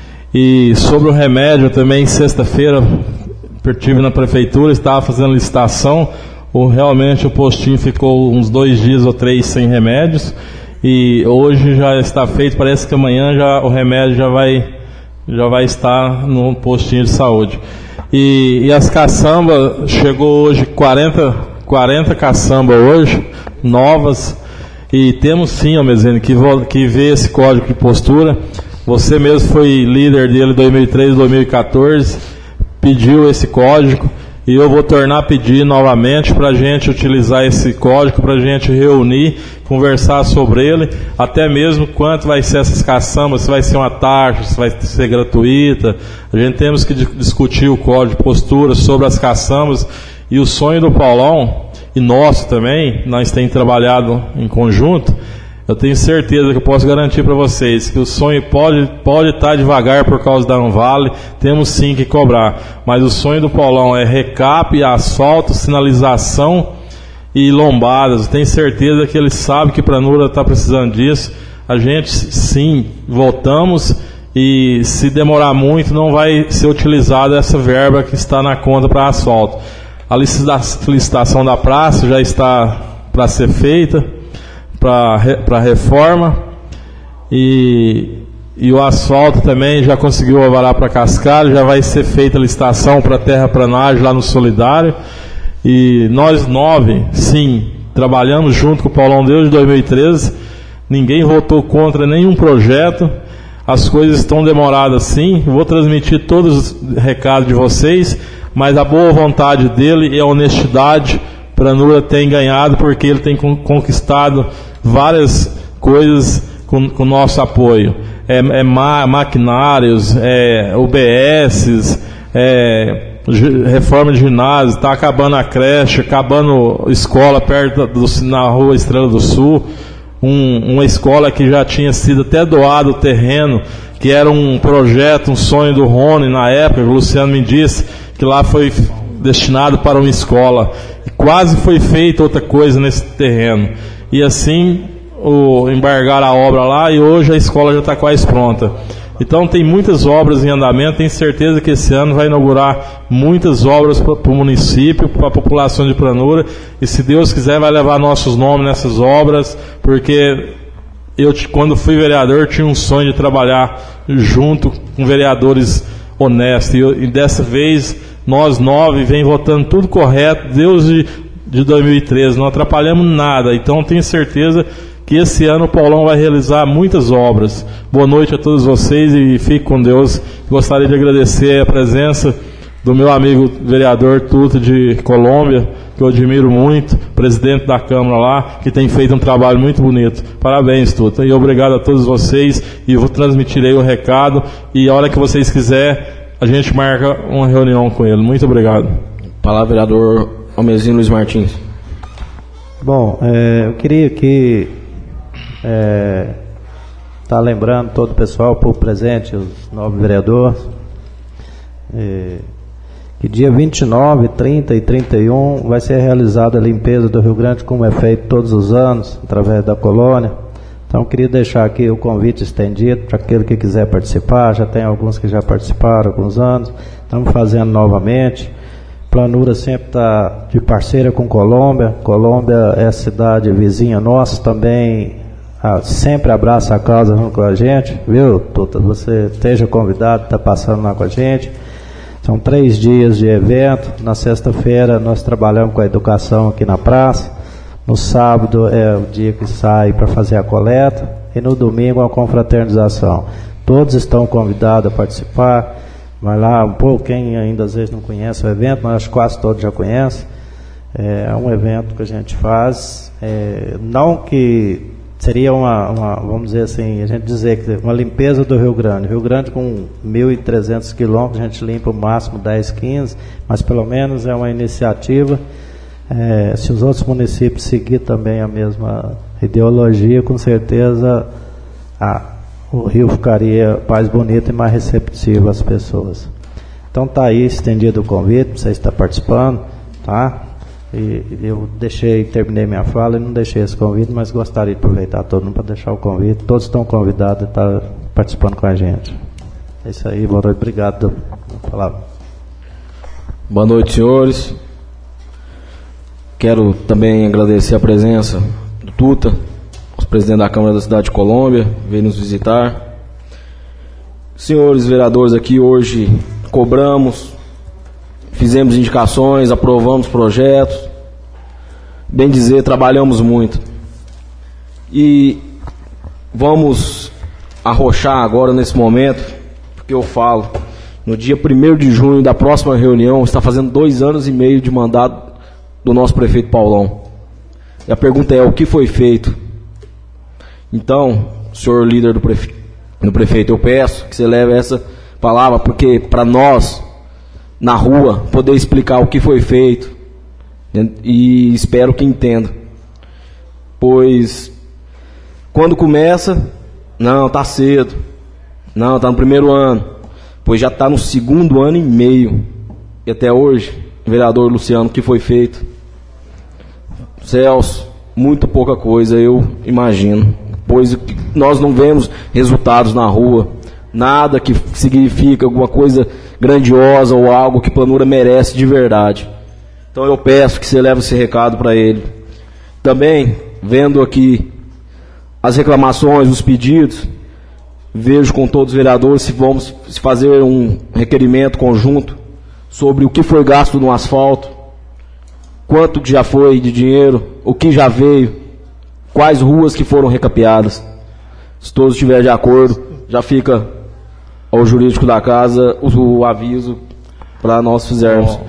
E sobre o remédio também, sexta-feira, estive na prefeitura, estava fazendo licitação, ou realmente o postinho ficou uns dois dias ou três sem remédios, e hoje já está feito, parece que amanhã já, o remédio já vai, já vai estar no postinho de saúde. E, e as caçambas, chegou hoje quarenta, quarenta caçambas hoje, novas. E temos sim, Almezene, que, que vê esse código de postura. Você mesmo foi líder dele em dois mil e treze, dois mil e quatorze, pediu esse código e eu vou tornar a pedir novamente para a gente utilizar esse código, para a gente reunir, conversar sobre ele, até mesmo quanto vai ser essas caçambas, se vai ser uma taxa, se vai ser gratuita. A gente temos que discutir o código de postura sobre as caçambas. E o sonho do Paulão, e nosso também, nós temos trabalhado em conjunto, eu tenho certeza que eu posso garantir para vocês que o sonho pode, pode estar devagar por causa da Anvale, temos sim que cobrar, mas o sonho do Paulão é recap, asfalto, sinalização e lombadas. Eu tenho certeza que ele sabe que Pranura está precisando disso. A gente sim, voltamos, e se demorar muito não vai ser utilizada essa verba que está na conta para asfalto. A licitação da praça já está para ser feita, para reforma, e, e o asfalto também já conseguiu avarar para Cascalho, já vai ser feita a licitação para terraplanagem lá no Solidário, e nós nove, sim, trabalhamos junto com o Paulão desde dois mil e treze, ninguém votou contra nenhum projeto, as coisas estão demoradas sim, vou transmitir todos os recados de vocês, mas a boa vontade dele e a honestidade, Pranura tem ganhado, porque ele tem conquistado várias coisas com o nosso apoio. É, é ma, maquinários, é U B S, é, reforma de ginásio, está acabando a creche, acabando a escola perto do, na rua Estrela do Sul, um, uma escola que já tinha sido até doado o terreno, que era um projeto, um sonho do Rony na época, o Luciano me disse que lá foi destinado para uma escola, e quase foi feita outra coisa nesse terreno, e assim o, embargaram a obra lá, e hoje a escola já está quase pronta. Então tem muitas obras em andamento, tenho certeza que esse ano vai inaugurar muitas obras para o município, para a população de Pranura, e se Deus quiser vai levar nossos nomes nessas obras, porque eu, quando fui vereador, tinha um sonho de trabalhar junto com vereadores honestos, e, eu, e dessa vez nós nove vem votando tudo correto, desde de dois mil e treze, não atrapalhamos nada, então tenho certeza que esse ano o Paulão vai realizar muitas obras. Boa noite a todos vocês e fique com Deus. Gostaria de agradecer a presença do meu amigo vereador Tuta de Colômbia, que eu admiro muito, presidente da Câmara lá, que tem feito um trabalho muito bonito. Parabéns, Tuta, e obrigado a todos vocês, e vou transmitir aí o recado, e a hora que vocês quiserem, a gente marca uma reunião com ele. Muito obrigado. Palavra, vereador Almezinho Luiz Martins. Bom, é, eu queria que É, tá lembrando todo o pessoal, por presente, os nove vereadores, é, que dia vinte e nove, trinta e trinta e um vai ser realizada a limpeza do Rio Grande, como é feito todos os anos, através da colônia. Então eu queria deixar aqui o convite estendido para aquele que quiser participar. Já tem alguns que já participaram há alguns anos, estamos fazendo novamente. Pranura sempre está de parceira com Colômbia. Colômbia é a cidade vizinha nossa, também Ah, sempre abraça a causa junto com a gente, viu, Tuta? Você esteja convidado, está passando lá com a gente. São três dias de evento. Na sexta-feira nós trabalhamos com a educação aqui na praça. No sábado é o dia que sai para fazer a coleta. E no domingo a confraternização. Todos estão convidados a participar. Vai lá um pouco, quem ainda às vezes não conhece o evento, mas acho que quase todos já conhecem. É um evento que a gente faz, é, não que seria uma, uma, vamos dizer assim, a gente dizer que uma limpeza do Rio Grande. Rio Grande com mil e trezentos quilômetros, a gente limpa o máximo dez, quinze, mas pelo menos é uma iniciativa. É, se os outros municípios seguir também a mesma ideologia, com certeza ah, o Rio ficaria mais bonito e mais receptivo às pessoas. Então está aí estendido o convite, você está participando, tá? E eu deixei, terminei minha fala e não deixei esse convite, mas gostaria de aproveitar todo mundo para deixar o convite. Todos estão convidados a estar participando com a gente. É isso aí, boa noite, obrigado pela palavra. Boa noite, senhores. Quero também agradecer a presença do Tuta, os presidentes da Câmara da cidade de Colômbia, veio nos visitar. Senhores vereadores, aqui hoje cobramos, fizemos indicações, aprovamos projetos, bem dizer, trabalhamos muito. E vamos arrochar agora nesse momento, porque eu falo, no dia primeiro de junho da próxima reunião, está fazendo dois anos e meio de mandato do nosso prefeito Paulão. E a pergunta é, o que foi feito? Então, senhor líder do, prefe... do prefeito, eu peço que você leve essa palavra, porque para nós, na rua, poder explicar o que foi feito, E espero que entenda. Pois, quando começa, não, tá cedo. Não, tá no primeiro ano. Pois já tá no segundo ano e meio. E até hoje, vereador Luciano, o que foi feito? Celso, muito pouca coisa, eu imagino. Pois nós não vemos resultados na rua. Nada que significa alguma coisa grandiosa ou algo que Planura merece de verdade. Então eu peço que você leve esse recado para ele. Também, vendo aqui as reclamações, os pedidos, vejo com todos os vereadores se vamos fazer um requerimento conjunto sobre o que foi gasto no asfalto, quanto que já foi de dinheiro, o que já veio, quais ruas que foram recapeadas. Se todos estiverem de acordo, já fica ao jurídico da casa o, o aviso para nós fizermos. Bom.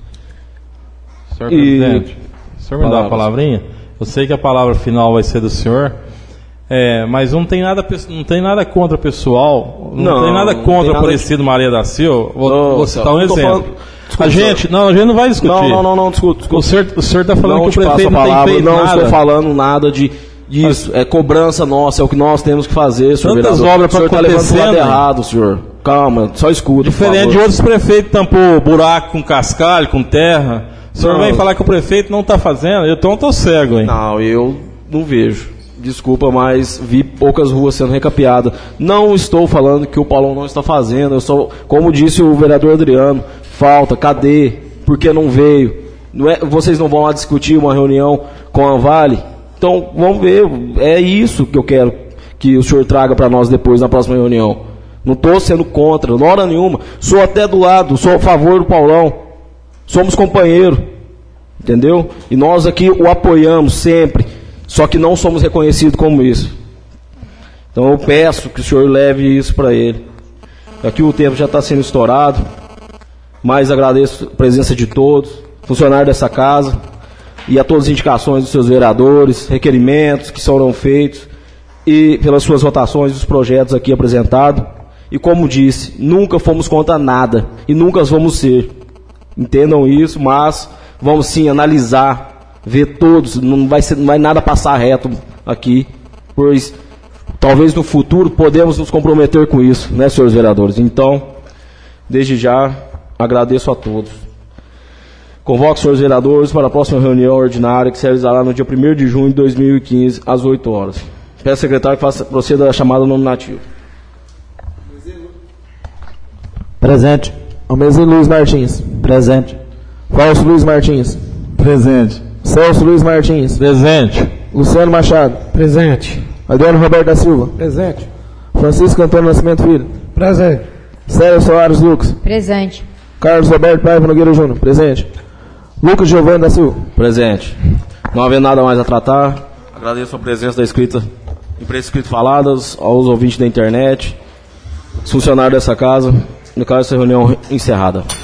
Senhor e... presidente, o senhor me dá uma palavrinha? Eu sei que a palavra final vai ser do senhor, é, mas não tem nada, não tem nada contra o pessoal, não, não tem nada contra o Aparecido Maria da Silva. Vou, não, vou citar um exemplo. Falando, desculpa, a gente, não, a gente não vai discutir. Não, não, não, não discuto. discuto. O senhor, o senhor está falando não que o prefeito não palavra, tem feito não nada. Não estou falando nada de disso. É cobrança nossa, é o que nós temos que fazer, senhor Tantas vereador. obras para acontecer. O senhor está levando o lado errado, senhor. Calma, só escuta. Diferente de outros prefeitos que tampou buraco com cascalho, com terra. O senhor não. Vem falar que o prefeito não está fazendo? Eu então estou cego, hein? Não, eu não vejo. Desculpa, mas vi poucas ruas sendo recapeadas. Não estou falando que o Paulão não está fazendo. Eu só, como disse o vereador Adriano, falta, cadê? Por que não veio? Não é, vocês não vão lá discutir uma reunião com a Vale? Então, vamos ver. É isso que eu quero que o senhor traga para nós depois, na próxima reunião. Não estou sendo contra, na hora nenhuma. Sou até do lado, sou a favor do Paulão. Somos companheiros, entendeu? E nós aqui o apoiamos sempre, só que não somos reconhecidos como isso. Então eu peço que o senhor leve isso para ele. Aqui o tempo já está sendo estourado, mas agradeço a presença de todos, funcionários dessa casa, e a todas as indicações dos seus vereadores, requerimentos que serão feitos, e pelas suas votações dos projetos aqui apresentados. E como disse, nunca fomos contra nada, e nunca vamos ser. Entendam isso, mas vamos sim analisar, ver todos, não vai, ser, não vai nada passar reto aqui, pois talvez no futuro podemos nos comprometer com isso, né, senhores vereadores? Então, desde já, agradeço a todos. Convoco os senhores vereadores para a próxima reunião ordinária que se realizará no dia primeiro de junho de dois mil e quinze, às oito horas. Peço ao secretário que faça, proceda a chamada nominativa. Presente. Almezinho Luiz Martins. Presente. Fausto Luiz Martins. Presente. Celso Luiz Martins. Presente. Luciano Machado. Presente. Adriano Roberto da Silva. Presente. Francisco Antônio Nascimento Filho. Presente. Célio Soares Lucas. Presente. Carlos Roberto Paiva Nogueira Júnior. Presente. Lucas Giovanni da Silva. Presente. Não havendo nada mais a tratar, agradeço a presença da escrita, imprensa escrita faladas, aos ouvintes da internet, os funcionários dessa casa. No caso, essa reunião encerrada.